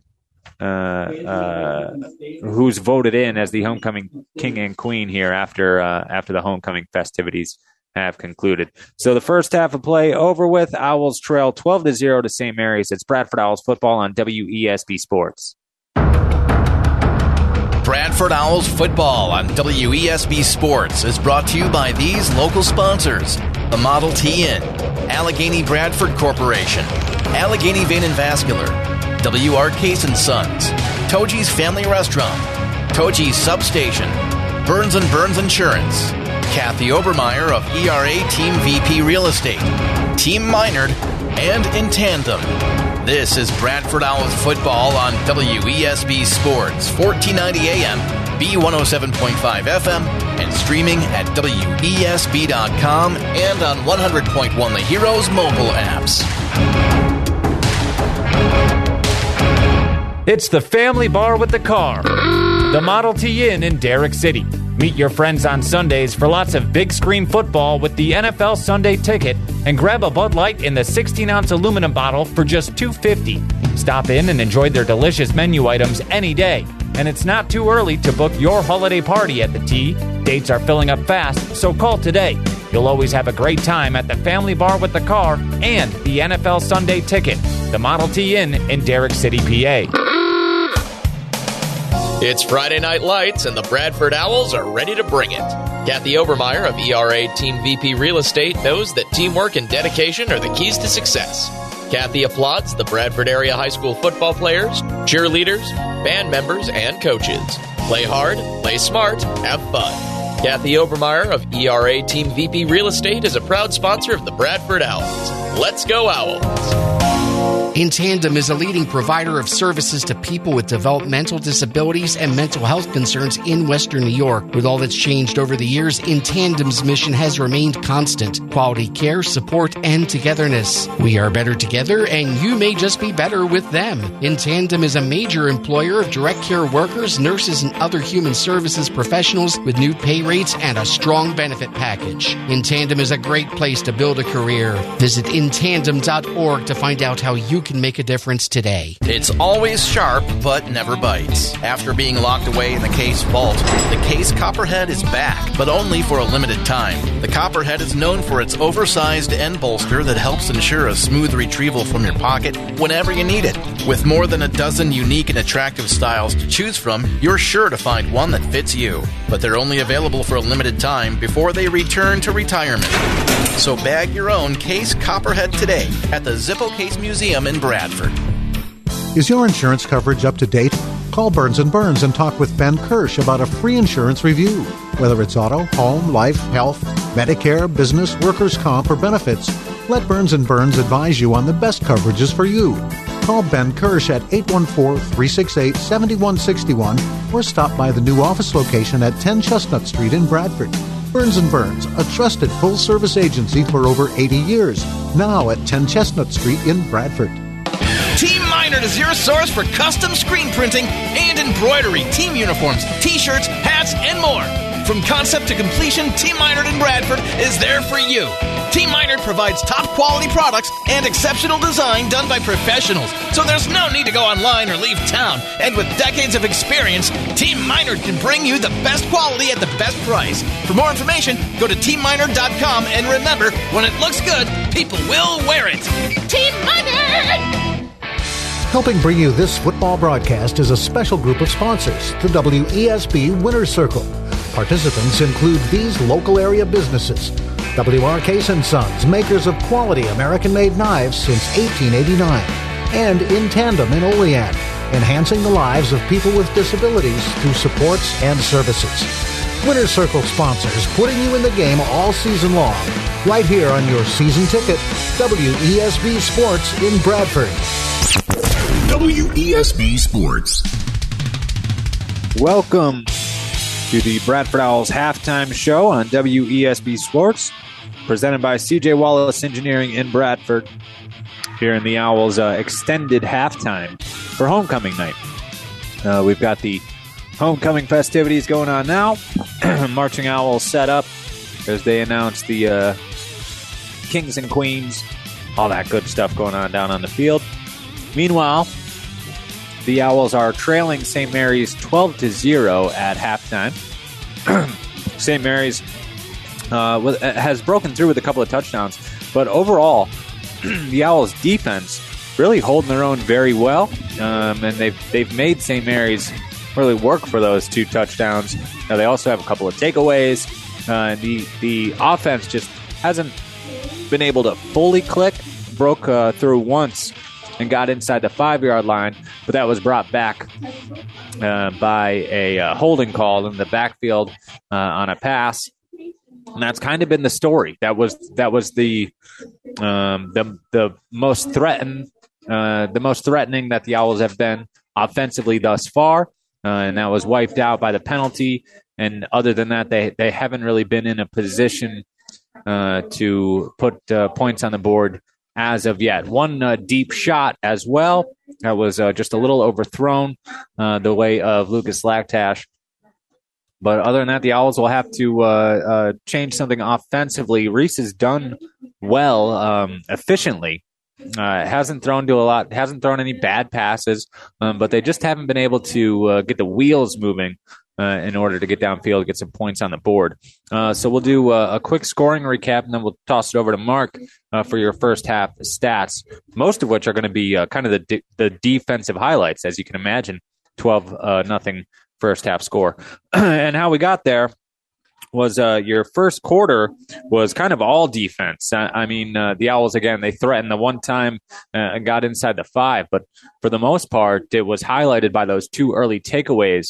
who's voted in as the homecoming king and queen here after the homecoming festivities have concluded. So the first half of play over with. Owls trail 12-0 to St. Mary's. It's Bradford Owls football on WESB Sports. Bradford Owls football on WESB Sports is brought to you by these local sponsors: the Model T Inn, Allegheny Bradford Corporation, Allegheny Vein and Vascular, W.R. Case & Sons, Toji's Family Restaurant, Toji's Substation, Burns & Burns Insurance, Kathy Obermeyer of ERA Team VP Real Estate, Team Minard, and In Tandem. This is Bradford Owls football on WESB Sports, 1490 AM, B107.5 FM, and streaming at WESB.com and on 100.1 The Heroes mobile apps. It's the Family Bar with the Car, the Model T Inn in Derrick City. Meet your friends on Sundays for lots of big screen football with the NFL Sunday Ticket, and grab a Bud Light in the 16-ounce aluminum bottle for just $2.50. Stop in and enjoy their delicious menu items any day. And it's not too early to book your holiday party at the T. Dates are filling up fast, so call today. You'll always have a great time at the Family Bar with the Car and the NFL Sunday Ticket, the Model T Inn in Derrick City, PA. It's Friday Night Lights, and the Bradford Owls are ready to bring it. Kathy Obermeyer of ERA Team VP Real Estate knows that teamwork and dedication are the keys to success. Kathy applauds the Bradford area high school football players, cheerleaders, band members, and coaches. Play hard, play smart, have fun. Kathy Obermeyer of ERA Team VP Real Estate is a proud sponsor of the Bradford Owls. Let's go Owls! In Tandem is a leading provider of services to people with developmental disabilities and mental health concerns in Western New York. With all that's changed over the years, In Tandem's mission has remained constant: quality care, support, and togetherness. We are better together, and you may just be better with them. In Tandem is a major employer of direct care workers, nurses, and other human services professionals with new pay rates and a strong benefit package. In Tandem is a great place to build a career. Visit intandem.org to find out how you can make a difference today. It's always sharp, but never bites. After being locked away in the Case vault, the Case Copperhead is back, but only for a limited time. The Copperhead is known for its oversized end bolster that helps ensure a smooth retrieval from your pocket whenever you need it. With more than a dozen unique and attractive styles to choose from, you're sure to find one that fits you. But they're only available for a limited time before they return to retirement. So bag your own Case Copperhead today at the Zippo Case Museum in Bradford. Is your insurance coverage up to date? Call Burns & Burns and talk with Ben Kirsch about a free insurance review. Whether it's auto, home, life, health, Medicare, business, workers' comp, or benefits, let Burns & Burns advise you on the best coverages for you. Call Ben Kirsch at 814-368-7161 or stop by the new office location at 10 Chestnut Street in Bradford. Burns & Burns, a trusted full-service agency for over 80 years, now at 10 Chestnut Street in Bradford. Team Minard is your source for custom screen printing and embroidery, team uniforms, t-shirts, hats, and more. From concept to completion, Team Minard in Bradford is there for you. Team Minard provides top-quality products and exceptional design done by professionals, so there's no need to go online or leave town. And with decades of experience, Team Minard can bring you the best quality at the best price. For more information, go to teamminard.com, and remember, when it looks good, people will wear it. Team Minard! Helping bring you this football broadcast is a special group of sponsors, the WESB Winner's Circle. Participants include these local area businesses: W.R. Case & Sons, makers of quality American-made knives since 1889, and In Tandem in Olean, enhancing the lives of people with disabilities through supports and services. Winner's Circle sponsors, putting you in the game all season long, right here on your season ticket, WESB Sports in Bradford. WESB Sports. Welcome to the Bradford Owls halftime show on WESB Sports, presented by CJ Wallace Engineering in Bradford, here in the Owls' extended halftime for homecoming night. We've got the homecoming festivities going on now. Marching Owls set up as they announce the kings and queens, all that good stuff going on down on the field. Meanwhile, the Owls are trailing St. Mary's 12-0 at halftime. St. Mary's has broken through with a couple of touchdowns, but overall, the Owls' defense really holding their own very well, and they've made St. Mary's really work for those two touchdowns. Now, they also have a couple of takeaways. The offense just hasn't been able to fully click. Broke through once and got inside the 5-yard line, but that was brought back by a holding call in the backfield on a pass, and that's kind of been the story. That was the most threatening that the Owls have been offensively thus far, and that was wiped out by the penalty. And other than that, they haven't really been in a position to put points on the board as of yet. One deep shot as well. That was just a little overthrown the way of Lucas Lactash. But other than that, the Owls will have to change something offensively. Reese has done well efficiently. Hasn't thrown any bad passes, but they just haven't been able to get the wheels moving in order to get downfield and get some points on the board. So we'll do a quick scoring recap, and then we'll toss it over to Mark for your first half stats, most of which are going to be kind of the defensive highlights, as you can imagine. 12-0 first half score. And how we got there was your first quarter was kind of all defense. I mean, the Owls, again, they threatened the one time and got inside the 5, but for the most part, it was highlighted by those two early takeaways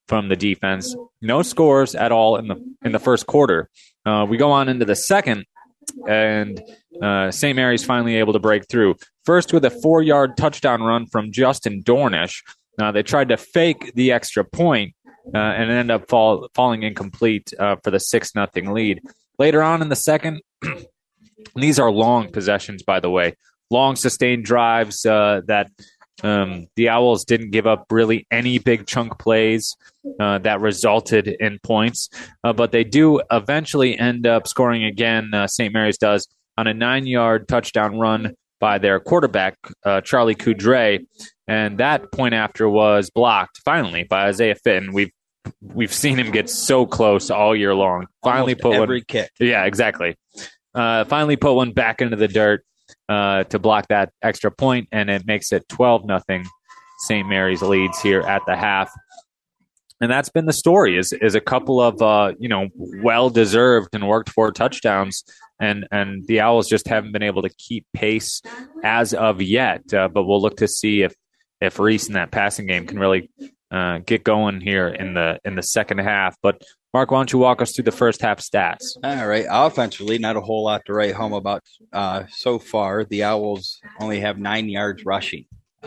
from the defense. No scores at all in the first quarter. We go on into the second, and St. Mary's finally able to break through. First with a 4-yard touchdown run from Justin Dornish. They tried to fake the extra point and ended up falling incomplete for the 6-0 lead. Later on in the second, these are long possessions, by the way. Long sustained drives that the Owls didn't give up really any big chunk plays that resulted in points. But they do eventually end up scoring again, St. Mary's does, on a 9-yard touchdown run by their quarterback, Charlie Coudray. And that point after was blocked, finally, by Isaiah Fitton. We've seen him get so close all year long. Finally Almost put every kick. Yeah, exactly. Finally put one back into the dirt to block that extra point, and it makes it 12-0. St. Mary's leads here at the half. And that's been the story, is a couple of well-deserved and worked-for touchdowns, and the Owls just haven't been able to keep pace as of yet. But we'll look to see if Reese in that passing game can really get going here in the second half. But Mark, why don't you walk us through the first half stats? All right. Offensively, not a whole lot to write home about so far. The Owls only have 9 yards rushing.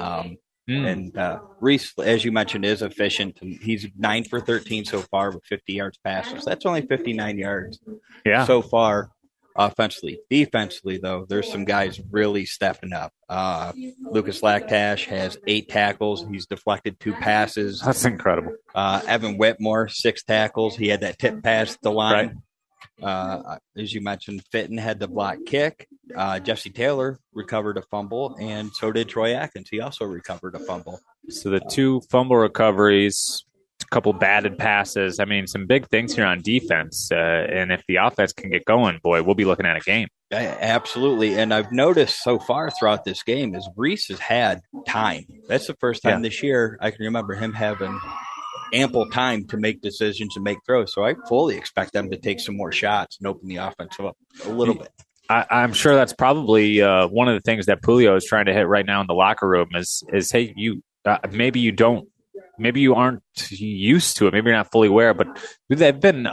And Reese, as you mentioned, is efficient. And he's 9 for 13 so far with 50 yards passes. That's only 59 yards so far offensively. Defensively, though, there's some guys really stepping up. Lucas Lactash has 8 tackles. He's deflected 2 passes. That's incredible. Evan Whitmore, 6 tackles. He had that tip pass to the line. As you mentioned, Fitton had the block kick. Jesse Taylor recovered a fumble, and so did Troy Atkins. He also recovered a fumble. So the 2 fumble recoveries, a couple batted passes. I mean, some big things here on defense. And if the offense can get going, boy, we'll be looking at a game. Absolutely. And I've noticed so far throughout this game is Reese has had time. That's the first time this year I can remember him having ample time to make decisions and make throws. So I fully expect them to take some more shots and open the offense up a little bit. I'm sure that's probably one of the things that Pulio is trying to hit right now in the locker room is hey, maybe you aren't used to it. Maybe you're not fully aware, but they've been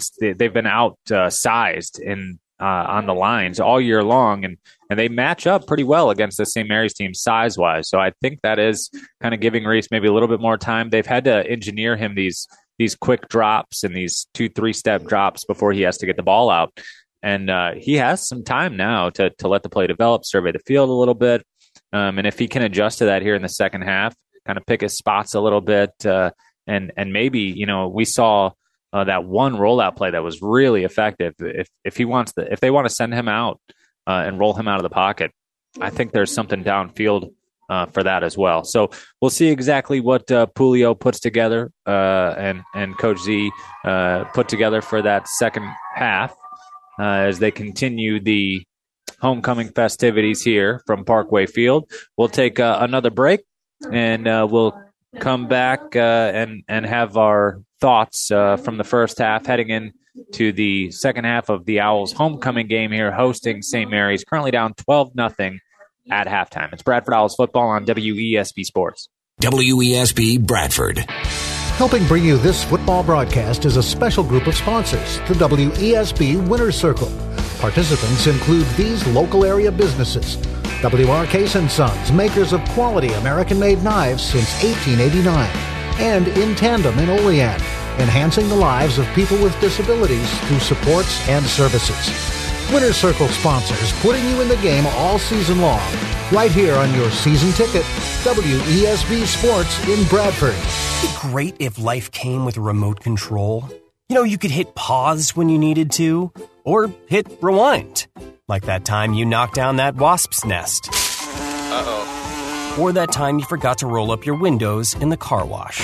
outsized on the lines all year long, and they match up pretty well against the St. Mary's team size-wise. So I think that is kind of giving Reese maybe a little bit more time. They've had to engineer him these quick drops and these 2-3-step drops before he has to get the ball out. And he has some time now to let the play develop, survey the field a little bit. And if he can adjust to that here in the second half, kind of pick his spots a little bit, and maybe, we saw that one rollout play that was really effective. If they want to send him out and roll him out of the pocket, I think there's something downfield for that as well. So we'll see exactly what Pulio puts together and Coach Z put together for that second half as they continue the homecoming festivities here from Parkway Field. We'll take another break, and we'll come back and have our thoughts from the first half heading into the second half of the Owls homecoming game here hosting St. Mary's, currently down 12-0 at halftime. It's Bradford Owls football on WESB Sports. WESB Bradford. Helping bring you this football broadcast is a special group of sponsors, the WESB Winner's Circle. Participants include these local area businesses: W.R. Case & Sons, makers of quality American-made knives since 1889, and In Tandem in Olean, enhancing the lives of people with disabilities through supports and services. Winner's Circle sponsors, putting you in the game all season long, right here on your season ticket, WESB Sports in Bradford. It'd be great if life came with a remote control. You could hit pause when you needed to, or hit rewind. Like that time you knocked down that wasp's nest. Uh-oh. Or that time you forgot to roll up your windows in the car wash.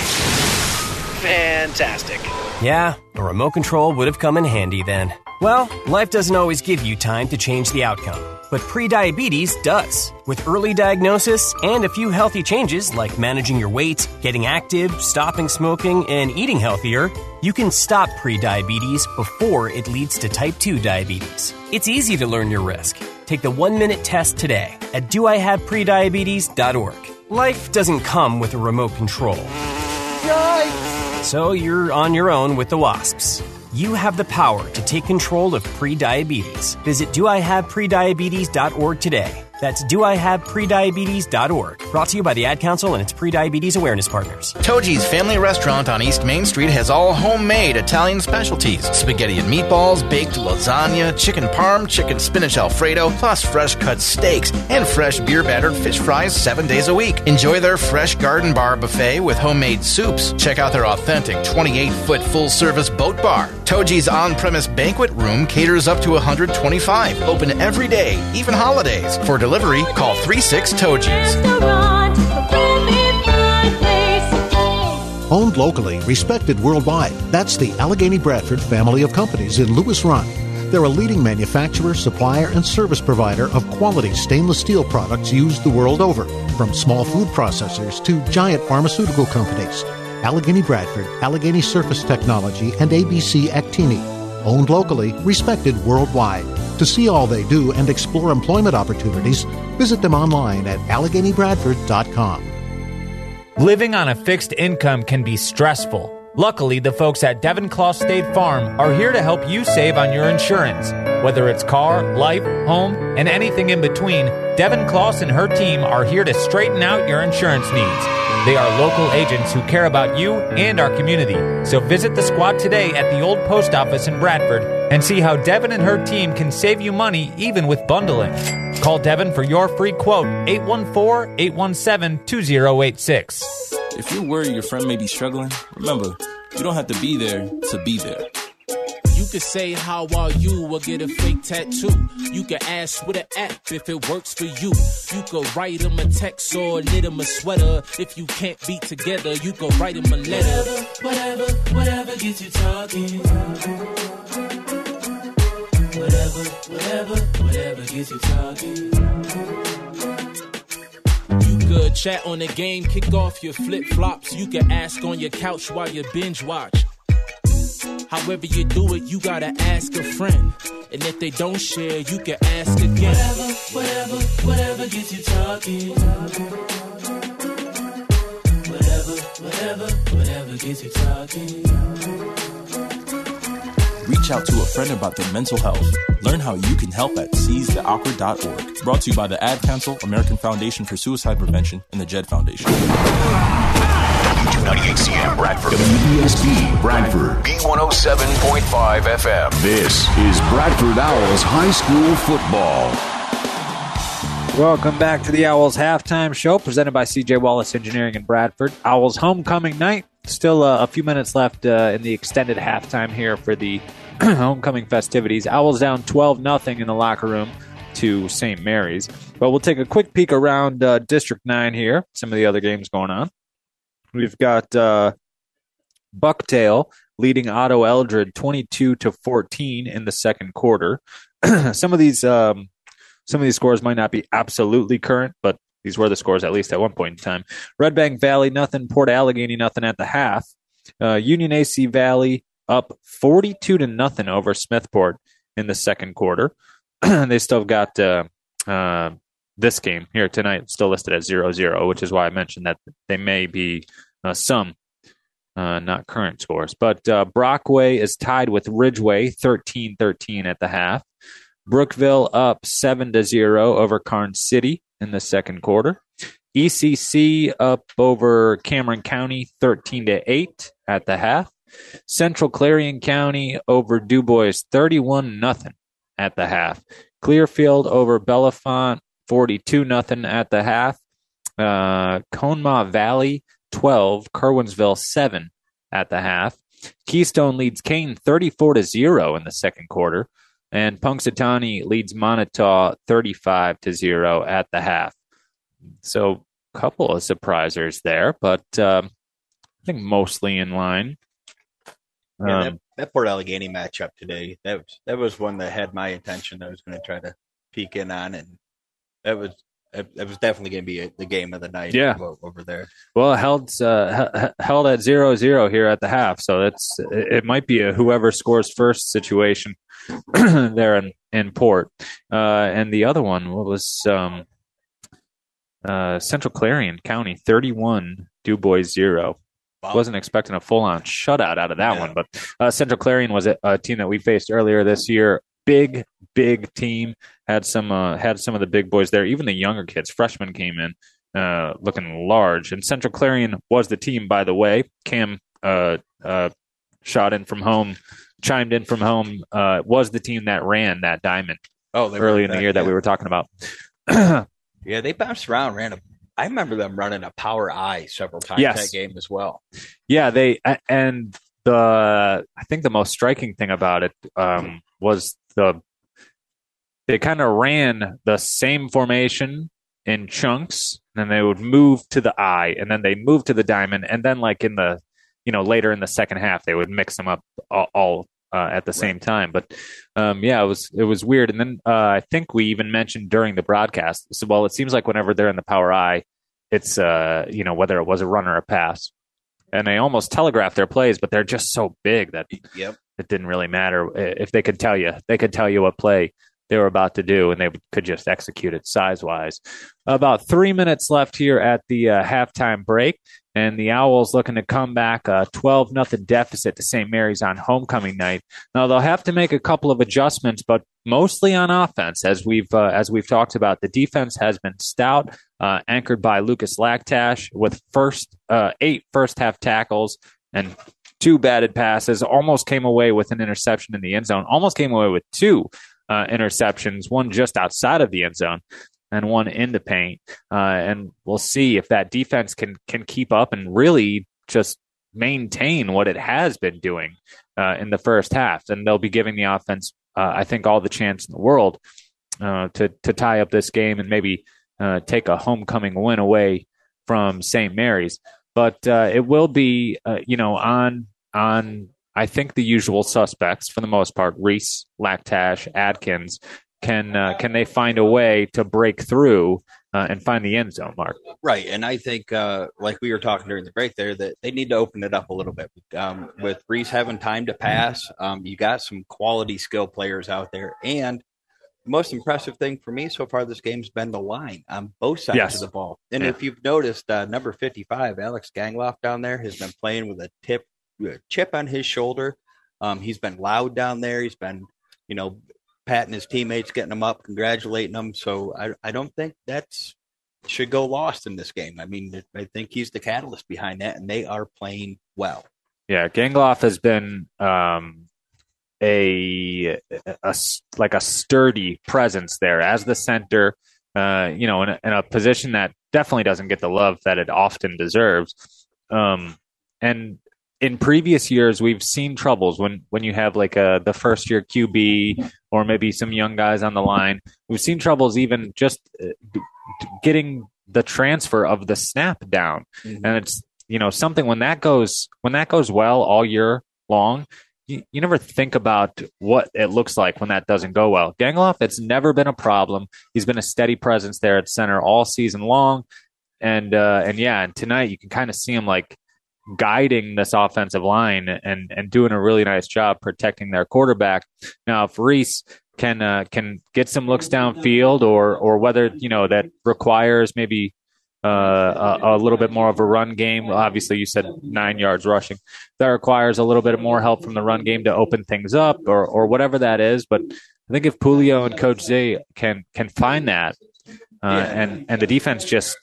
Fantastic. Yeah, a remote control would have come in handy then. Well, life doesn't always give you time to change the outcome, but prediabetes does. With early diagnosis and a few healthy changes like managing your weight, getting active, stopping smoking, and eating healthier, you can stop prediabetes before it leads to type 2 diabetes. It's easy to learn your risk. Take the 1-minute test today at doihaveprediabetes.org. Life doesn't come with a remote control. Yikes! So you're on your own with the wasps. You have the power to take control of prediabetes. Visit doihaveprediabetes.org today. That's doihaveprediabetes.org. Brought to you by the Ad Council and its Prediabetes Awareness Partners. Toji's Family Restaurant on East Main Street has all homemade Italian specialties. Spaghetti and meatballs, baked lasagna, chicken parm, chicken spinach alfredo, plus fresh cut steaks and fresh beer battered fish fries 7 days a week. Enjoy their fresh garden bar buffet with homemade soups. Check out their authentic 28-foot full-service boat bar. Toji's on-premise banquet room caters up to 125. Open every day, even holidays. For delivery, call 36-TOJI's. Owned locally, respected worldwide. That's the Allegheny Bradford family of companies in Lewis Run. They're a leading manufacturer, supplier, and service provider of quality stainless steel products used the world over, from small food processors to giant pharmaceutical companies. Allegheny Bradford, Allegheny Surface Technology, and ABC Actini. Owned locally, respected worldwide. To see all they do and explore employment opportunities, visit them online at AlleghenyBradford.com. Living on a fixed income can be stressful. Luckily, the folks at Devon Claw State Farm are here to help you save on your insurance. Whether it's car, life, home, and anything in between, Devon Claus and her team are here to straighten out your insurance needs. They are local agents who care about you and our community. So visit the squad today at the old post office in Bradford and see how Devon and her team can save you money even with bundling. Call Devon for your free quote, 814-817-2086. If you're worried your friend may be struggling, remember, you don't have to be there to be there. You can say how are you or get a fake tattoo. You can ask with an app if it works for you. You can write them a text or knit them a sweater. If you can't be together, you can write them a letter. Whatever gets you talking. Whatever gets you talking. You could chat on the game, kick off your flip-flops. You can ask on your couch while you binge watch. However you do it, you gotta ask a friend. And if they don't share, you can ask again. Whatever gets you talking. Whatever gets you talking. Reach out to a friend about their mental health. Learn how you can help at seizetheawkward.org. Brought to you by the Ad Council, American Foundation for Suicide Prevention, and the JED Foundation. W298CM Bradford. WESB Bradford. B107.5 FM. This is Bradford Owls High School Football. Welcome back to the Owls Halftime Show, presented by C.J. Wallace Engineering in Bradford. Owls homecoming night. Still a few minutes left in the extended halftime here for the homecoming festivities. Owls down 12-0 in the locker room to St. Mary's. But we'll take a quick peek around District 9 here, some of the other games going on. We've got Bucktail leading Otto Eldred 22-14 in the second quarter. Some of these scores might not be absolutely current, but these were the scores at least at one point in time. Red Bank Valley, nothing. Port Allegheny, nothing at the half. Union AC Valley up 42-0 over Smithport in the second quarter. They still got this game here tonight still listed as 0-0, which is why I mentioned that they may be some not current scores. But Brockway is tied with Ridgeway 13-13 at the half. Brookville up 7-0 over Karnes City in the second quarter. ECC up over Cameron County 13-8 at the half. Central Clarion County over DuBois 31-0 at the half. Clearfield over Bellefonte 42-0 at the half. Conemaugh Valley 12, Kerwinsville 7 at the half. Keystone leads Kane 34-0 in the second quarter. And Punxsutawney leads Montauk 35-0 at the half. So a couple of surprisers there, but I think mostly in line. Yeah, that Port Allegheny matchup today, that was one that had my attention that I was going to try to peek in on, and that was definitely going to be the game of the night over there. Well, held at 0-0 here at the half, so it might be a whoever scores first situation there in Port. And the other one was Central Clarion County 31, DuBois 0. Wasn't expecting a full-on shutout out of that one. But Central Clarion was a team that we faced earlier this year. Big team. Had some of the big boys there. Even the younger kids, freshmen, came in looking large. And Central Clarion was the team, by the way. Cam chimed in from home, was the team that ran that diamond early in the year that we were talking about. Yeah, they bounced around, I remember them running a power I several times that game as well. Yeah, I think the most striking thing about it was they kind of ran the same formation in chunks, and then they would move to the I, and then they moved to the diamond, and then like in the later in the second half they would mix them up all at the same time. But it was weird. And then I think we even mentioned during the broadcast, so it seems like whenever they're in the power I, it's whether it was a run or a pass, and they almost telegraph their plays, but they're just so big that it didn't really matter. If they could tell you what play they were about to do, and they could just execute it size-wise. About 3 minutes left here at the halftime break, and the Owls looking to come back a 12-0 deficit to St. Mary's on homecoming night. Now, they'll have to make a couple of adjustments, but mostly on offense, as we've talked about. The defense has been stout, anchored by Lucas Laktash with 8 first-half tackles and 2 batted passes. Almost came away with an interception in the end zone. Almost came away with 2 interceptions, one just outside of the end zone and one in the paint. And we'll see if that defense can keep up and really just maintain what it has been doing in the first half. And they'll be giving the offense, I think, all the chance in the world to tie up this game and maybe take a homecoming win away from St. Mary's. But it will be, on I think the usual suspects for the most part: Reese, Laktash, Adkins. Can they find a way to break through and find the end zone, Mark? Right, and I think like we were talking during the break there, that they need to open it up a little bit. With Reese having time to pass, you got some quality skill players out there, and the most impressive thing for me so far this game's been the line on both sides of the ball. And if you've noticed, number 55, Alex Gangloff down there, has been playing with a chip on his shoulder. He's been loud down there. He's been, patting his teammates, getting them up, congratulating them. So I don't think that's should go lost in this game. I mean, I think he's the catalyst behind that, and they are playing well. Yeah, Gangloff has been a sturdy presence there as the center, in a position that definitely doesn't get the love that it often deserves. And in previous years, we've seen troubles when you have like the first year QB or maybe some young guys on the line. We've seen troubles even just getting the transfer of the snap down. Mm-hmm. And it's, something when that goes well all year long, you never think about what it looks like when that doesn't go well. Gangloff, it's never been a problem. He's been a steady presence there at center all season long. And tonight you can kind of see him like guiding this offensive line and doing a really nice job protecting their quarterback. Now, if Reese can get some looks downfield, or whether that requires maybe a little bit more of a run game. Obviously, you said 9 yards rushing. That requires a little bit more help from the run game to open things up, or whatever that is. But I think if Pulio and Coach Zay can find that. And the defense just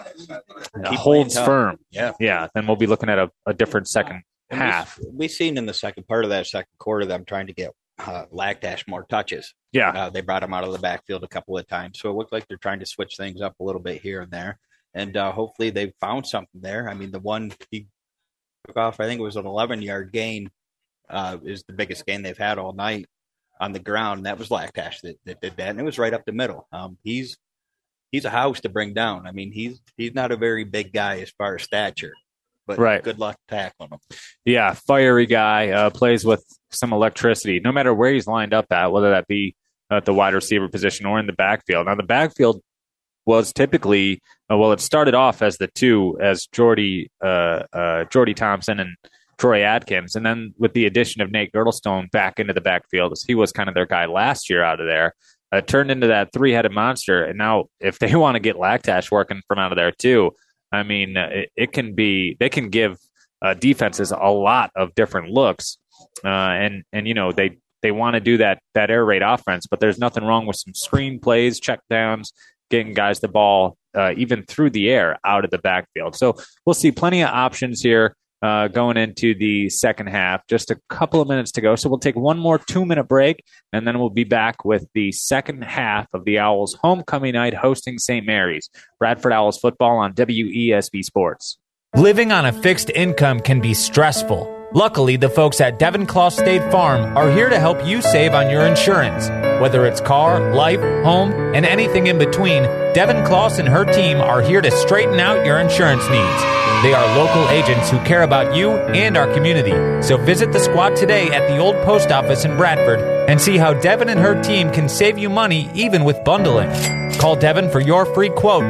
holds firm. Yeah. Then we'll be looking at a different second half. We've seen in the second part of that second quarter them trying to get Laktash more touches. Yeah. They brought him out of the backfield a couple of times. So it looked like they're trying to switch things up a little bit here and there. And hopefully they found something there. I mean, the one he took off, I think it was an 11-yard gain, is the biggest gain they've had all night on the ground. And that was Laktash that did that. And it was right up the middle. He's a house to bring down. I mean, he's not a very big guy as far as stature, but good luck tackling him. Yeah, fiery guy, plays with some electricity, no matter where he's lined up at, whether that be at the wide receiver position or in the backfield. Now, the backfield was typically, it started off as the two, as Jordy Thompson and Troy Adkins, and then with the addition of Nate Girdlestone back into the backfield, he was kind of their guy last year out of there. Turned into that three-headed monster, and now if they want to get Laktash working from out of there too, I mean, they can give defenses a lot of different looks. And they want to do that air raid offense, but there's nothing wrong with some screen plays, check downs, getting guys the ball even through the air out of the backfield. So we'll see plenty of options here going into the second half. Just a couple of minutes to go. So we'll take one more 2-minute break, and then we'll be back with the second half of the Owls homecoming night hosting St. Mary's. Bradford Owls football on WESB Sports. Living on a fixed income can be stressful. Luckily, the folks at Devon Claw State Farm are here to help you save on your insurance. Whether it's car, life, home, and anything in between, Devon Claus and her team are here to straighten out your insurance needs. They are local agents who care about you and our community. So visit the squad today at the old post office in Bradford and see how Devon and her team can save you money even with bundling. Call Devon for your free quote,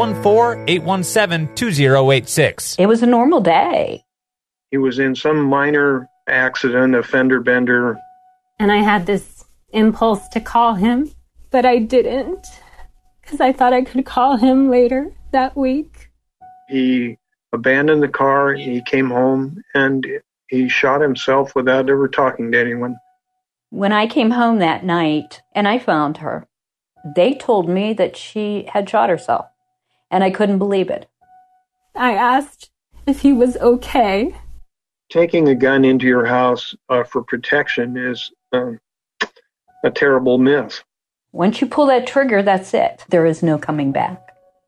814-817-2086. It was a normal day. He was in some minor accident, a fender bender. And I had this impulse to call him, but I didn't because I thought I could call him later that week. He abandoned the car, he came home, and he shot himself without ever talking to anyone. When I came home that night and I found her, they told me that she had shot herself, and I couldn't believe it. I asked if he was okay. Taking a gun into your house for protection is a terrible myth. Once you pull that trigger, that's it. There is no coming back.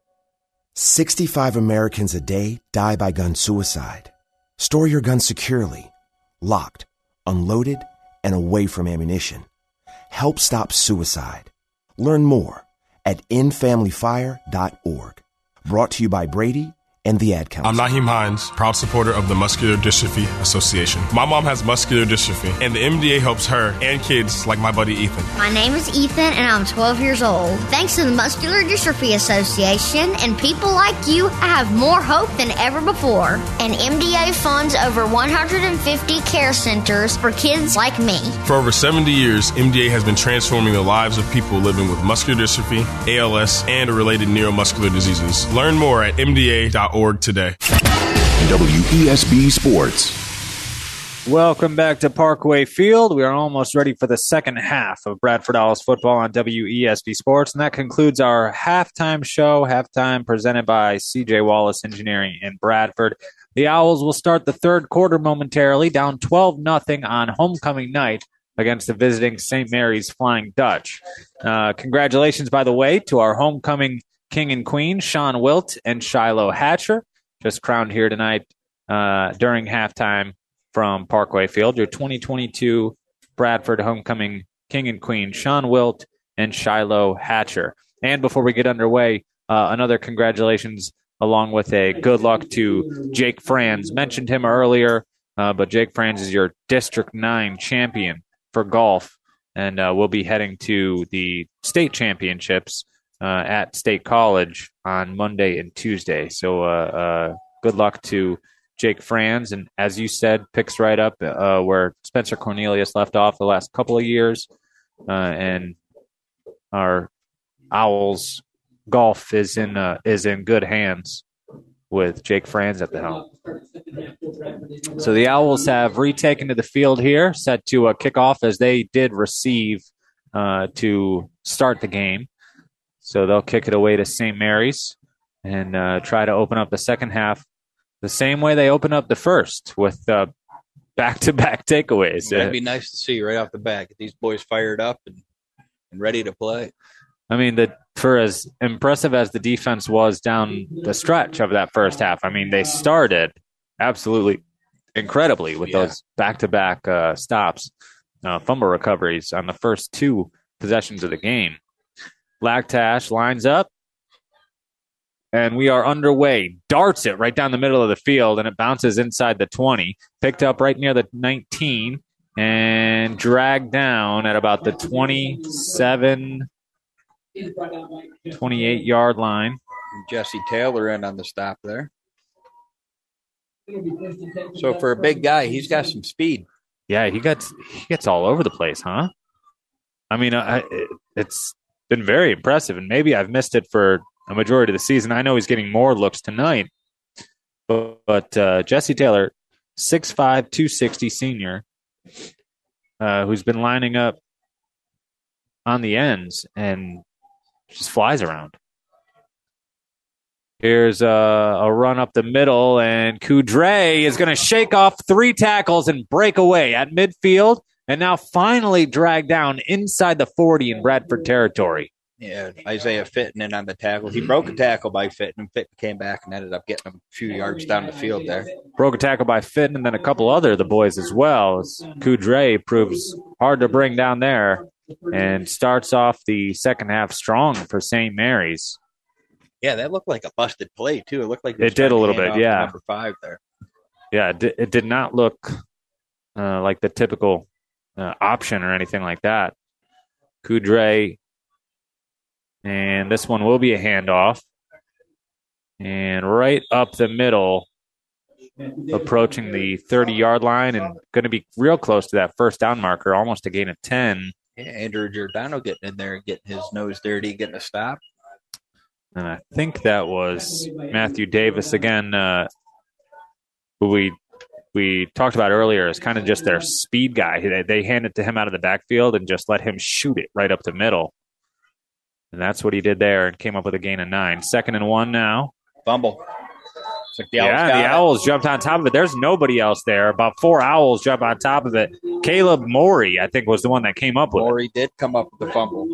65 Americans a day die by gun suicide. Store your gun securely, locked, unloaded, and away from ammunition. Help stop suicide. Learn more at endfamilyfire.org. Brought to you by Brady and the Ad Council. I'm Naheem Hines, proud supporter of the Muscular Dystrophy Association. My mom has muscular dystrophy, and the MDA helps her and kids like my buddy Ethan. My name is Ethan, and I'm 12 years old. Thanks to the Muscular Dystrophy Association and people like you, I have more hope than ever before. And MDA funds over 150 care centers for kids like me. For over 70 years, MDA has been transforming the lives of people living with muscular dystrophy, ALS, and related neuromuscular diseases. Learn more at MDA.org today. WESB Sports. Welcome back to Parkway Field. We are almost ready for the second half of Bradford Owls football on WESB Sports, and that concludes our halftime show. Halftime presented by CJ Wallace Engineering in Bradford. The Owls will start the third quarter momentarily, down 12-0 on homecoming night against the visiting St. Mary's Flying Dutch. Congratulations, by the way, to our homecoming king and queen, Sean Wilt and Shiloh Hatcher, just crowned here tonight during halftime from Parkway Field. Your 2022 Bradford homecoming king and queen, Sean Wilt and Shiloh Hatcher. And before we get underway, another congratulations along with a good luck to Jake Franz. Mentioned him earlier, but Jake Franz is your District 9 champion for golf, and we'll be heading to the state championships at State College on Monday and Tuesday. So good luck to Jake Franz. And as you said, picks right up where Spencer Cornelius left off the last couple of years. And our Owls golf is in good hands with Jake Franz at the helm. So the Owls have retaken to the field here, set to kick off as they did receive to start the game. So they'll kick it away to St. Mary's and try to open up the second half the same way they opened up the first, with back-to-back takeaways. That'd be nice to see right off the bat. Get these boys fired up and ready to play. I mean, for as impressive as the defense was down the stretch of that first half, I mean, they started absolutely incredibly with those back-to-back stops, fumble recoveries on the first two possessions of the game. Lactash lines up, and we are underway. Darts it right down the middle of the field, and it bounces inside the 20. Picked up right near the 19 and dragged down at about the 27, 28-yard line. Jesse Taylor in on the stop there. So for a big guy, he's got some speed. Yeah, he gets all over the place, huh? I mean, it's been very impressive, and maybe I've missed it for a majority of the season. I know he's getting more looks tonight, but Jesse Taylor 6'5", 260 senior, who's been lining up on the ends and just flies around. Here's a run up the middle, and Coudray is going to shake off 3 tackles and break away at midfield, and now finally drag down inside the 40 in Bradford territory. Yeah, Isaiah Fitton in on the tackle. He broke a tackle by Fitton, and Fitton came back and ended up getting him a few yards down the field there. Broke a tackle by Fitton, and then a couple other of the boys as well. Coudray proves hard to bring down there and starts off the second half strong for St. Mary's. Yeah, that looked like a busted play, too. It looked like it did a little bit, yeah. Number 5 there. Yeah, it did not look like the typical option or anything like that. Coudray, and this one will be a handoff. And right up the middle, approaching the 30-yard line and going to be real close to that first down marker, almost a gain of 10. Yeah, Andrew Giordano getting in there and getting his nose dirty, getting a stop. And I think that was Matthew Davis again, who we talked about earlier as kind of just their speed guy. They hand it to him out of the backfield and just let him shoot it right up the middle. And that's what he did there and came up with a gain of 9. 2nd and 1 now. Fumble. Like the Owls jumped on top of it. There's nobody else there. About 4 Owls jump on top of it. Caleb Morey, I think, was the one that came up with it. Morey did come up with the fumble.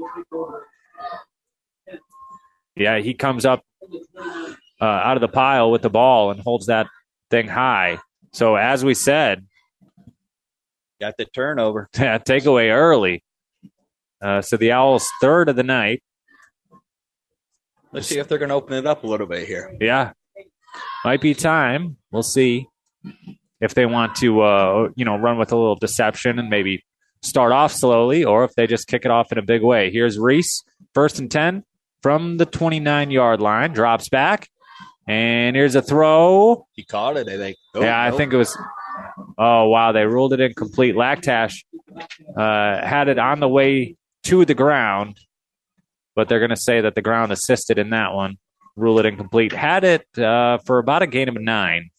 Yeah, he comes up out of the pile with the ball and holds that thing high. So as we said, got the turnover. Takeaway early. So the Owls' 3rd of the night. Let's see if they're going to open it up a little bit here. Yeah, might be time. We'll see if they want to, run with a little deception and maybe start off slowly, or if they just kick it off in a big way. Here's Reese, 1st and 10. From the 29-yard line, drops back, and here's a throw. He caught it, I think. I think it was – oh, wow, they ruled it incomplete. Lactash had it on the way to the ground, but they're going to say that the ground assisted in that one. Rule it incomplete. Had it for about a gain of 9.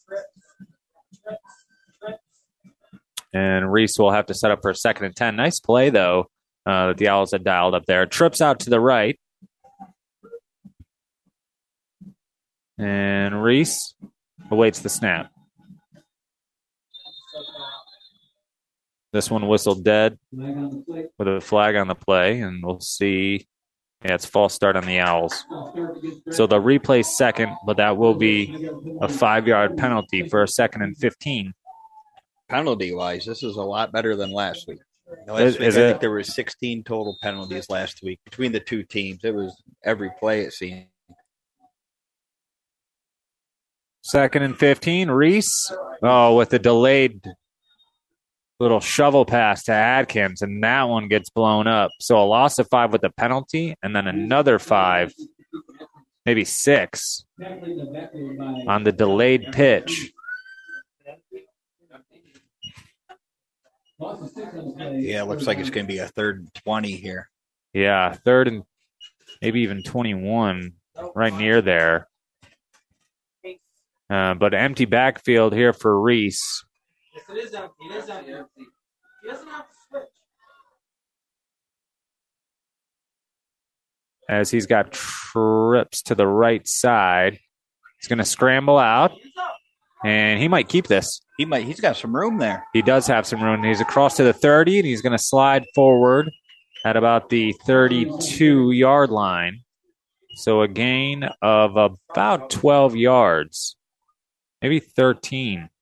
And Reese will have to set up for a 2nd and 10. Nice play, though, that the Owls had dialed up there. Trips out to the right. And Reese awaits the snap. This one whistled dead with a flag on the play, and we'll see. Yeah, it's false start on the Owls. So the replay 2nd, but that will be a 5-yard penalty for a 2nd and 15. Penalty-wise, this is a lot better than last week. I think there were 16 total penalties last week between the two teams. It was every play, it seemed. 2nd and 15, Reese. Oh, with the delayed little shovel pass to Adkins, and that one gets blown up. So a loss of 5 with the penalty, and then another 5, maybe 6, on the delayed pitch. Yeah, it looks like it's going to be a 3rd and 20 here. Yeah, 3rd and maybe even 21, right near there. But empty backfield here for Reese. Yes, it is empty. It is empty. He doesn't have to switch. As he's got trips to the right side. He's going to scramble out, and he might keep this. He's got some room there. He does have some room. He's across to the 30, and he's going to slide forward at about the 32-yard line. So a gain of about 12 yards. Maybe 13.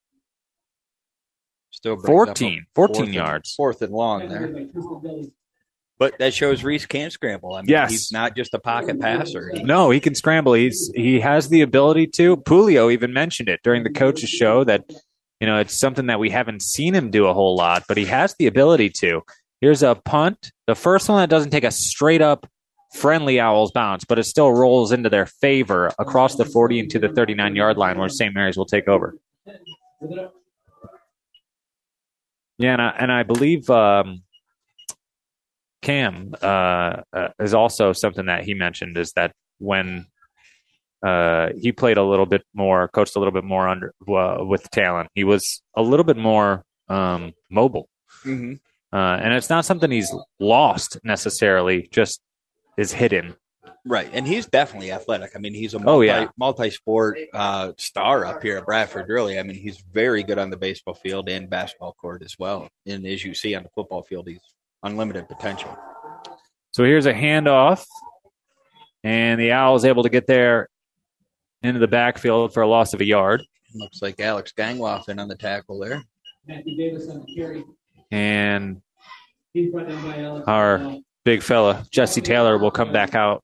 Still 14 yards. 4th and long there. But that shows Reese can scramble. I mean, yes. He's not just a pocket passer. No, he can scramble. He has the ability to. Pulio even mentioned it during the coach's show that, it's something that we haven't seen him do a whole lot, but he has the ability to. Here's a punt. The first one that doesn't take a straight up friendly Owls bounce, but it still rolls into their favor across the 40 into the 39-yard line where St. Mary's will take over. Yeah, and I believe Cam is also something that he mentioned is that when he played a little bit more, coached a little bit more under with Talon. He was a little bit more mobile. Mm-hmm. And it's not something he's lost necessarily, just is hidden. Right, and he's definitely athletic. I mean, he's a multi-sport star up here at Bradford, really. I mean, he's very good on the baseball field and basketball court as well. And as you see on the football field, he's unlimited potential. So here's a handoff, and the Owls able to get there into the backfield for a loss of a yard. Looks like Alex Gangloff in on the tackle there. Matthew Davis on the carry. And He's brought down by Alex. our big fella, Jesse Taylor, will come back out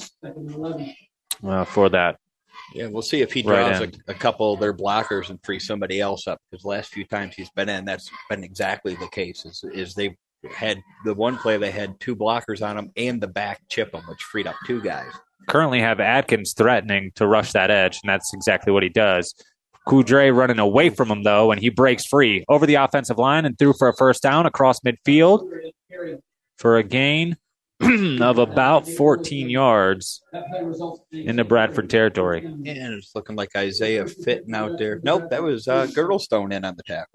for that. Yeah, we'll see if he draws a couple of their blockers and frees somebody else up, because the last few times he's been in, that's been exactly the case. Is they had the one play, they had two blockers on him and the back chip him, which freed up two guys. Currently have Atkins threatening to rush that edge, and that's exactly what he does. Coudray running away from him, though, and he breaks free over the offensive line and threw for a first down across midfield for a gain of about 14 yards into Bradford territory. And it's looking like Isaiah Fitton out there. Nope, that was Girdlestone in on the tackle.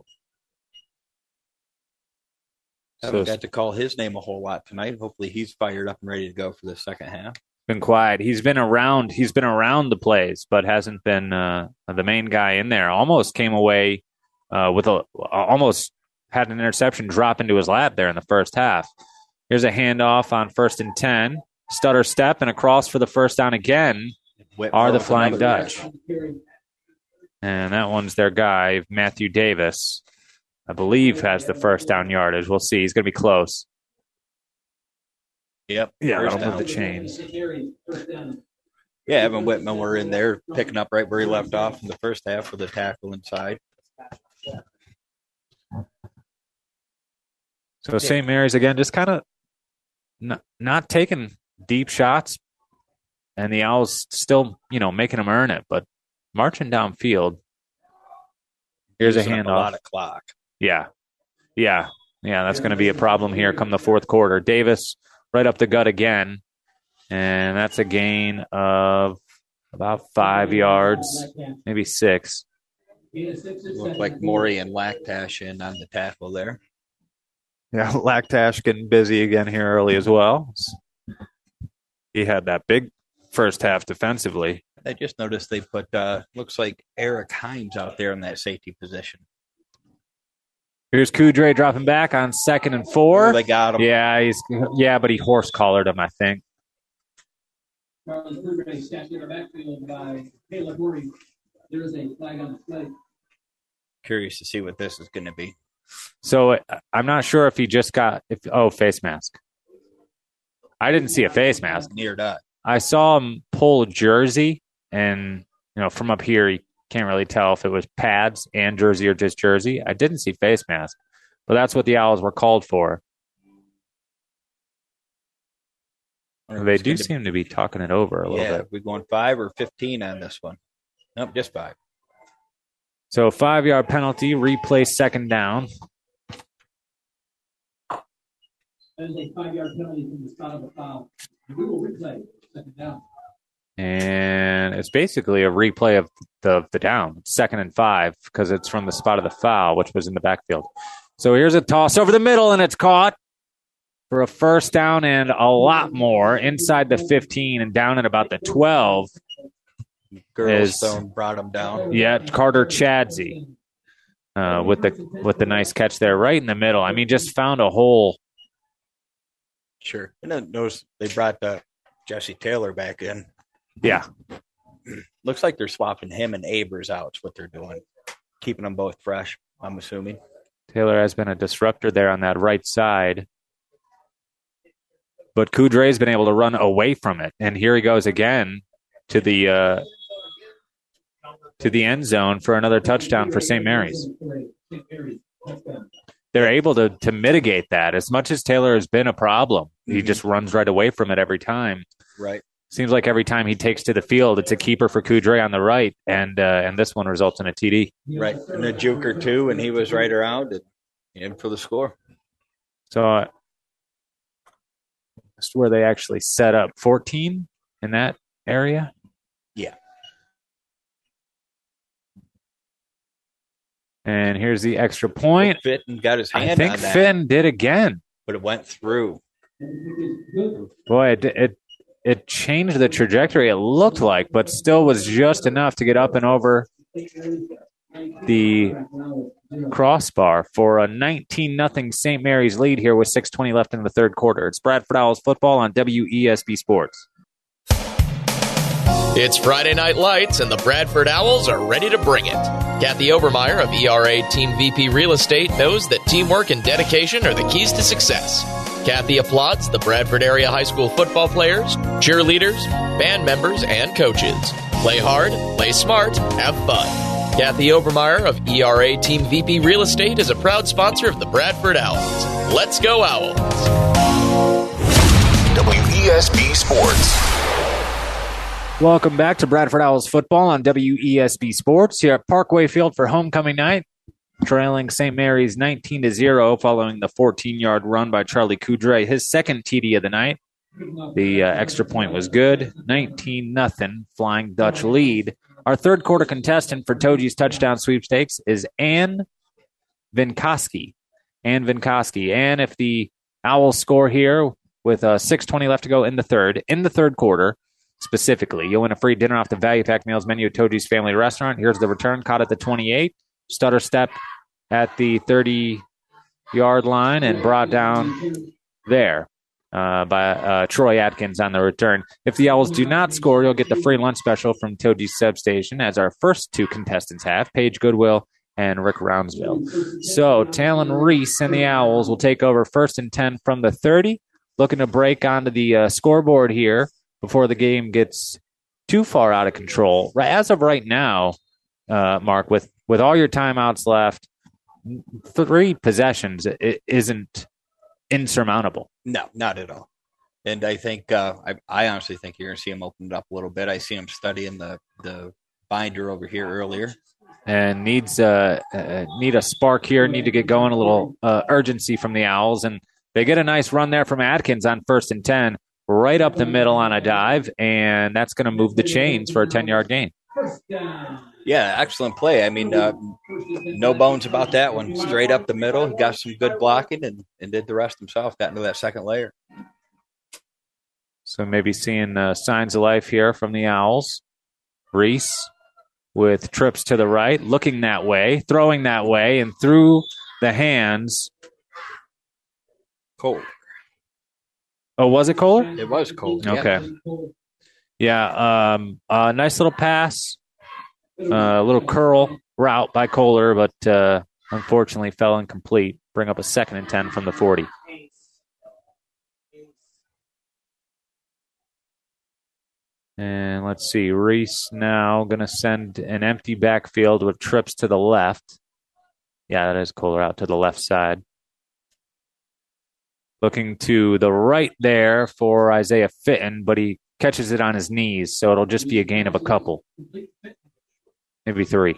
Haven't got to call his name a whole lot tonight. Hopefully he's fired up and ready to go for the second half. Been quiet. He's been around the plays, but hasn't been the main guy in there. Almost came away with almost had an interception drop into his lap there in the first half. Here's a handoff on 1st and 10. Stutter step and across for the first down again are the Flying Dutch. And that one's their guy, Matthew Davis. I believe has the first down yardage. We'll see. He's going to be close. Yep. Yeah, I'll move the chains. Yeah, Evan Whitman were in there picking up right where he left off in the first half with a tackle inside. So St. Mary's, again, just kind of not taking deep shots, and the Owls still, making them earn it, but marching downfield. Here's a handoff. A lot of clock. Yeah, that's going to be a problem here come the fourth quarter. Davis right up the gut again, and that's a gain of about 5 yards, maybe 6. Look like Morey and Lactash in on the tackle there. Yeah, Lactash getting busy again here early as well. He had that big first half defensively. I just noticed they put, looks like Eric Himes out there in that safety position. Here's Coudray dropping back on 2nd and 4. Oh, they got him. Yeah, but he horse-collared him, I think. Carlos Coudray stepped in the backfield by Caleb Morey. There is a flag on the play. Curious to see what this is going to be. So I'm not sure if he just got face mask. I didn't see a face mask. Near that. I saw him pull a jersey, and from up here you can't really tell if it was pads and jersey or just jersey. I didn't see face mask, but that's what the Owls were called for. They do seem to be talking it over a little bit. Yeah, we're going 5 or 15 on this one. Nope, just 5. So 5-yard penalty, replay 2nd down. That is a 5-yard penalty from the spot of a foul. We will replay 2nd down. And it's basically a replay of the down, 2nd and 5, because it's from the spot of the foul, which was in the backfield. So here's a toss over the middle, and it's caught for a first down and a lot more inside the 15 and down at about the 12. Girdlestone brought him down. Yeah, Carter Chadsey with the nice catch there right in the middle. I mean, just found a hole. Sure. And then notice they brought Jesse Taylor back in. Yeah. Looks like they're swapping him and Abers out is what they're doing. Keeping them both fresh, I'm assuming. Taylor has been a disruptor there on that right side. But Coudray's been able to run away from it. And here he goes again to the end zone for another touchdown for St. Mary's. They're able to mitigate that. As much as Taylor has been a problem, he just runs right away from it every time. Right. Seems like every time he takes to the field, it's a keeper for Coudray on the right, and this one results in a TD. Right, and a juke or two, and he was right around and in for the score. So that's where they actually set up 14 in that area. Yeah. And here's the extra point. Fitton got his hand I think on that. Finn did again. But it went through. Boy, it changed the trajectory, it looked like, but still was just enough to get up and over the crossbar for a 19-0 St. Mary's lead here with 6:20 left in the third quarter. It's Bradford Owls football on WESB Sports. It's Friday Night Lights, and the Bradford Owls are ready to bring it. Kathy Obermeyer of ERA Team VP Real Estate knows that teamwork and dedication are the keys to success. Kathy applauds the Bradford area high school football players, cheerleaders, band members, and coaches. Play hard, play smart, have fun. Kathy Obermeyer of ERA Team VP Real Estate is a proud sponsor of the Bradford Owls. Let's go Owls! WESB Sports. Welcome back to Bradford Owls football on WESB Sports here at Parkway Field for homecoming night. Trailing St. Mary's 19-0 following the 14-yard run by Charlie Coudray, his second TD of the night. The extra point was good. 19-0 Flying Dutch lead. Our third quarter contestant for Toji's touchdown sweepstakes is Ann Vinkoski. Ann, if the Owls score here with 6:20 left to go in the third quarter, specifically, you'll win a free dinner off the Value Pack Meals menu at Toji's Family Restaurant. Here's the return, caught at the 28. Stutter step at the 30-yard line and brought down there by Troy Atkins on the return. If the Owls do not score, you'll get the free lunch special from Toji's Substation, as our first two contestants have, Paige Goodwill and Rick Roundsville. So Talon Reese and the Owls will take over 1st and 10 from the 30, looking to break onto the scoreboard here before the game gets too far out of control. As of right now, Mark, with all your timeouts left, 3 possessions it isn't insurmountable. No, not at all. And I think I honestly think you're going to see him open it up a little bit. I see him studying the binder over here earlier. And need a spark here, need to get going, a little urgency from the Owls. And they get a nice run there from Atkins on 1st and 10, right up the middle on a dive, and that's going to move the chains for a 10-yard gain. Yeah, excellent play. I mean, no bones about that one. Straight up the middle. He got some good blocking and did the rest himself. Got into that second layer. So maybe seeing signs of life here from the Owls. Reese with trips to the right, looking that way, throwing that way, and through the hands. Kohler. Oh, was it Kohler? It was Kohler. Okay. Yeah, nice little pass. A little curl route by Kohler, but unfortunately fell incomplete. Bring up a 2nd and 10 from the 40. And let's see, Reese now going to send an empty backfield with trips to the left. Yeah, that is Kohler out to the left side. Looking to the right there for Isaiah Fitton, but he catches it on his knees, so it'll just be a gain of a couple. Maybe 3.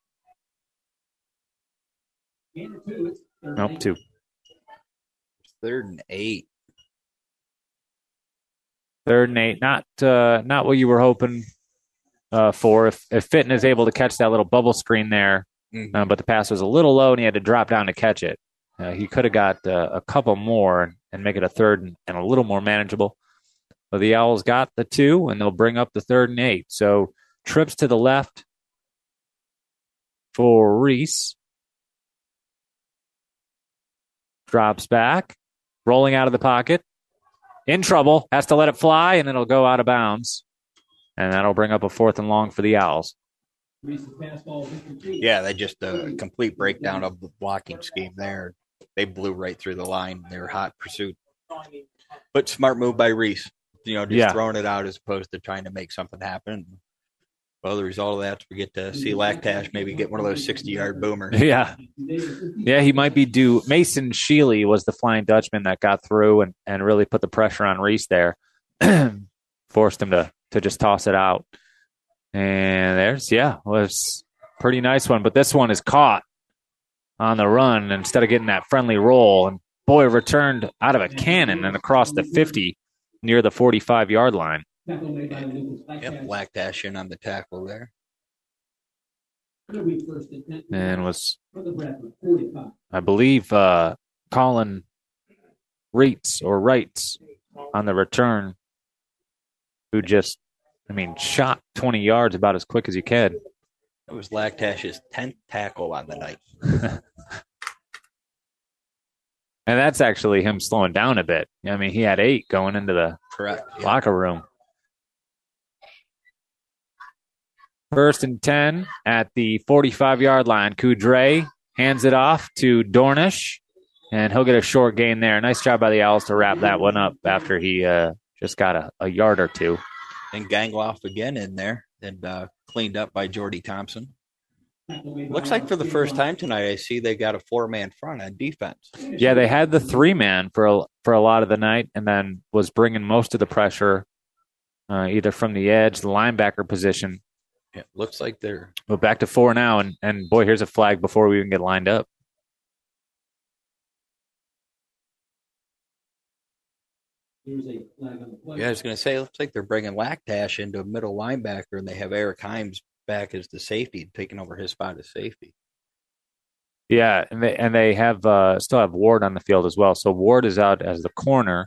Nope, 2. 3rd and 8. 3rd and 8. Not what you were hoping for. If Fitton is able to catch that little bubble screen there, but the pass was a little low and he had to drop down to catch it. He could have got a couple more and make it a 3rd and a little more manageable. But the Owls got the 2, and they'll bring up the 3rd and 8. So trips to the left for Reese. Drops back, rolling out of the pocket. In trouble, has to let it fly, and it'll go out of bounds. And that'll bring up a 4th and long for the Owls. Yeah, they just a complete breakdown of the blocking scheme there. They blew right through the line. They were hot pursuit. But smart move by Reese. Throwing it out as opposed to trying to make something happen. Well, the result of that is we get to see Lactash maybe get one of those 60-yard boomers. Yeah, he might be due. Mason Sheely was the Flying Dutchman that got through and really put the pressure on Reese there. Forced him to just toss it out. And was a pretty nice one. But this one is caught on the run instead of getting that friendly roll. And, boy, returned out of a cannon and across the 50 near the 45-yard line. Yep, Lactash in on the tackle there. and was, I believe, Colin Wrights on the return, who just, shot 20 yards about as quick as you can. It was Lactash's 10th tackle on the night. And that's actually him slowing down a bit. He had 8 going into the locker room. 1st and 10 at the 45-yard line. Coudray hands it off to Dornish, and he'll get a short gain there. Nice job by the Owls to wrap that one up after he just got a yard or two. And Gangloff again in there, and cleaned up by Jordy Thompson. Looks like for the first time tonight, I see they got a 4-man front on defense. Yeah, they had the 3-man for a lot of the night, and then was bringing most of the pressure either from the edge, the linebacker position. Yeah, looks like they're back to 4 now, and boy, here's a flag before we even get lined up. Yeah, I was going to say, it looks like they're bringing Lactash into a middle linebacker, and they have Eric Himes back as the safety, taking over his spot as safety. Yeah, and they have still have Ward on the field as well. So Ward is out as the corner.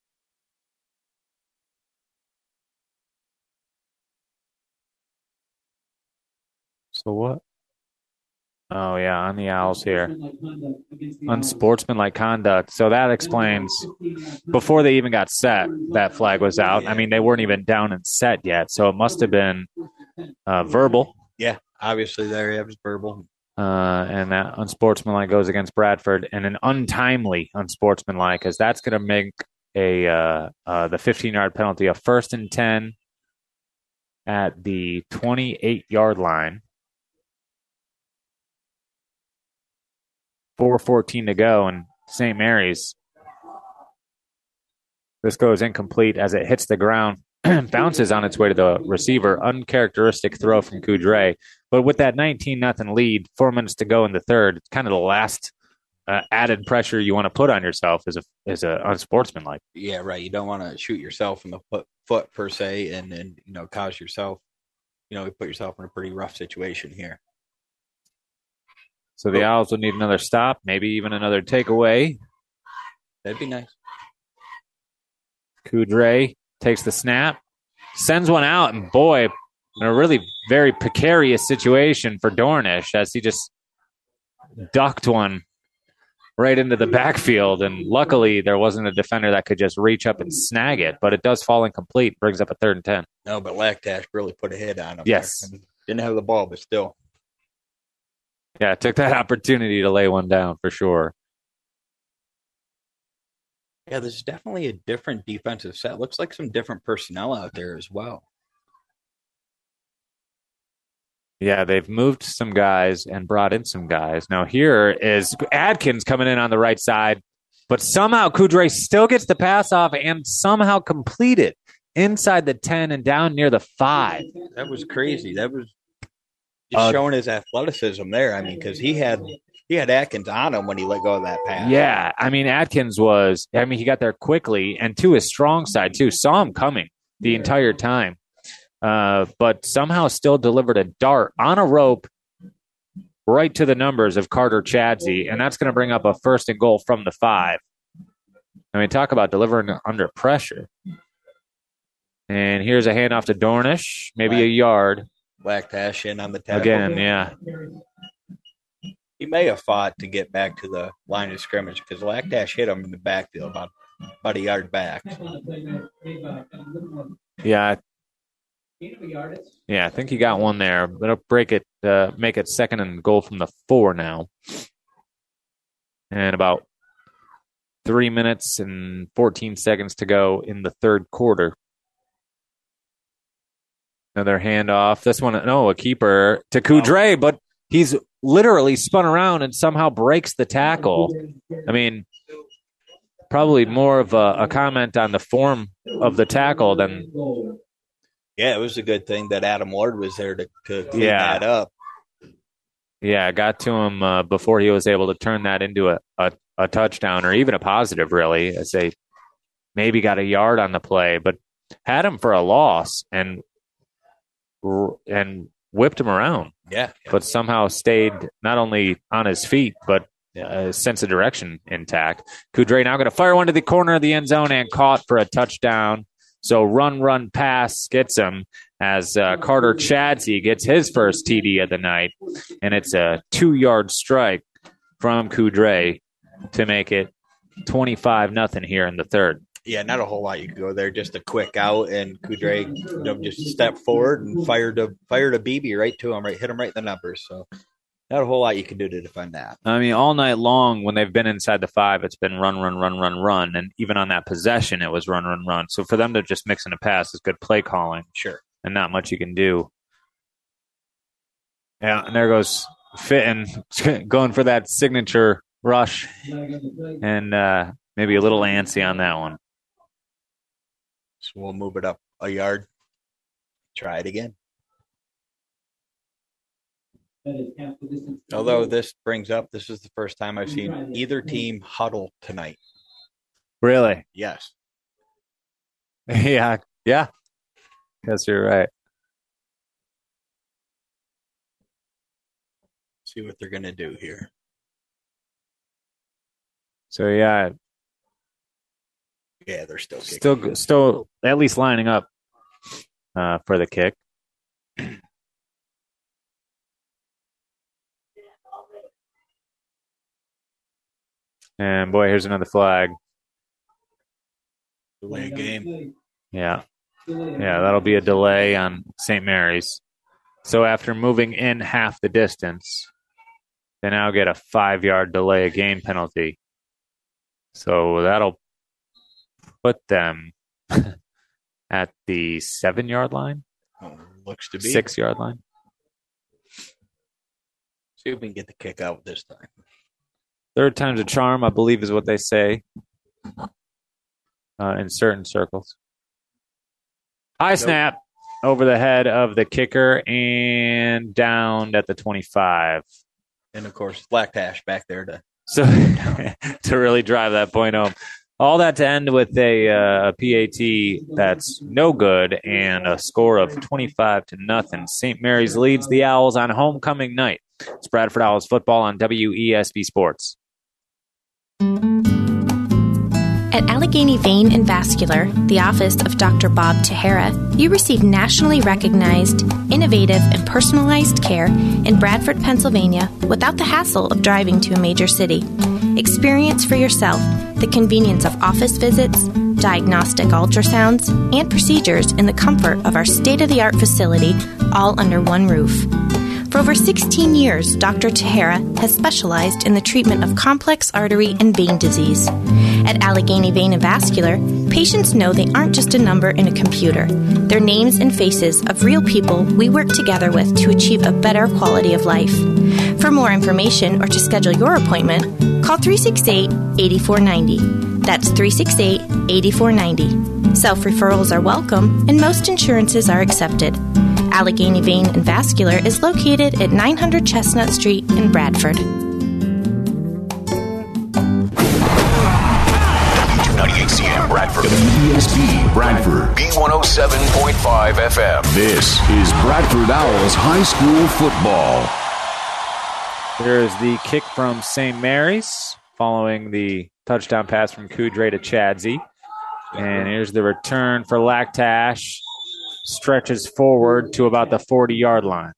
So what? Oh, yeah, on the Owls here. Unsportsmanlike conduct. So that explains, before they even got set, that flag was out. They weren't even down and set yet, so it must have been verbal. Yeah, obviously there it was verbal. And that unsportsmanlike goes against Bradford, and an untimely unsportsmanlike, because that's going to make the 15-yard penalty a 1st and 10 at the 28-yard line. 4:14 to go, and St. Mary's. This goes incomplete as it hits the ground, bounces on its way to the receiver. Uncharacteristic throw from Coudray. But with that 19-0 lead, 4 minutes to go in the third, it's kind of the last added pressure you want to put on yourself as a unsportsmanlike. Yeah, right. You don't want to shoot yourself in the foot per se, and cause yourself, put yourself in a pretty rough situation here. So the Owls will need another stop, maybe even another takeaway. That'd be nice. Coudray takes the snap, sends one out, and boy, in a really very precarious situation for Dornish, as he just ducked one right into the backfield. And luckily, there wasn't a defender that could just reach up and snag it, but it does fall incomplete, brings up a 3rd and 10. No, but Lactash really put a hit on him. Yes. Didn't have the ball, but still. Yeah, took that opportunity to lay one down for sure. Yeah, there's definitely a different defensive set. Looks like some different personnel out there as well. Yeah, they've moved some guys and brought in some guys. Now here is Adkins coming in on the right side, but somehow Coudray still gets the pass off and somehow complete it inside the 10 and down near the 5. That was crazy. That was just showing his athleticism there. Because he had Atkins on him when he let go of that pass. Yeah, Atkins was, he got there quickly and to his strong side too. Saw him coming the entire time, but somehow still delivered a dart on a rope right to the numbers of Carter Chadsey, and that's going to bring up a 1st and goal from the 5. Talk about delivering under pressure. And here's a handoff to Dornish, maybe a yard. Lactash in on the tackle. Again, yeah. He may have fought to get back to the line of scrimmage because Lactash hit him in the backfield about a yard back. Yeah. Yeah, I think he got one there. It'll break it, make it 2nd and goal from the 4 now. And about 3 minutes and 14 seconds to go in the 3rd quarter. Another handoff. This one, a keeper to Coudray, but he's literally spun around and somehow breaks the tackle. Probably more of a comment on the form of the tackle than. Yeah, it was a good thing that Adam Ward was there to clean that up. Yeah, got to him before he was able to turn that into a touchdown or even a positive, really, as they maybe got a yard on the play, but had him for a loss and whipped him around. Yeah. but somehow stayed not only on his feet, but sense of direction intact. Coudray now going to fire one to the corner of the end zone and caught for a touchdown. So run, pass gets him as Carter Chadsey gets his first TD of the night. And it's a 2-yard strike from Coudray to make it 25-0 here in the third. Yeah, not a whole lot you could go there. Just a quick out, and Coudray just stepped forward and fired a BB right to him, hit him right in the numbers. So not a whole lot you can do to defend that. I mean, all night long when they've been inside the 5, it's been run. And even on that possession, it was run. So for them to just mix in a pass is good play calling. Sure. And not much you can do. Yeah, and there goes Fitton going for that signature rush. And maybe a little antsy on that one. So we'll move it up a yard. Try it again. Although this brings up, this is the first time I've seen either team huddle tonight. Really? Yes. Yeah. Guess you're right. See what they're going to do here. So, yeah. Yeah, they're still kicking. Still at least lining up for the kick. And, boy, here's another flag. Delay game. Yeah, that'll be a delay on St. Mary's. So after moving in half the distance, they now get a 5-yard delay of game penalty. So that'll put them at the 7-yard line. Looks to be 6-yard line. See if we can get the kick out this time. Third time's a charm, I believe, is what they say in certain circles. High snap over the head of the kicker and down at the 25. And, of course, Black Tash back there to really drive that point home. All that to end with a PAT that's no good and a score of 25-0. St. Mary's leads the Owls on homecoming night. It's Bradford Owls football on WESB Sports. At Allegheny Vein and Vascular, the office of Dr. Bob Tahara, you receive nationally recognized, innovative, and personalized care in Bradford, Pennsylvania, without the hassle of driving to a major city. Experience for yourself the convenience of office visits, diagnostic ultrasounds, and procedures in the comfort of our state-of-the-art facility, all under one roof. For over 16 years, Dr. Tahara has specialized in the treatment of complex artery and vein disease. At Allegheny Vein and Vascular, patients know they aren't just a number in a computer. They're names and faces of real people we work together with to achieve a better quality of life. For more information or to schedule your appointment, call 368-8490. That's 368-8490. Self-referrals are welcome, and most insurances are accepted. Allegheny Vein and Vascular is located at 900 Chestnut Street in Bradford. WCM Bradford. WESB Bradford. B107.5 FM. This is Bradford Owls High School football. There's the kick from St. Mary's following the touchdown pass from Coudray to Chadsey. And here's the return for Lactash. Stretches forward to about the 40-yard line.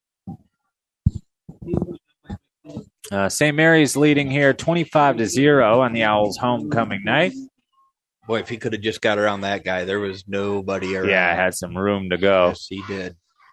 St. Mary's leading here 25-0 on the Owls' homecoming night. Boy, if he could have just got around that guy, there was nobody around. Yeah, had some room to go. Yes, he did.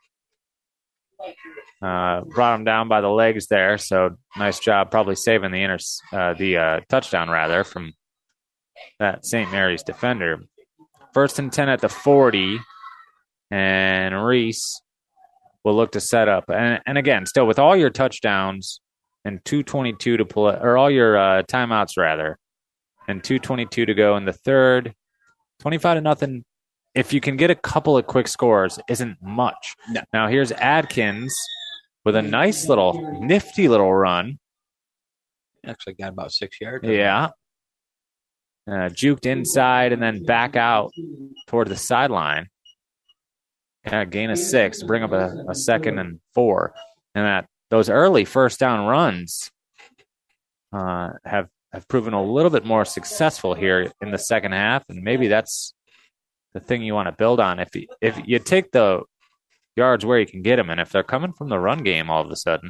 Brought him down by the legs there, so nice job probably saving the touchdown, rather, from that St. Mary's defender. 1st and 10 at the 40, and Reese will look to set up. And again, still with all your touchdowns and 2:22 to play, or all your timeouts, rather, and 2:22 to go in the third, 25-0. If you can get a couple of quick scores, isn't much. No. Now here's Adkins with a nice little, nifty little run. Actually got about 6 yards. Yeah. Juked inside and then back out toward the sideline. Gain of 6, bring up a 2nd and 4. and that those early first down runs have proven a little bit more successful here in the second half, and maybe that's the thing you want to build on. If you take the yards where you can get them, and if they're coming from the run game all of a sudden.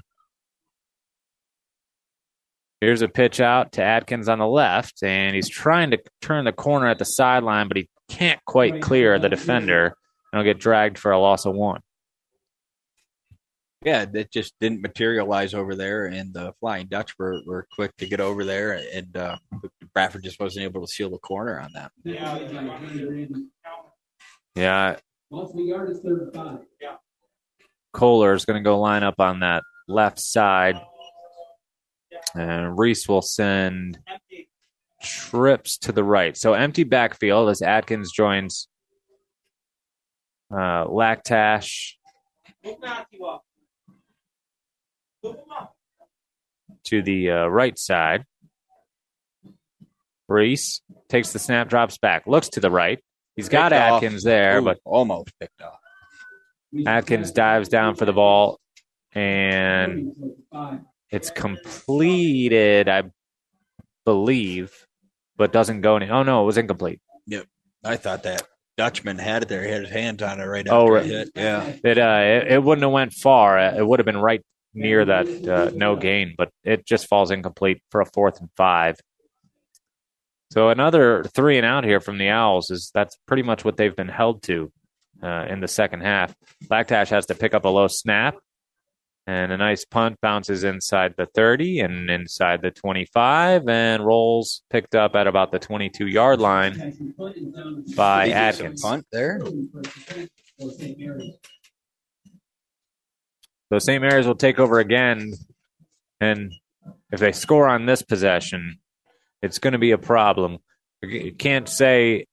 Here's a pitch out to Adkins on the left, and he's trying to turn the corner at the sideline, but he can't quite clear the defender, and he'll get dragged for a loss of 1. Yeah, that just didn't materialize over there, and the Flying Dutch were quick to get over there, and Bradford just wasn't able to seal the corner on that. Yeah. Kohler is going to go line up on that left side, and Reese will send trips to the right. So empty backfield as Adkins joins Lactash to the right side. Reese takes the snap, drops back, looks to the right. He's got Adkins there, but almost picked off. Adkins dives down for the ball, and it's completed, I believe, but doesn't go any. Oh, no, it was incomplete. Yep. I thought that Dutchman had it there. He had his hands on it right after it hit. Yeah. It wouldn't have went far. It would have been right near that no gain, but it just falls incomplete for a 4th and 5. So another 3 and out here from the Owls that's pretty much what they've been held to in the second half. Lactash has to pick up a low snap, and a nice punt bounces inside the 30 and inside the 25, and rolls picked up at about the 22-yard line by Adkins. Punt there. So St. Mary's will take over again, and if they score on this possession, it's going to be a problem. You can't say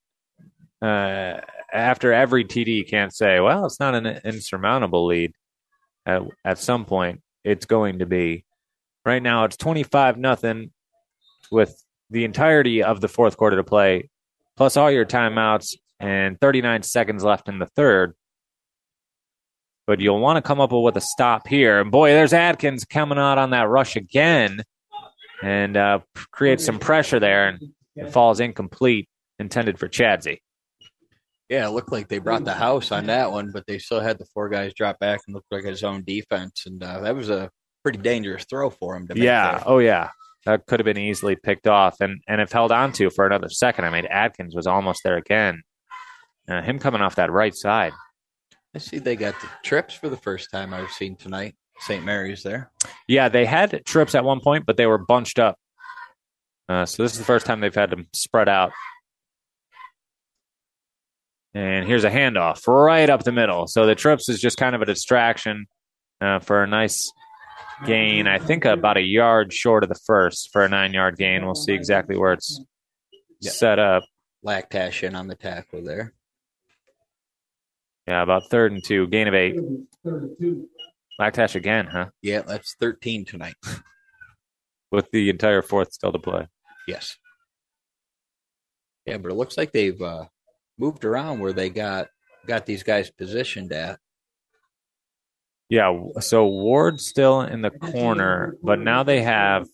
after every TD, you can't say, well, it's not an insurmountable lead. At some point, it's going to be. Right now, it's 25-0 with the entirety of the fourth quarter to play, plus all your timeouts and 39 seconds left in the third. But you'll want to come up with a stop here. And, boy, there's Adkins coming out on that rush again and creates some pressure there, and it falls incomplete, intended for Chadsey. Yeah, it looked like they brought the house on that one, but they still had the 4 guys drop back and looked like his own defense. And that was a pretty dangerous throw for him to make. Yeah, there. Oh, yeah. That could have been easily picked off. And if held on to for another second, I mean, Adkins was almost there again. Him coming off that right side. I see they got the trips for the first time I've seen tonight. St. Mary's there. Yeah, they had trips at one point, but they were bunched up. So this is the first time they've had them spread out. And here's a handoff right up the middle. So the trips is just kind of a distraction for a nice gain. I think about a yard short of the first for a 9-yard gain. We'll see exactly where it's set up. Lactash in on the tackle there. Yeah, about 3rd and 2, gain of 8. Lactash again, huh? Yeah, that's 13 tonight. With the entire fourth still to play. Yes. Yeah, but it looks like they've moved around where they got these guys positioned at. Yeah, so Ward's still in the corner, but now they have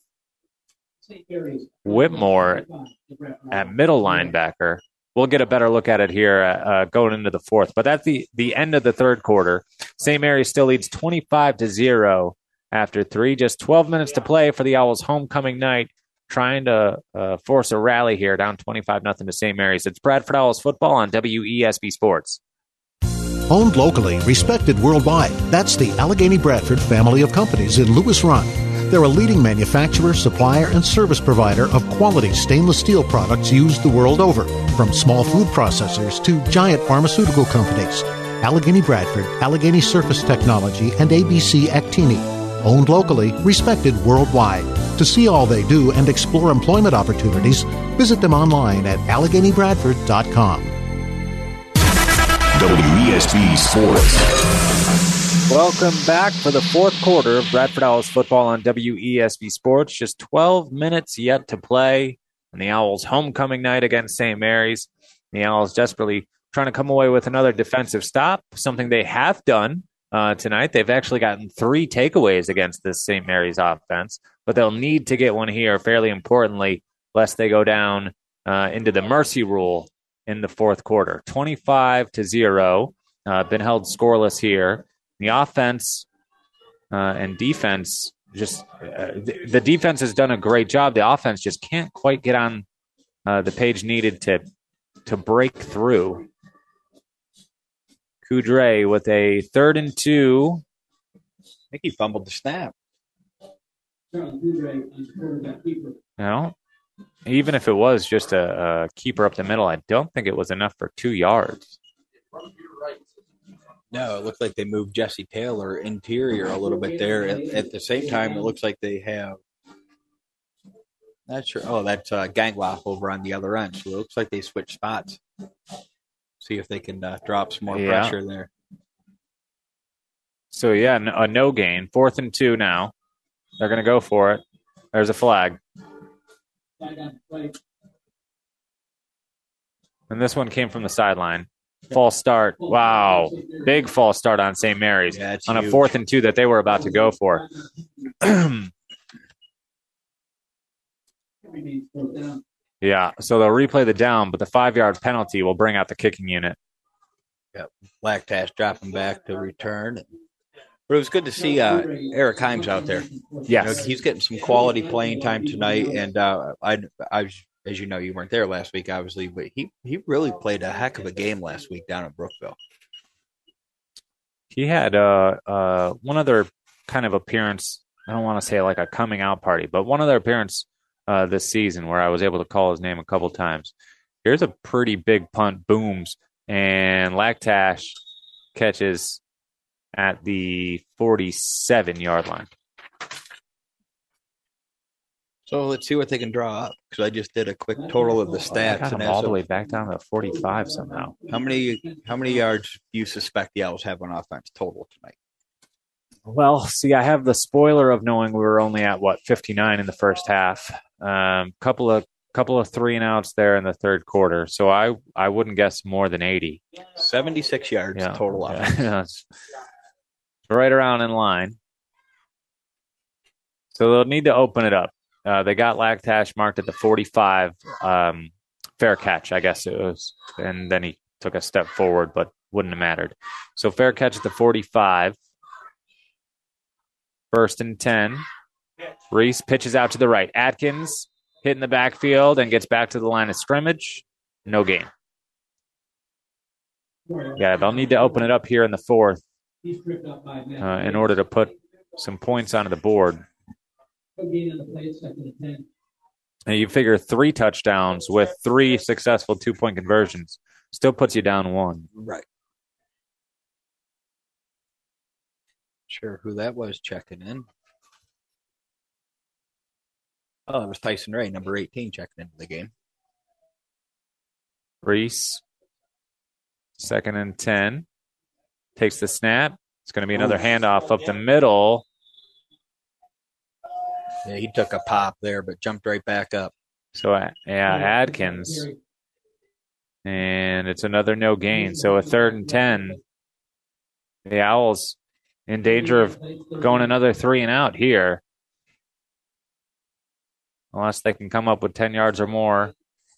Whitmore at middle linebacker. We'll get a better look at it here going into the fourth. But at the end of the third quarter, St. Mary's still leads 25-0 after 3. Just 12 minutes to play for the Owls' homecoming night, trying to force a rally here, down 25-0 to St. Mary's. It's Bradford Owls football on WESB Sports. Owned locally, respected worldwide. That's the Allegheny Bradford family of companies in Lewis Run. They're a leading manufacturer, supplier, and service provider of quality stainless steel products used the world over, from small food processors to giant pharmaceutical companies. Allegheny Bradford, Allegheny Surface Technology, and ABC Actini. Owned locally, respected worldwide. To see all they do and explore employment opportunities, visit them online at AlleghenyBradford.com. WESB Sports. Welcome back for the fourth quarter of Bradford Owls football on WESB Sports. Just 12 minutes yet to play on the Owls' homecoming night against St. Mary's. The Owls desperately trying to come away with another defensive stop, something they have done tonight. They've actually gotten 3 takeaways against this St. Mary's offense, but they'll need to get one here fairly importantly, lest they go down into the mercy rule in the fourth quarter. 25-0, been held scoreless here. The offense and defense the defense has done a great job. The offense just can't quite get on the page needed to break through. Coudray with a 3rd and 2. I think he fumbled the snap. Even if it was just a keeper up the middle, I don't think it was enough for 2 yards. No, it looked like they moved Jesse Taylor interior a little bit there. At the same time, it looks like they have not sure. Oh, that's Gangloff over on the other end. So it looks like they switched spots. See if they can drop some more pressure there. So, a no gain. 4th and 2 now. They're going to go for it. There's a flag. And this one came from the sideline. False start. Wow. Big false start on St. Mary's on a 4th and 2 that they were about to go for. Yeah, so they'll replay the down, but the 5-yard penalty will bring out the kicking unit. Yep. Lactash dropping back to return. But it was good to see Eric Himes out there. Yes. He's getting some quality playing time tonight, and I as you know, you weren't there last week, obviously, but he really played a heck of a game last week down at Brookville. He had one other kind of appearance. I don't want to say like a coming out party, but one other appearance this season where I was able to call his name a couple times. Here's a pretty big punt, booms, and Lactash catches at the 47-yard line. So let's see what they can draw up, because I just did a quick total of the stats. Got him all the way back down to 45 somehow. How many yards do you suspect the Owls have on offense total tonight? Well, see, I have the spoiler of knowing we were only at 59 in the first half. Couple of 3-and-outs there in the third quarter, so I wouldn't guess more than 80. 76 yards total offense. Right around in line. So they'll need to open it up. They got Lactash marked at the 45, fair catch, I guess it was. And then he took a step forward, but wouldn't have mattered. So fair catch at the 45. 1st and 10. Reese pitches out to the right. Atkins hitting the backfield and gets back to the line of scrimmage. No gain. Yeah, they'll need to open it up here in the fourth in order to put some points onto the board. And you figure 3 touchdowns with 3 successful 2-point conversions still puts you down 1. Right. Sure who that was checking in. Oh, it was Tyson Ray, number 18, checking into the game. Reese, 2nd and 10. Takes the snap. It's going to be another handoff up the middle. Yeah, he took a pop there, but jumped right back up. So, Adkins. And it's another no gain. So a 3rd and 10. The Owls in danger of going another 3-and-out here. Unless they can come up with 10 yards or more.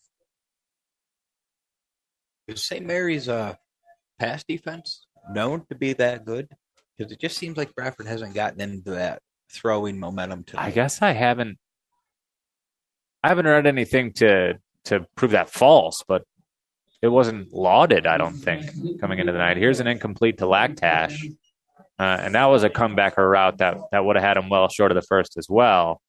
Is St. Mary's pass defense known to be that good? Because it just seems like Bradford hasn't gotten into that throwing momentum tonight. I guess I haven't read anything to prove that false, but it wasn't lauded, I don't think, coming into the night. Here's an incomplete to Lactash. And that was a comebacker route that would have had him well short of the first as well.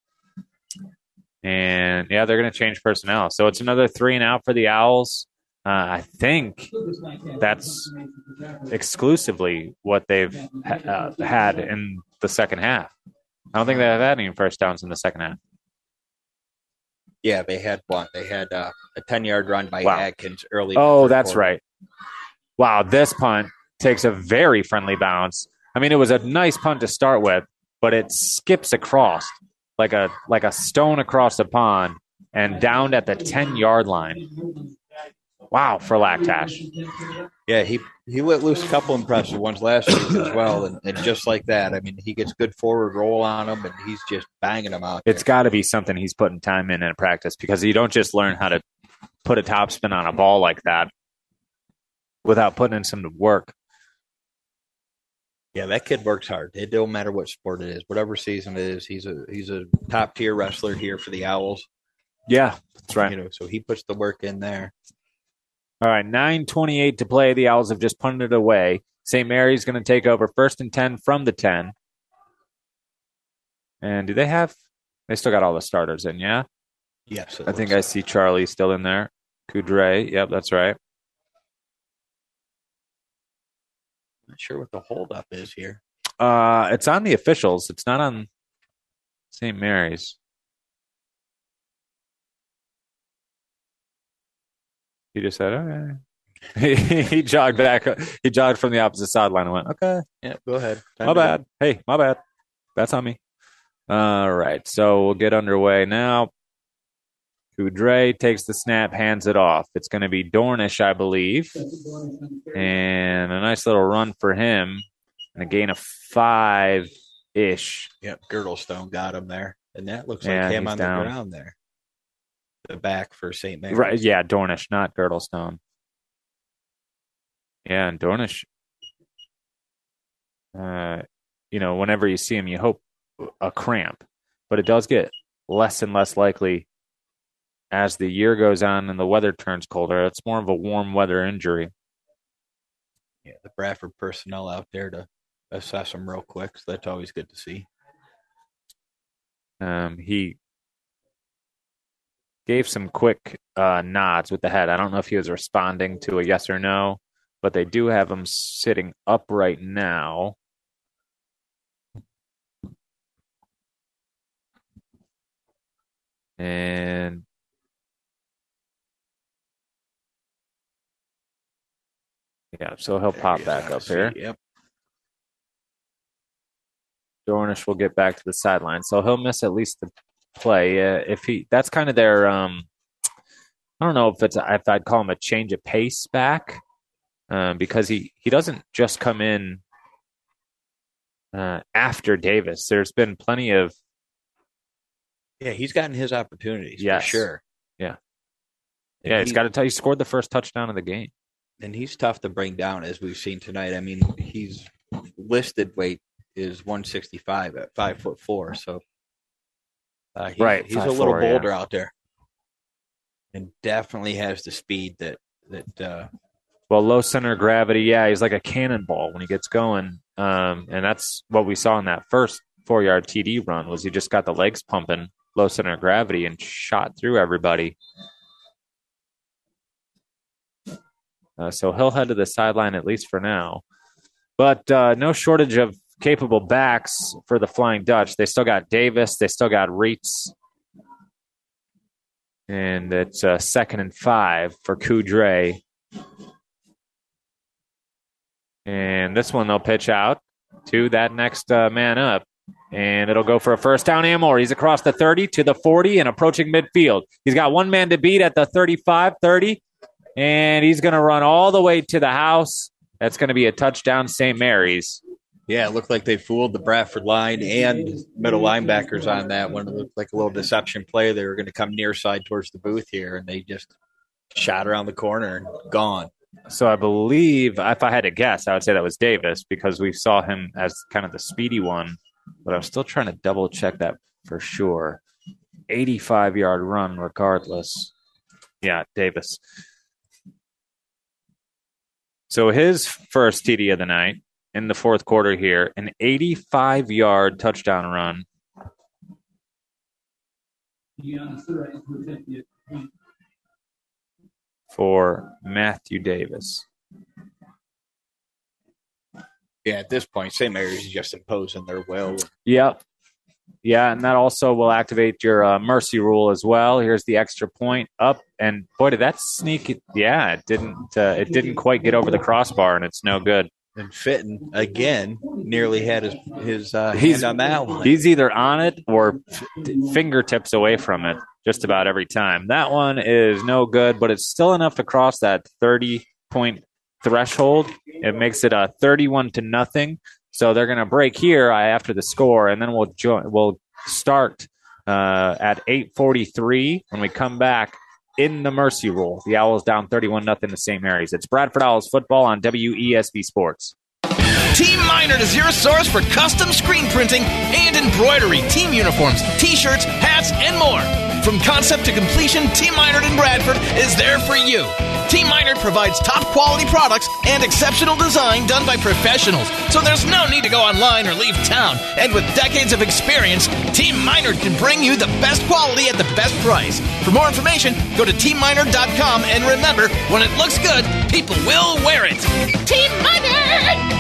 And, they're going to change personnel. So it's another 3-and-out for the Owls. I think that's exclusively what they've had in the second half. I don't think they've had any first downs in the second half. Yeah, they had one. They had a 10-yard run by Adkins early. Oh, that's right. Wow, this punt takes a very friendly bounce. I mean, it was a nice punt to start with, but it skips across like a stone across the pond and down at the 10-yard line. Wow, for Laktash. Yeah, he let loose a couple impressive ones last week as well, and just like that, I mean, he gets good forward roll on them, and he's just banging them out. It's got to be something he's putting time in practice, because you don't just learn how to put a topspin on a ball like that without putting in some work. Yeah, that kid works hard. It don't matter what sport it is, whatever season it is. He's a top tier wrestler here for the Owls. Yeah, that's right. So he puts the work in there. All right, 9:28 to play. The Owls have just punted it away. St. Mary's going to take over 1st and 10 from the 10. And do they have? They still got all the starters in, yeah? Yes. I think I see Charlie still in there. Coudray, yep, that's right. Not sure what the holdup is here. It's on the officials. It's not on St. Mary's. He just said, okay. he jogged back. He jogged from the opposite sideline and went, okay. Yeah, go ahead. My bad. Hey, my bad. That's on me. All right, so we'll get underway now. Coudray takes the snap, hands it off. It's going to be Dornish, I believe. And a nice little run for him. And a gain of 5-ish. Yep, Girdlestone got him there. And that looks like him on the ground there. The back for St. Mary's. Right, yeah, Dornish, not Girdlestone. Yeah, and Dornish, whenever you see him, you hope a cramp. But it does get less and less likely as the year goes on and the weather turns colder. It's more of a warm weather injury. Yeah, the Bradford personnel out there to assess him real quick, so that's always good to see. He gave some quick nods with the head. I don't know if he was responding to a yes or no, but they do have him sitting upright now. And yeah, so he'll pop back up here. Yep. Dornish will get back to the sideline, so he'll miss at least the play. That's kind of their. I don't know if I'd call him a change of pace back, because he doesn't just come in after Davis. There's been plenty of. Yeah, he's gotten his opportunities, yes. For sure. Yeah. Yeah, he's got to tell you, he scored the first touchdown of the game. And he's tough to bring down, as we've seen tonight. I mean, he's listed weight is 165 at 5'4", so right, he's a little bolder out there, and definitely has the speed that. Well, low center of gravity, yeah, he's like a cannonball when he gets going, and that's what we saw in that first 4-yard TD run. Was he just got the legs pumping, low center of gravity, and shot through everybody. So he'll head to the sideline at least for now. But no shortage of capable backs for the Flying Dutch. They still got Davis. They still got Reitz. And it's 2nd and 5 for Coudray. And this one they'll pitch out to that next man up. And it'll go for a first down and more. He's across the 30 to the 40 and approaching midfield. He's got one man to beat at the 35, 30. And he's going to run all the way to the house. That's going to be a touchdown, St. Mary's. Yeah, it looked like they fooled the Bradford line and middle linebackers on that one. It looked like a little deception play. They were going to come near side towards the booth here, and they just shot around the corner and gone. So I believe, if I had to guess, I would say that was Davis, because we saw him as kind of the speedy one. But I'm still trying to double-check that for sure. 85-yard run regardless. Yeah, Davis. So his first TD of the night in the fourth quarter here, an 85-yard touchdown run. For Matthew Davis. Yeah, at this point, St. Mary's is just imposing their will. Yep. Yeah, and that also will activate your mercy rule as well. Here's the extra point up, and boy, did that sneak! Yeah, it didn't quite get over the crossbar, and it's no good. And Fitton again nearly had his hand on that one. He's either on it or fingertips away from it. just about every time. That one is no good, but it's still enough to cross that 30-point threshold. It makes it 31-0. So they're going to break here after the score, and then we'll start at 8:43 when we come back in the Mercy Rule. The Owls down 31-0 to St. Mary's. It's Bradford Owls football on WESB Sports. Team Minard is your source for custom screen printing and embroidery, team uniforms, t-shirts, hats, and more. From concept to completion, Team Minard in Bradford is there for you. Team Minard provides top quality products and exceptional design done by professionals, so there's no need to go online or leave town. And with decades of experience, Team Minard can bring you the best quality at the best price. For more information, go to teamminard.com, and remember, when it looks good, people will wear it. Team Minard!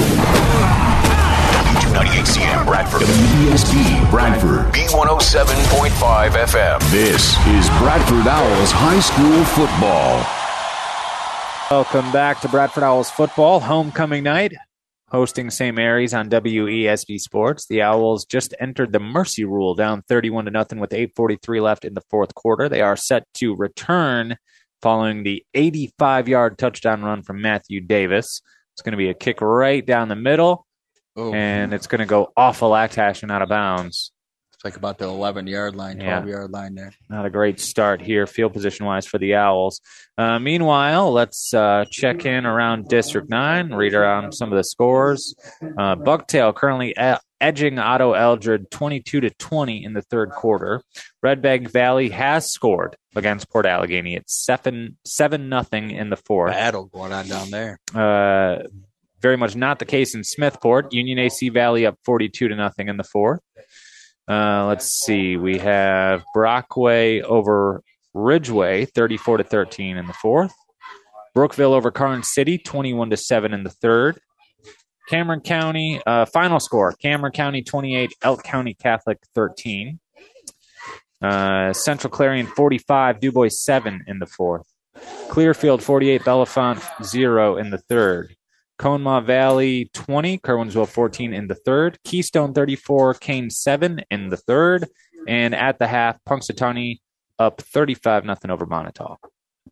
98CM Bradford. WESB Bradford. B107.5 FM. This is Bradford Owls High School Football. Welcome back to Bradford Owls football. Homecoming night. Hosting St. Mary's on WESB Sports. The Owls just entered the Mercy Rule, down 31-0 with 8:43 left in the fourth quarter. They are set to return following the 85-yard touchdown run from Matthew Davis. It's going to be a kick right down the middle. And it's going to go off of Lactash and out of bounds. It's like about the 11-yard line, 12-yard line there. Not a great start here, field position-wise, for the Owls. Meanwhile, let's check in around District 9, read around some of the scores. Bucktail currently edging Otto Eldred 22-20 in the third quarter. Red Bank Valley has scored against Port Allegheny. It's 7-0 in the fourth. Battle going on down there. Very much not the case in Smithport. Union AC Valley up 42-0 in the fourth. Let's see. We have Brockway over Ridgeway, 34-13 in the fourth. Brookville over Karnes City, 21-7 in the third. Cameron County, final score, Cameron County 28, Elk County Catholic 13. Central Clarion 45, Du Bois 7 in the fourth. Clearfield 48, Bellefonte 0 in the third. Conemaugh Valley 20, Kerwinsville 14 in the third. Keystone 34, Kane 7 in the third. And at the half, Punxsutawney up 35-0 over Montauk.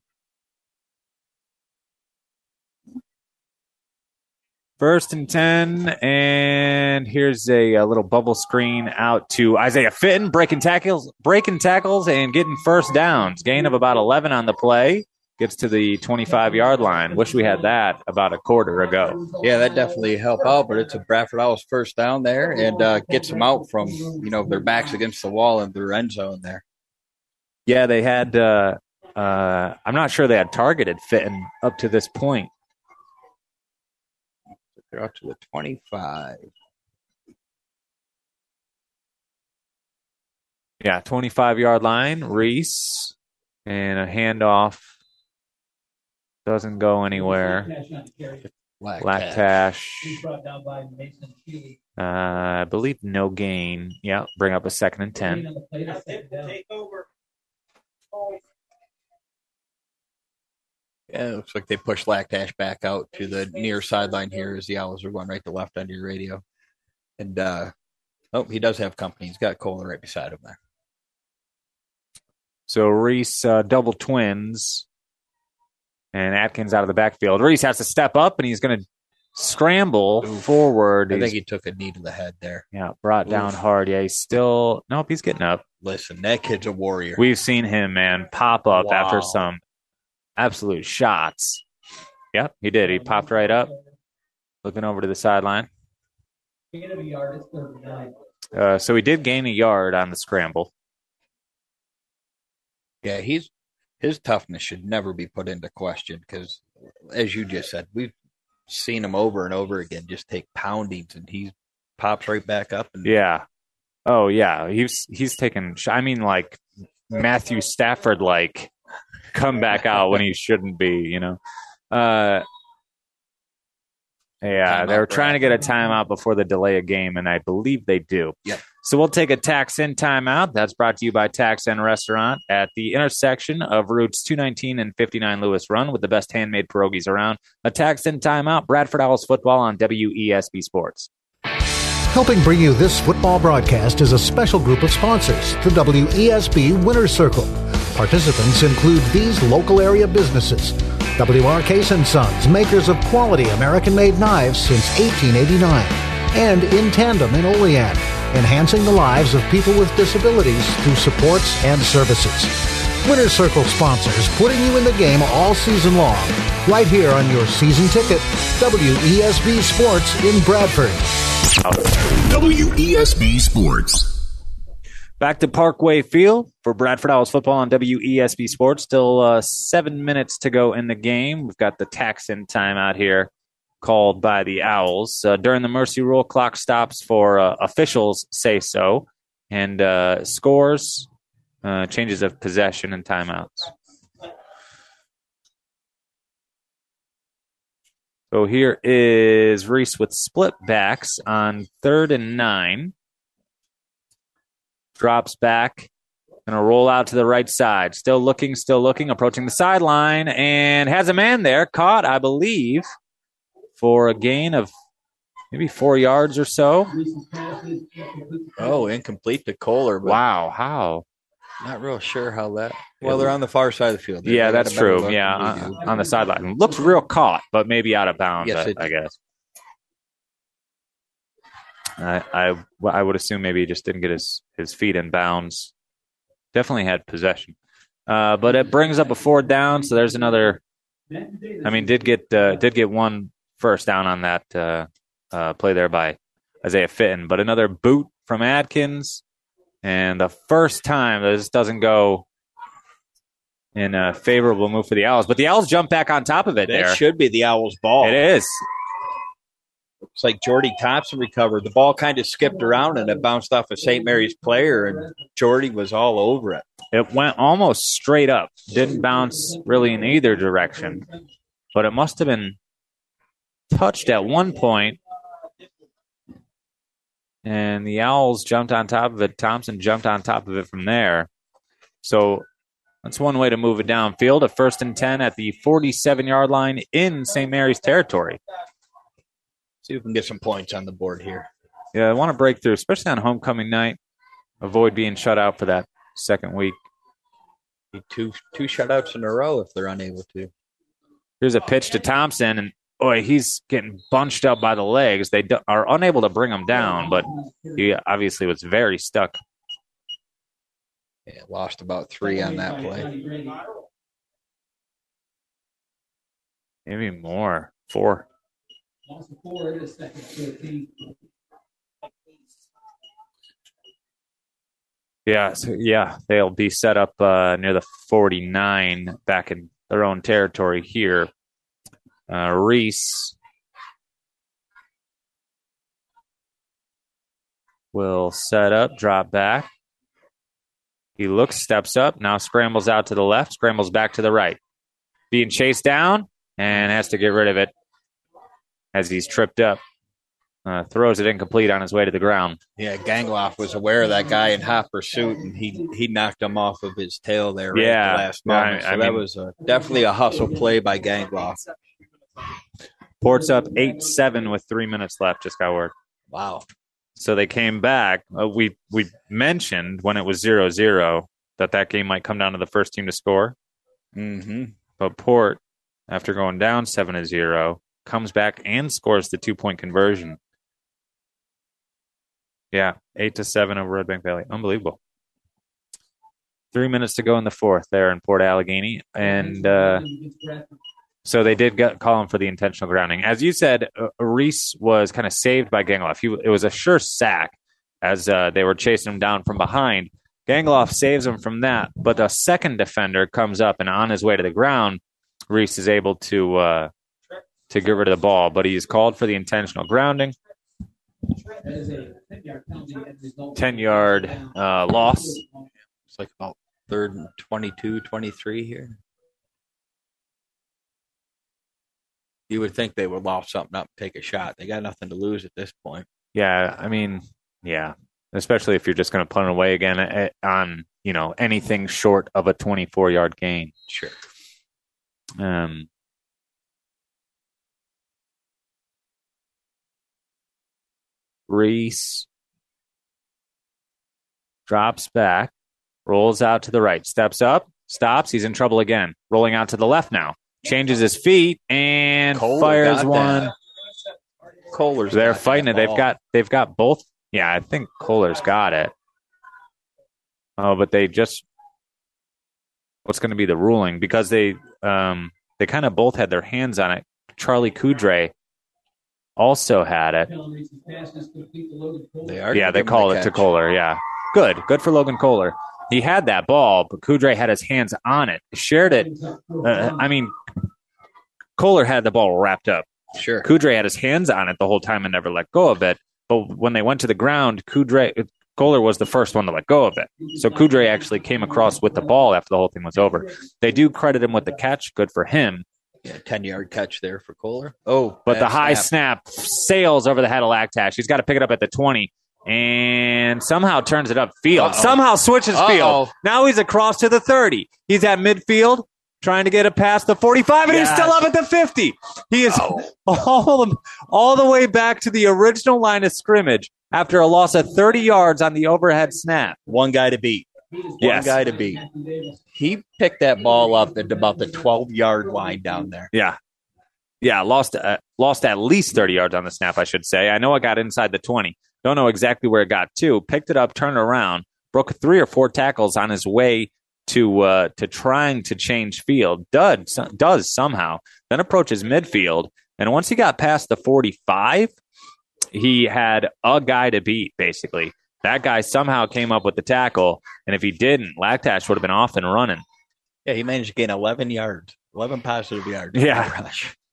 First and 10, and here's a little bubble screen out to Isaiah Fitton, breaking tackles, and getting first downs. Gain of about 11 on the play. Gets to the 25-yard line. Wish we had that about a quarter ago. Yeah, that definitely helped out, but it's a Bradford Owls first down there and gets them out from, their backs against the wall in their end zone there. Yeah, they had I'm not sure they had targeted Fitton up to this point. They're up to the 25. Yeah, 25-yard line. Reese and a handoff. Doesn't go anywhere. Lactash. I believe no gain. Yeah, bring up a 2nd and 10. Yeah, it looks like they pushed Lactash back out to the near sideline here as the Owls are going right to left under your radio. And, he does have company. He's got Kohler right beside him there. So Reese double twins. And Atkins out of the backfield. Reese has to step up, and he's going to scramble forward. I think he took a knee to the head there. Yeah, brought down hard. Yeah, he's still – nope, he's getting up. Listen, that kid's a warrior. We've seen him, man, pop up after some absolute shots. Yep, he did. He popped right up, looking over to the sideline. So he did gain a yard on the scramble. Yeah, his toughness should never be put into question because, as you just said, we've seen him over and over again just take poundings, and he pops right back up. And yeah. Oh, yeah. He's taken – I mean, like Matthew Stafford, like, come back out when he shouldn't be, Yeah, they were trying to get a timeout before the delay of game, and I believe they do. Yep. So we'll take a Tax-In timeout. That's brought to you by Tax-In Restaurant at the intersection of routes 219 and 59 Lewis Run with the best handmade pierogies around. A Tax-In timeout, Bradford Owls football on WESB Sports. Helping bring you this football broadcast is a special group of sponsors, the WESB Winner's Circle. Participants include these local area businesses: W.R. Case & Sons, makers of quality American-made knives since 1889, and In Tandem in Olean, enhancing the lives of people with disabilities through supports and services. Winner's Circle sponsors, putting you in the game all season long, right here on your season ticket, WESB Sports in Bradford. WESB Sports. Back to Parkway Field for Bradford Owls football on WESB Sports. Still 7 minutes to go in the game. We've got the Taxon timeout here called by the Owls. During the Mercy Rule, clock stops for officials say so, and scores, changes of possession, and timeouts. So here is Reese with split backs on 3rd and 9. Drops back. Going to roll out to the right side. Still looking, approaching the sideline, and has a man there. Caught, I believe, for a gain of maybe 4 yards or so. Oh, incomplete to Kohler. Wow, how? Not real sure how that. Well, they're on the far side of the field. Yeah, that's true. Yeah, on the sideline. Looks real caught, but maybe out of bounds, yes, I guess. I would assume maybe he just didn't get his feet in bounds. Definitely had possession. But it brings up a 4th down, so there's another. I mean, did get one first down on that play there by Isaiah Fitton, but another boot from Adkins. And the first time this doesn't go in a favorable move for the Owls. But the Owls jump back on top of it there. That should be the Owls' ball. It is. Looks like Jordy Thompson recovered. The ball kind of skipped around, and it bounced off a St. Mary's player, and Jordy was all over it. It went almost straight up. Didn't bounce really in either direction. But it must have been touched at one point. And the Owls jumped on top of it. Thompson jumped on top of it from there. So that's one way to move it downfield. A 1st and 10 at the 47-yard line in St. Mary's territory. See if we can get some points on the board here. Yeah, I want to break through, especially on homecoming night. Avoid being shut out for that second week. Two shutouts in a row if they're unable to. Here's a pitch to Thompson, and boy, he's getting bunched up by the legs. They are unable to bring him down, but he obviously was very stuck. Yeah, lost about 3 on that play. Maybe more. 4. Yeah, they'll be set up near the 49 back in their own territory here. Reese will set up, drop back. He looks, steps up, now scrambles out to the left, scrambles back to the right. Being chased down and has to get rid of it as he's tripped up. Throws it incomplete on his way to the ground. Yeah, Gangloff was aware of that guy in hot pursuit, and he knocked him off of his tail there right at the last moment. So that was definitely a hustle play by Gangloff. Port's up 8-7 with 3 minutes left, just got word. Wow. So they came back. We mentioned when it was 0-0 that game might come down to the first team to score. Mm-hmm. But Port, after going down 7-0, comes back and scores the 2-point conversion. Yeah, 8-7 over Red Bank Valley. Unbelievable. 3 minutes to go in the 4th there in Port Allegany. And so they did call him for the intentional grounding. As you said, Reese was kind of saved by Gangloff. It was a sure sack as they were chasing him down from behind. Gangloff saves him from that, but a second defender comes up, and on his way to the ground, Reese is able to get rid of the ball, but he is called for the intentional grounding. 10-yard loss. It's like about 3rd and 22, 23 here. You would think they would loft something up and take a shot. They got nothing to lose at this point. Yeah, I mean, yeah. Especially if you're just going to punt it away again on, anything short of a 24-yard gain. Sure. Reese drops back, rolls out to the right, steps up, stops. He's in trouble again. Rolling out to the left now. Changes his feet and fires one. Kohler's They're fighting it. They've got both. Yeah, I think Kohler's got it. Oh, but they just, what's going to be the ruling? Because they kind of both had their hands on it. Charlie Coudray also had it. They call it to Kohler. Yeah, good for Logan Kohler. He had that ball, but Coudray had his hands on it, shared it. Kohler had the ball wrapped up. Sure. Coudray had his hands on it the whole time and never let go of it. But when they went to the ground, Kohler was the first one to let go of it. So Coudray actually came across with the ball after the whole thing was over. They do credit him with the catch. Good for him. Yeah, 10-yard catch there for Kohler. But the high snap sails over the head of Lactash. He's got to pick it up at the 20 and somehow turns it upfield. Somehow switches field. Now he's across to the 30. He's at midfield trying to get it past the 45, and he's still up at the 50. He is all the way back to the original line of scrimmage after a loss of 30 yards on the overhead snap. One guy to beat. One guy to beat. He picked that ball up at about the 12-yard line down there. Yeah, lost at least 30 yards on the snap, I should say. I know it got inside the 20. Don't know exactly where it got to. Picked it up, turned around, broke 3 or 4 tackles on his way to trying to change field. Does somehow. Then approaches midfield. And once he got past the 45, he had a guy to beat, basically. That guy somehow came up with the tackle, and if he didn't, Lactash would have been off and running. Yeah, he managed to gain 11 yards, 11 positive yards. Yeah.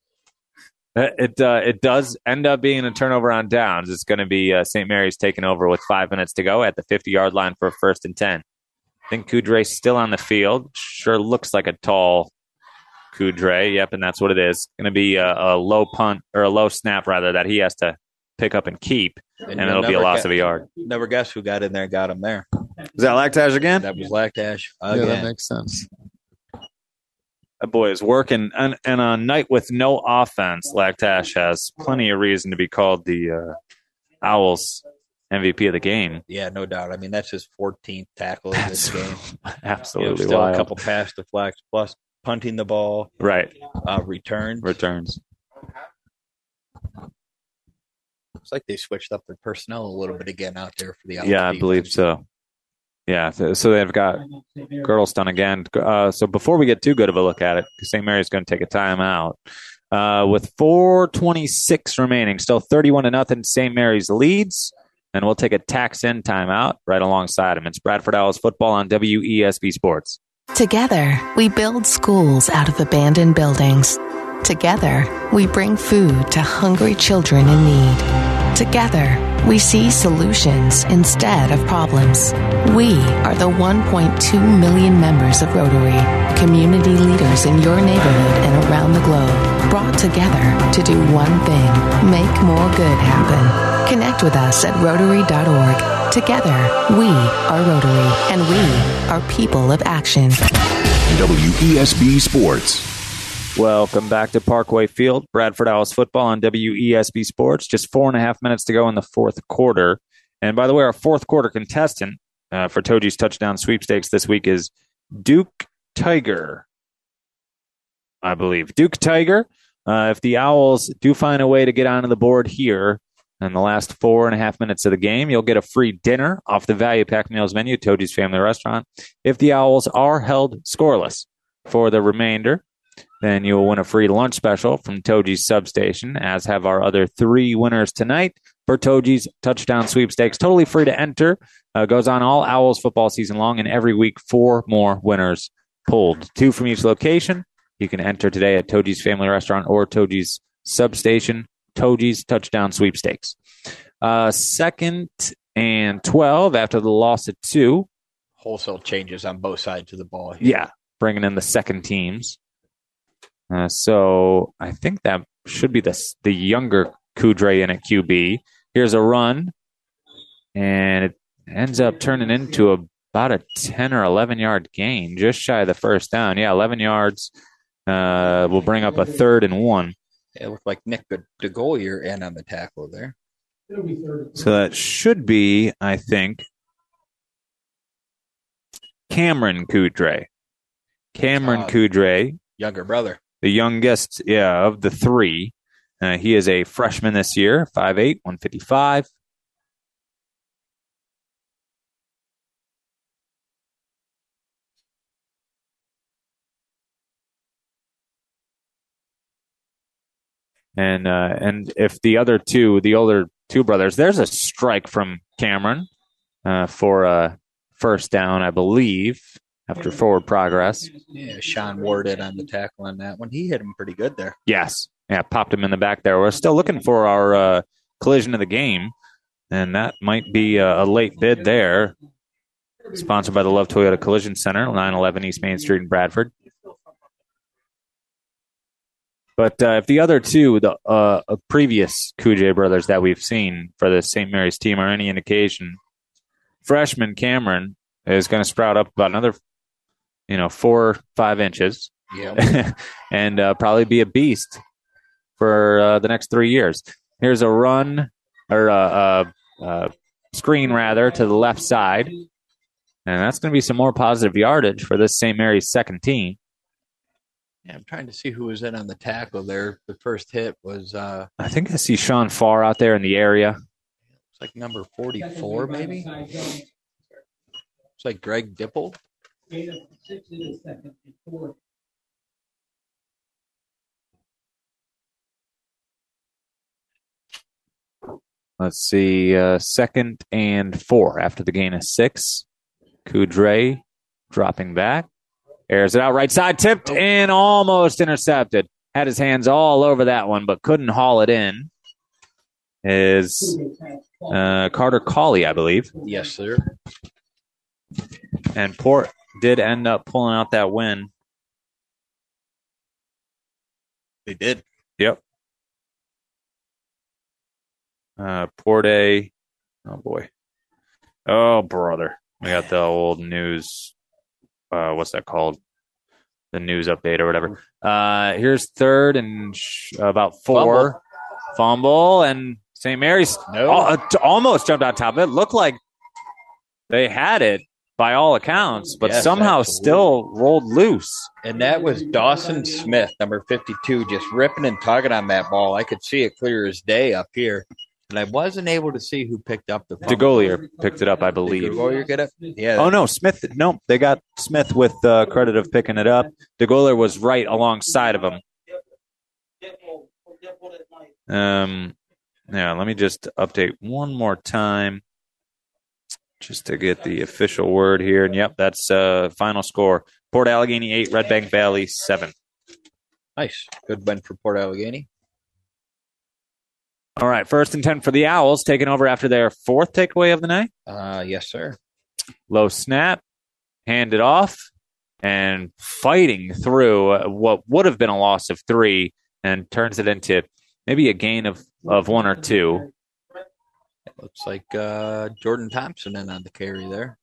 It does end up being a turnover on downs. It's going to be St. Mary's taking over with 5 minutes to go at the 50-yard line for a 1st and 10. I think Coudray's still on the field. Sure looks like a tall Coudray. Yep, and that's what it is. Going to be a low punt, or a low snap, rather, that he has to pick up and keep, and it'll be a loss of a yard. Never guess who got in there and got him there. Is that Lactash again? That was Lactash Yeah, again. that makes sense. That boy is working. And on a night with no offense, Lactash has plenty of reason to be called the Owls MVP of the game. Yeah, no doubt. I mean, that's his 14th tackle in this game. Absolutely still wild. a couple pass deflects, plus punting the ball. Right. Returns. Looks like they switched up their personnel a little bit again out there for the Owls. Yeah, I believe so. Yeah, so they've got Girdlestone again. So before we get too good of a look at it, St. Mary's going to take a timeout. With 4:26 remaining, still 31-0, St. Mary's leads. And we'll take a tax-in timeout right alongside him. It's Bradford Owls football on WESB Sports. Together, we build schools out of abandoned buildings. Together, we bring food to hungry children in need. Together, we see solutions instead of problems. We are the 1.2 million members of Rotary, community leaders in your neighborhood and around the globe, brought together to do one thing: make more good happen. Connect with us at Rotary.org. Together, we are Rotary, and we are people of action. WESB Sports. Welcome back to Parkway Field. Bradford Owls football on WESB Sports. Just 4.5 minutes to go in the fourth quarter. And by the way, our fourth quarter contestant for Toji's touchdown sweepstakes this week is Duke Tiger, I believe. Duke Tiger. If the Owls do find a way to get onto the board here in the last 4.5 minutes of the game, you'll get a free dinner off the Value Pack Meals menu, Toji's Family Restaurant. If the Owls are held scoreless for the remainder, then you will win a free lunch special from Toji's Substation, as have our other 3 winners tonight for Toji's touchdown sweepstakes. Totally free to enter. Goes on all Owls football season long, and every week 4 more winners pulled. 2 from each location. You can enter today at Toji's Family Restaurant or Toji's Substation. Toji's touchdown sweepstakes. 2nd and 12 after the loss of 2. Wholesale changes on both sides of the ball here. Yeah, bringing in the second teams. So I think that should be the younger Coudray in at QB. Here's a run, and it ends up turning into about a 10 or 11-yard gain, just shy of the first down. Yeah, 11 yards. We'll bring up a 3rd and 1. It looked like Nick DeGolier in on the tackle there. So that should be, I think, Cameron Coudray. Cameron Coudray. Younger brother. The youngest, of the three. He is a freshman this year, 5'8", 155. And if the other two, the older two brothers, there's a strike from Cameron for a first down, I believe, after forward progress. Yeah, Sean Ward did on the tackle on that one. He hit him pretty good there. Yes. Yeah, popped him in the back there. We're still looking for our collision of the game, and that might be a late bid there. Sponsored by the Love Toyota Collision Center, 911 East Main Street in Bradford. But if the other two, the previous Coudray brothers that we've seen for the St. Mary's team are any indication, freshman Cameron is going to sprout up about another, 4 or 5 inches. Yeah. And probably be a beast for the next 3 years. Here's a run, or a screen, rather, to the left side. And that's going to be some more positive yardage for this St. Mary's second team. Yeah, I'm trying to see who was in on the tackle there. The first hit was... I think I see Sean Farr out there in the area. It's like number 44, maybe? It's like Greg Dipple. Let's see, 2nd and 4 after the gain of 6. Coudray dropping back. Airs it out right side, tipped and almost intercepted. Had his hands all over that one, but couldn't haul it in. Is Carter Cawley, I believe. Yes, sir. And Port did end up pulling out that win. They did. Yep. Port A. Oh, boy. Oh, brother. We got the old news. What's that called? The news update or whatever. Here's 3rd and about 4. Fumble, and St. Mary's almost jumped on top of it. Looked like they had it by all accounts, but somehow still rolled loose. And that was Dawson Smith, number 52, just ripping and tugging on that ball. I could see it clear as day up here. And I wasn't able to see who picked up the fumble. DeGolier picked it up, I believe. Did DeGolier get it? Yeah. Oh, no, Smith. No, they got Smith with credit of picking it up. DeGolier was right alongside of him. Yeah, let me just update one more time just to get the official word here. And, yep, that's final score. Port Allegany 8, Red Bank Valley 7. Nice. Good win for Port Allegany. All right, 1st and 10 for the Owls, taking over after their 4th takeaway of the night. Yes, sir. Low snap, handed off, and fighting through what would have been a loss of 3 and turns it into maybe a gain of 1 or 2. It looks like Jordan Thompson in on the carry there.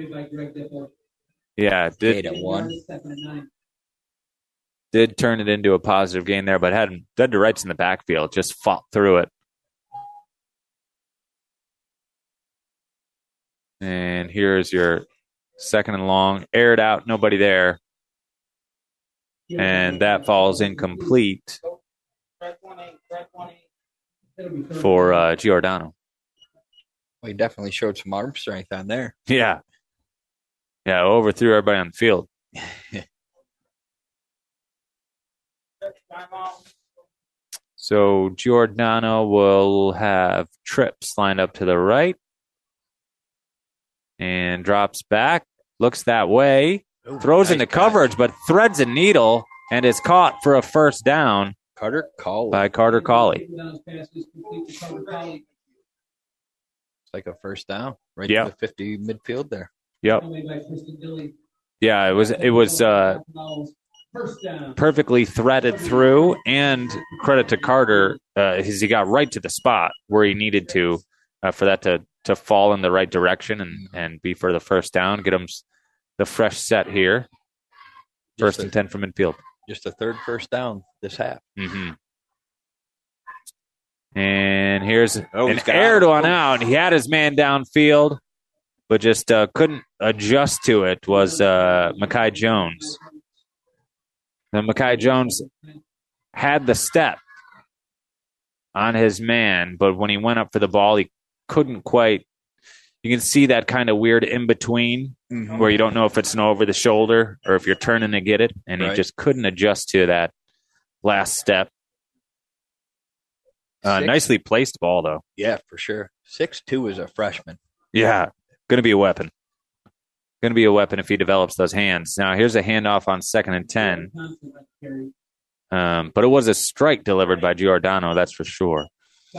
Yeah, did 1. Did turn it into a positive gain there, but had dead to rights in the backfield, just fought through it. And here's your 2nd and long. Aired out, nobody there. And that falls incomplete for Giordano. Well, he definitely showed some arm strength on there. Yeah. Yeah, overthrew everybody on the field. So Giordano will have trips lined up to the right. And drops back, looks that way, throws into coverage, but threads a needle and is caught for a first down. Carter Cawley. By Carter Cawley. It's like a first down right to the 50 midfield there. Yep. Yeah, it was perfectly threaded through, and credit to Carter, he got right to the spot where he needed to for that to fall in the right direction and be for the first down, get him the fresh set here. First and 10 from midfield. Just a 3rd first down this half. Mm-hmm. And here's an aired one out. He had his man downfield, but just couldn't adjust to it, was Mekhi Jones. Then Mekhi Jones had the step on his man, but when he went up for the ball, he couldn't quite. You can see that kind of weird in-between where you don't know if it's an over the shoulder or if you're turning to get it, and he just couldn't adjust to that last step. Nicely placed ball, though. Yeah, for sure. 6'2" as a freshman. Yeah, going to be a weapon. Going to be a weapon if he develops those hands. Now, here's a handoff on 2nd and 10. But it was a strike delivered by Giordano, that's for sure.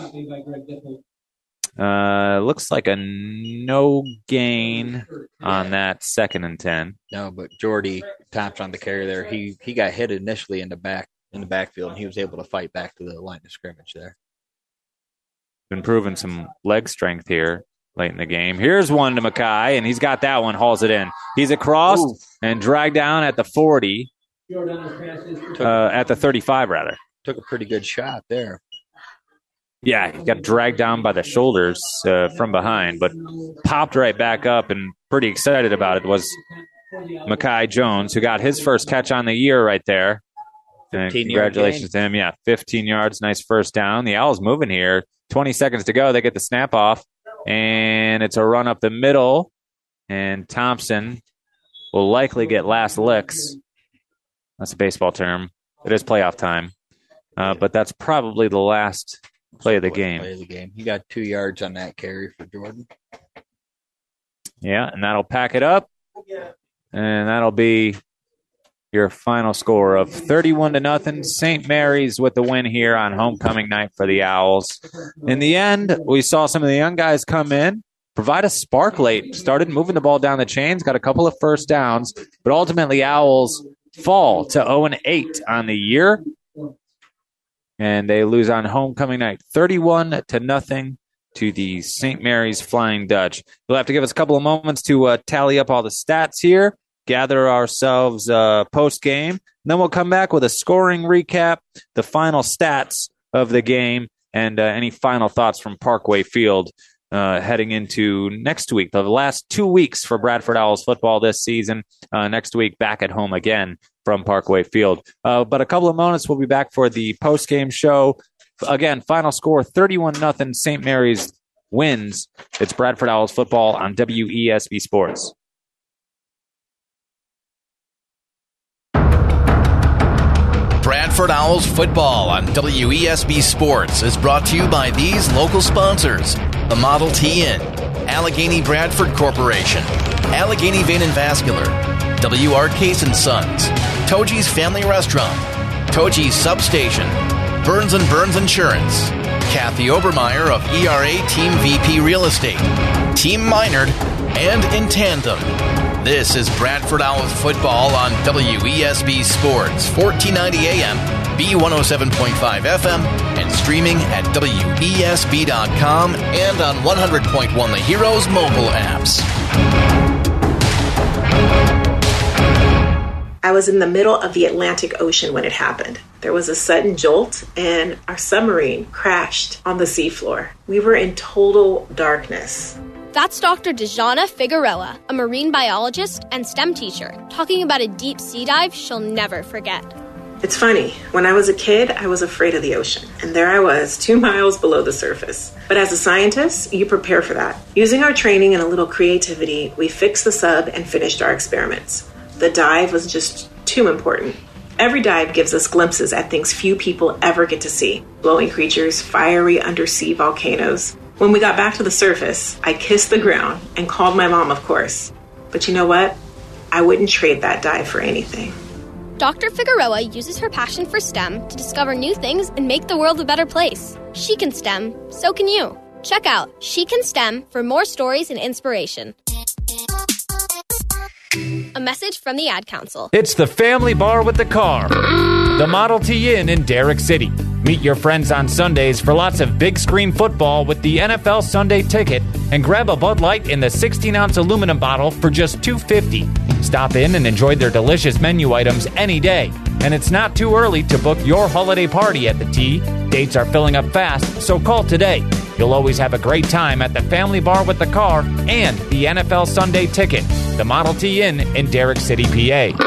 Looks like a no gain on that 2nd and 10. No, but Jordy Thompson on the carry there. He got hit initially in the backfield, and he was able to fight back to the line of scrimmage there. Been proving some leg strength here late in the game. Here's one to Mekhi, and he's got that one, hauls it in. He's across and dragged down at the 40, at the 35, rather. Took a pretty good shot there. Yeah, he got dragged down by the shoulders from behind, but popped right back up, and pretty excited about it was Mekhi Jones, who got his first catch on the year right there. And congratulations to him. Yeah, 15 yards, nice first down. The Owls moving here. 20 seconds to go. They get the snap off, and it's a run up the middle, and Thompson will likely get last licks. That's a baseball term. It is playoff time, but that's probably the last play of the game. He got 2 yards on that carry for Jordan. Yeah, and that'll pack it up, and that'll be your final score of 31-0. St. Mary's with the win here on homecoming night for the Owls. In the end, we saw some of the young guys come in, provide a spark late, started moving the ball down the chains, got a couple of first downs, but ultimately Owls fall to 0-8 on the year, and they lose on homecoming night 31-0 to the St. Mary's Flying Dutch. You'll have to give us a couple of moments to tally up all the stats here, gather ourselves post-game, and then we'll come back with a scoring recap, the final stats of the game, and any final thoughts from Parkway Field heading into next week, the last 2 weeks for Bradford Owls football this season. Next week, back at home again from Parkway Field. But a couple of moments, we'll be back for the post-game show. Again, final score, 31-0. St. Mary's wins. It's Bradford Owls football on WESB Sports. Bradford Owls football on WESB Sports is brought to you by these local sponsors: the Model T Inn, Allegheny Bradford Corporation, Allegheny Vein and Vascular, W.R. Case & Sons, Toji's Family Restaurant, Toji's Substation, Burns & Burns Insurance, Kathy Obermeyer of ERA Team VP Real Estate, Team Minard, and In Tandem. This is Bradford Owls football on WESB Sports, 1490 AM, B107.5 FM, and streaming at WESB.com and on 100.1 The Heroes mobile apps. I was in the middle of the Atlantic Ocean when it happened. There was a sudden jolt, and our submarine crashed on the seafloor. We were in total darkness. That's Dr. Dejana Figueroa, a marine biologist and STEM teacher, talking about a deep sea dive she'll never forget. It's funny, when I was a kid, I was afraid of the ocean, and there I was, 2 miles below the surface. But as a scientist, you prepare for that. Using our training and a little creativity, we fixed the sub and finished our experiments. The dive was just too important. Every dive gives us glimpses at things few people ever get to see. Glowing creatures, fiery undersea volcanoes. When we got back to the surface, I kissed the ground and called my mom, of course. But you know what? I wouldn't trade that dive for anything. Dr. Figueroa uses her passion for STEM to discover new things and make the world a better place. She can STEM, so can you. Check out She Can STEM for more stories and inspiration. A message from the Ad Council. It's the family bar with the car. The Model T Inn in Derrick City. Meet your friends on Sundays for lots of big screen football with the NFL Sunday Ticket, and grab a Bud Light in the 16-ounce aluminum bottle for just $2.50. Stop in and enjoy their delicious menu items any day. And it's not too early to book your holiday party at the T. Dates are filling up fast, so call today. You'll always have a great time at the Family Bar with the Car and the NFL Sunday Ticket, the Model T Inn in Derrick City, PA.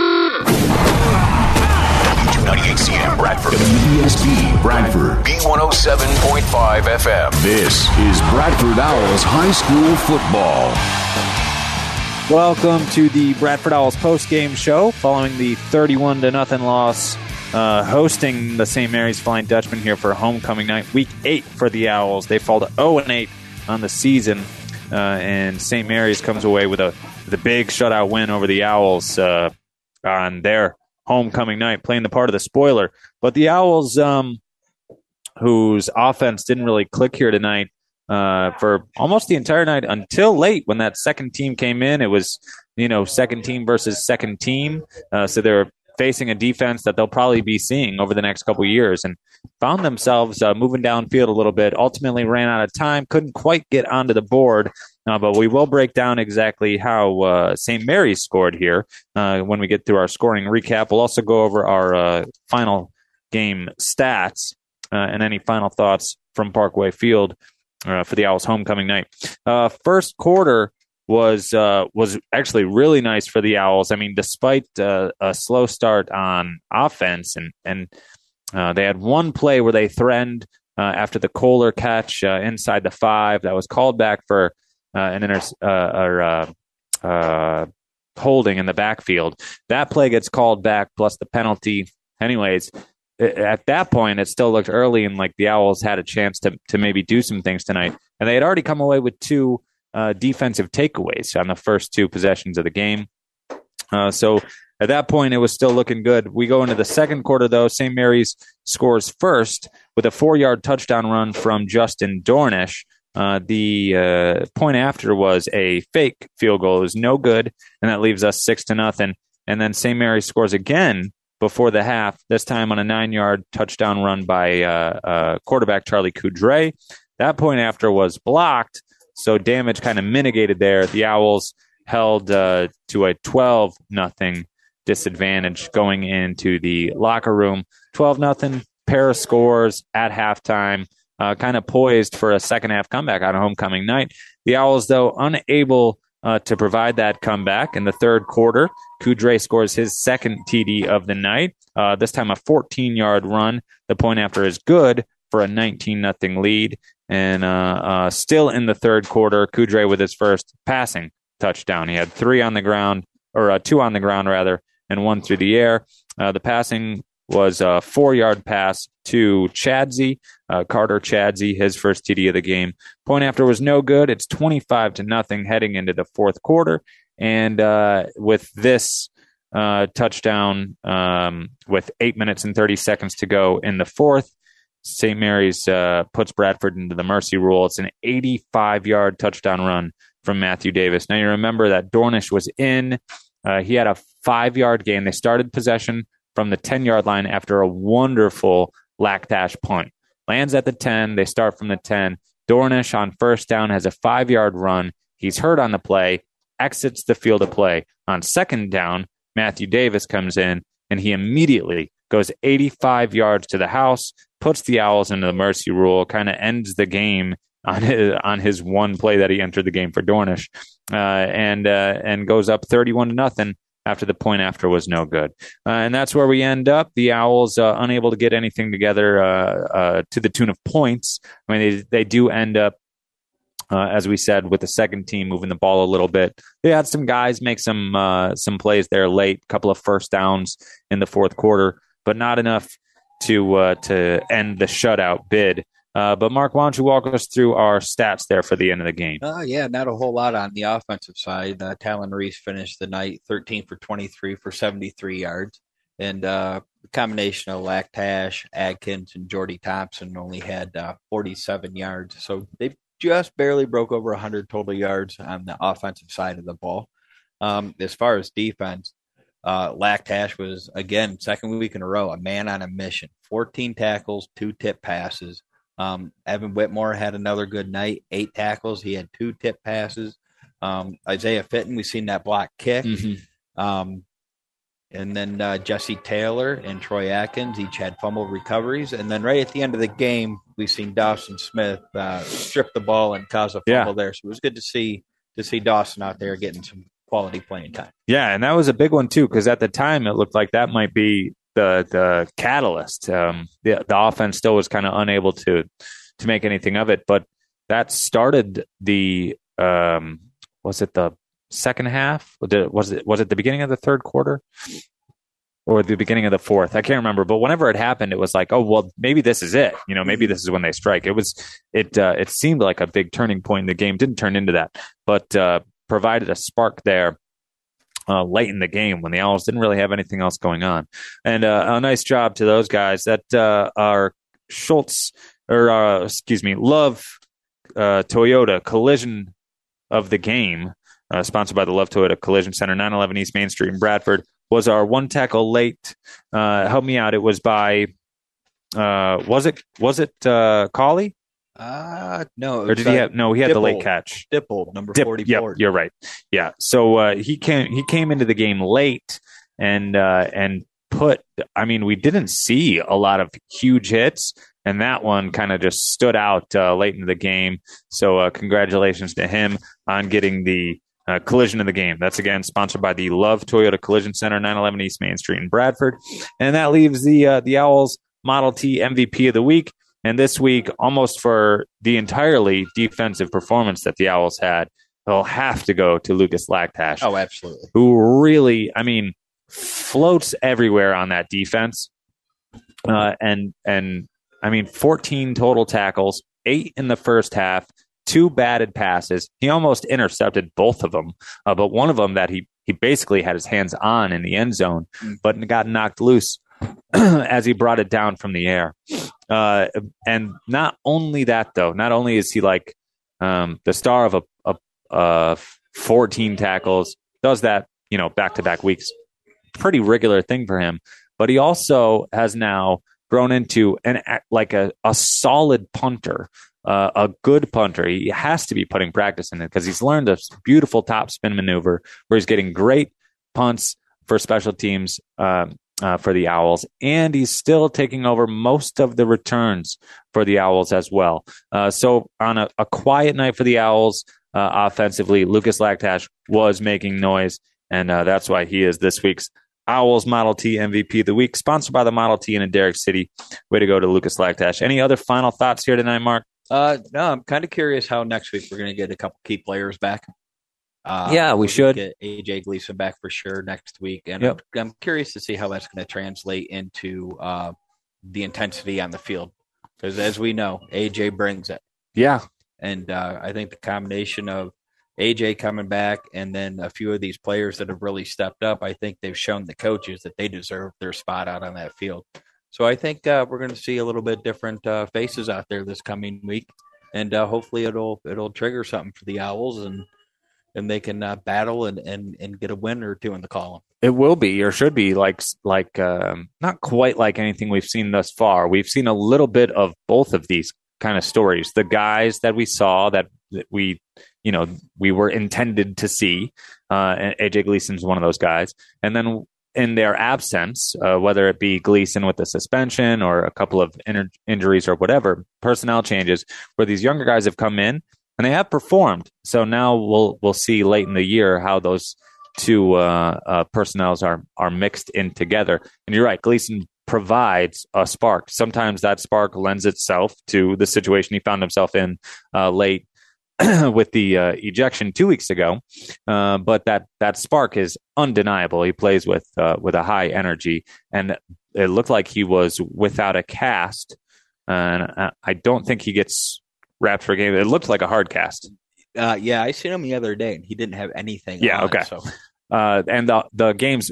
98CM Bradford, WESB Bradford, B107.5 FM. This is Bradford Owls High School Football. Welcome to the Bradford Owls post-game show following the 31-0 loss, hosting the St. Mary's Flying Dutchman here for homecoming night, week 8 for the Owls. They fall to 0-8 on the season, and St. Mary's comes away with a big shutout win over the Owls on their homecoming night, playing the part of the spoiler. But the Owls, whose offense didn't really click here tonight for almost the entire night until late when that second team came in. It was, second team versus second team. So they're facing a defense that they'll probably be seeing over the next couple of years, and found themselves moving downfield a little bit. Ultimately ran out of time, couldn't quite get onto the board. But we will break down exactly how St. Mary's scored here when we get through our scoring recap. We'll also go over our final game stats and any final thoughts from Parkway Field for the Owls homecoming night. First quarter was actually really nice for the Owls. I mean, despite a slow start on offense, and they had one play where they threatened after the Kohler catch inside the 5 that was called back for holding in the backfield. That play gets called back plus the penalty. Anyways, at that point, it still looked early and like the Owls had a chance to maybe do some things tonight. And they had already come away with 2 defensive takeaways on the first 2 possessions of the game. So at that point, it was still looking good. We go into the second quarter, though. St. Mary's scores first with a 4-yard touchdown run from Justin Dornish. The point after was a fake field goal. It was no good, and that leaves us 6-0. And then St. Mary's scores again before the half, this time on a 9-yard touchdown run by quarterback Charlie Coudray. That point after was blocked, so damage kind of mitigated there. The Owls held to a 12-0 disadvantage going into the locker room. 12-0, pair of scores at halftime. Kind of poised for a second-half comeback on a homecoming night. The Owls, though, unable to provide that comeback in the third quarter. Coudray scores his second TD of the night, this time a 14-yard run. The point after is good for a 19-0 lead. And still in the third quarter, Coudray with his first passing touchdown. He had 2 on the ground, rather, and 1 through the air. The passing was a 4-yard pass to Chadsey, Carter Chadsey, his first TD of the game. Point after was no good. It's 25-0 heading into the fourth quarter. And with this touchdown, with 8 minutes and 30 seconds to go in the fourth, St. Mary's puts Bradford into the mercy rule. It's an 85-yard touchdown run from Matthew Davis. Now, you remember that Dornish was in. He had a 5-yard gain. They started possession from the 10-yard line after a wonderful Laktash punt. Lands at the 10. They start from the 10. Dornish on first down has a 5-yard run. He's hurt on the play, exits the field of play. On second down, Matthew Davis comes in, and he immediately goes 85 yards to the house, puts the Owls into the mercy rule, kind of ends the game on his one play that he entered the game for Dornish, and goes up 31-0. After the point after was no good. And that's where we end up. The Owls unable to get anything together to the tune of points. I mean, they do end up, as we said, with the second team moving the ball a little bit. They had some guys make some plays there late, a couple of first downs in the fourth quarter, but not enough to end the shutout bid. But Mark, why don't you walk us through our stats there for the end of the game? Yeah, not a whole lot on the offensive side. Talon Reese finished the night 13 for 23 for 73 yards. And the combination of Laktash, Adkins, and Jordy Thompson only had 47 yards. So they just barely broke over 100 total yards on the offensive side of the ball. As far as defense, Laktash was, again, second week in a row, a man on a mission. 14 tackles, 2 tip passes. Evan Whitmore had another good night, 8 tackles. He had 2 tip passes. Isaiah Fitton, we've seen that block kick. Mm-hmm. And then Jesse Taylor and Troy Atkins each had fumble recoveries. And then right at the end of the game, we've seen Dawson Smith strip the ball and cause a fumble there. So it was good to see Dawson out there getting some quality playing time. Yeah, and that was a big one too, because at the time it looked like that might be the catalyst. The offense still was kind of unable to make anything of it, but that started the was it the second half? Was it the beginning of the third quarter or the beginning of the fourth? I can't remember, but whenever it happened, it was like, oh well, maybe this is it. Maybe this is when they strike. It seemed like a big turning point in the game. Didn't turn into that, but provided a spark there late in the game when the Owls didn't really have anything else going on. And a nice job to those guys that are Love Toyota Collision of the Game, sponsored by the Love Toyota Collision Center, 911 East Main Street in Bradford, was our one tackle late. Help me out. It was by, was it Cauley? No. Or did he have? No, he had the late catch. Dipple, number 44. Yep, you're right. Yeah. So he came into the game late and put. I mean, we didn't see a lot of huge hits, and that one kind of just stood out late into the game. So congratulations to him on getting the collision of the game. That's again sponsored by the Love Toyota Collision Center, 911 East Main Street in Bradford, and that leaves the Owls Model T MVP of the week. And this week, almost for the entirely defensive performance that the Owls had, they'll have to go to Lucas Lactash. Oh, absolutely. Who really, floats everywhere on that defense. And 14 total tackles, 8 in the first half, 2 batted passes. He almost intercepted both of them, but one of them that he basically had his hands on in the end zone, but got knocked loose as he brought it down from the air. And not only that, though, not only is he like the star of 14 tackles, does that, back-to-back weeks, pretty regular thing for him, but he also has now grown into a solid punter, a good punter. He has to be putting practice in it because he's learned a beautiful top spin maneuver where he's getting great punts for special teams for the Owls, and he's still taking over most of the returns for the Owls as well. So on a quiet night for the Owls offensively, Lucas Lactash was making noise, and that's why he is this week's Owls Model T MVP of the week, sponsored by the Model T in Derrick City. Way to go to Lucas Lactash. Any other final thoughts here tonight, Mark? No, I'm kind of curious how next week we're going to get a couple key players back. We should get AJ Gleason back for sure next week, and I'm curious to see how that's going to translate into the intensity on the field, because as we know, AJ brings it. Yeah, and I think the combination of AJ coming back and then a few of these players that have really stepped up, I think they've shown the coaches that they deserve their spot out on that field. So I think we're going to see a little bit different faces out there this coming week, and hopefully it'll trigger something for the Owls, and they can battle and get a win or two in the column. It will be, or should be, like not quite like anything we've seen thus far. We've seen a little bit of both of these kind of stories. The guys that we saw that we were intended to see. And AJ Gleason's one of those guys. And then in their absence, whether it be Gleason with the suspension or a couple of injuries or whatever, personnel changes, where these younger guys have come in and they have performed. So now we'll see late in the year how those two personnels are mixed in together. And you're right, Gleason provides a spark. Sometimes that spark lends itself to the situation he found himself in late with the ejection 2 weeks ago. But that spark is undeniable. He plays with a high energy, and it looked like he was without a cast. And I don't think he gets wrapped for a game. It looked like a hard cast. Yeah, I seen him the other day, and he didn't have anything. Yeah, on, okay. So. And the games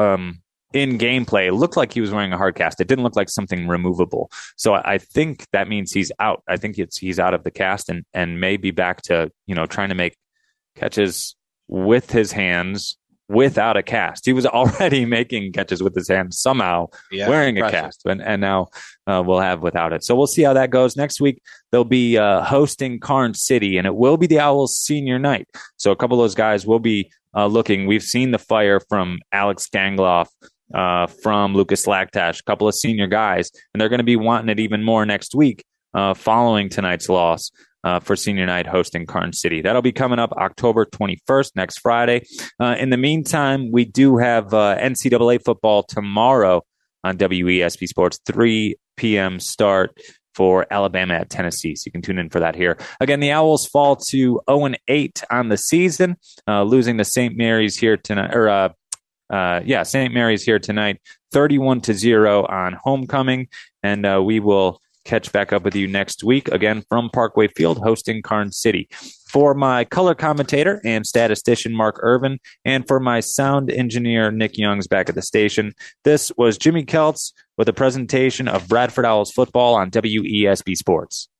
in gameplay, it looked like he was wearing a hard cast. It didn't look like something removable. So I think that means he's out. I think he's out of the cast and may be back to trying to make catches with his hands without a cast. He was already making catches with his hands somehow, wearing a cast, and now we'll have without it. So we'll see how that goes. Next week, they'll be hosting Karnes City, and it will be the Owls' senior night. So a couple of those guys will be looking. We've seen the fire from Alex Gangloff from Lucas Lactash, a couple of senior guys, and they're going to be wanting it even more next week following tonight's loss for senior night hosting Karn City. That'll be coming up October 21st, next Friday. In the meantime, we do have NCAA football tomorrow on WESB Sports, 3 p.m. start for Alabama at Tennessee. So you can tune in for that here. Again, the Owls fall to 0-8 on the season, losing to St. Mary's here tonight, St. Mary's here tonight, 31-0 on homecoming. And we will catch back up with you next week, again from Parkway Field, hosting Karn City. For my color commentator and statistician, Mark Irvin, and for my sound engineer, Nick Youngs, back at the station, this was Jimmy Keltz with a presentation of Bradford Owls football on WESB Sports.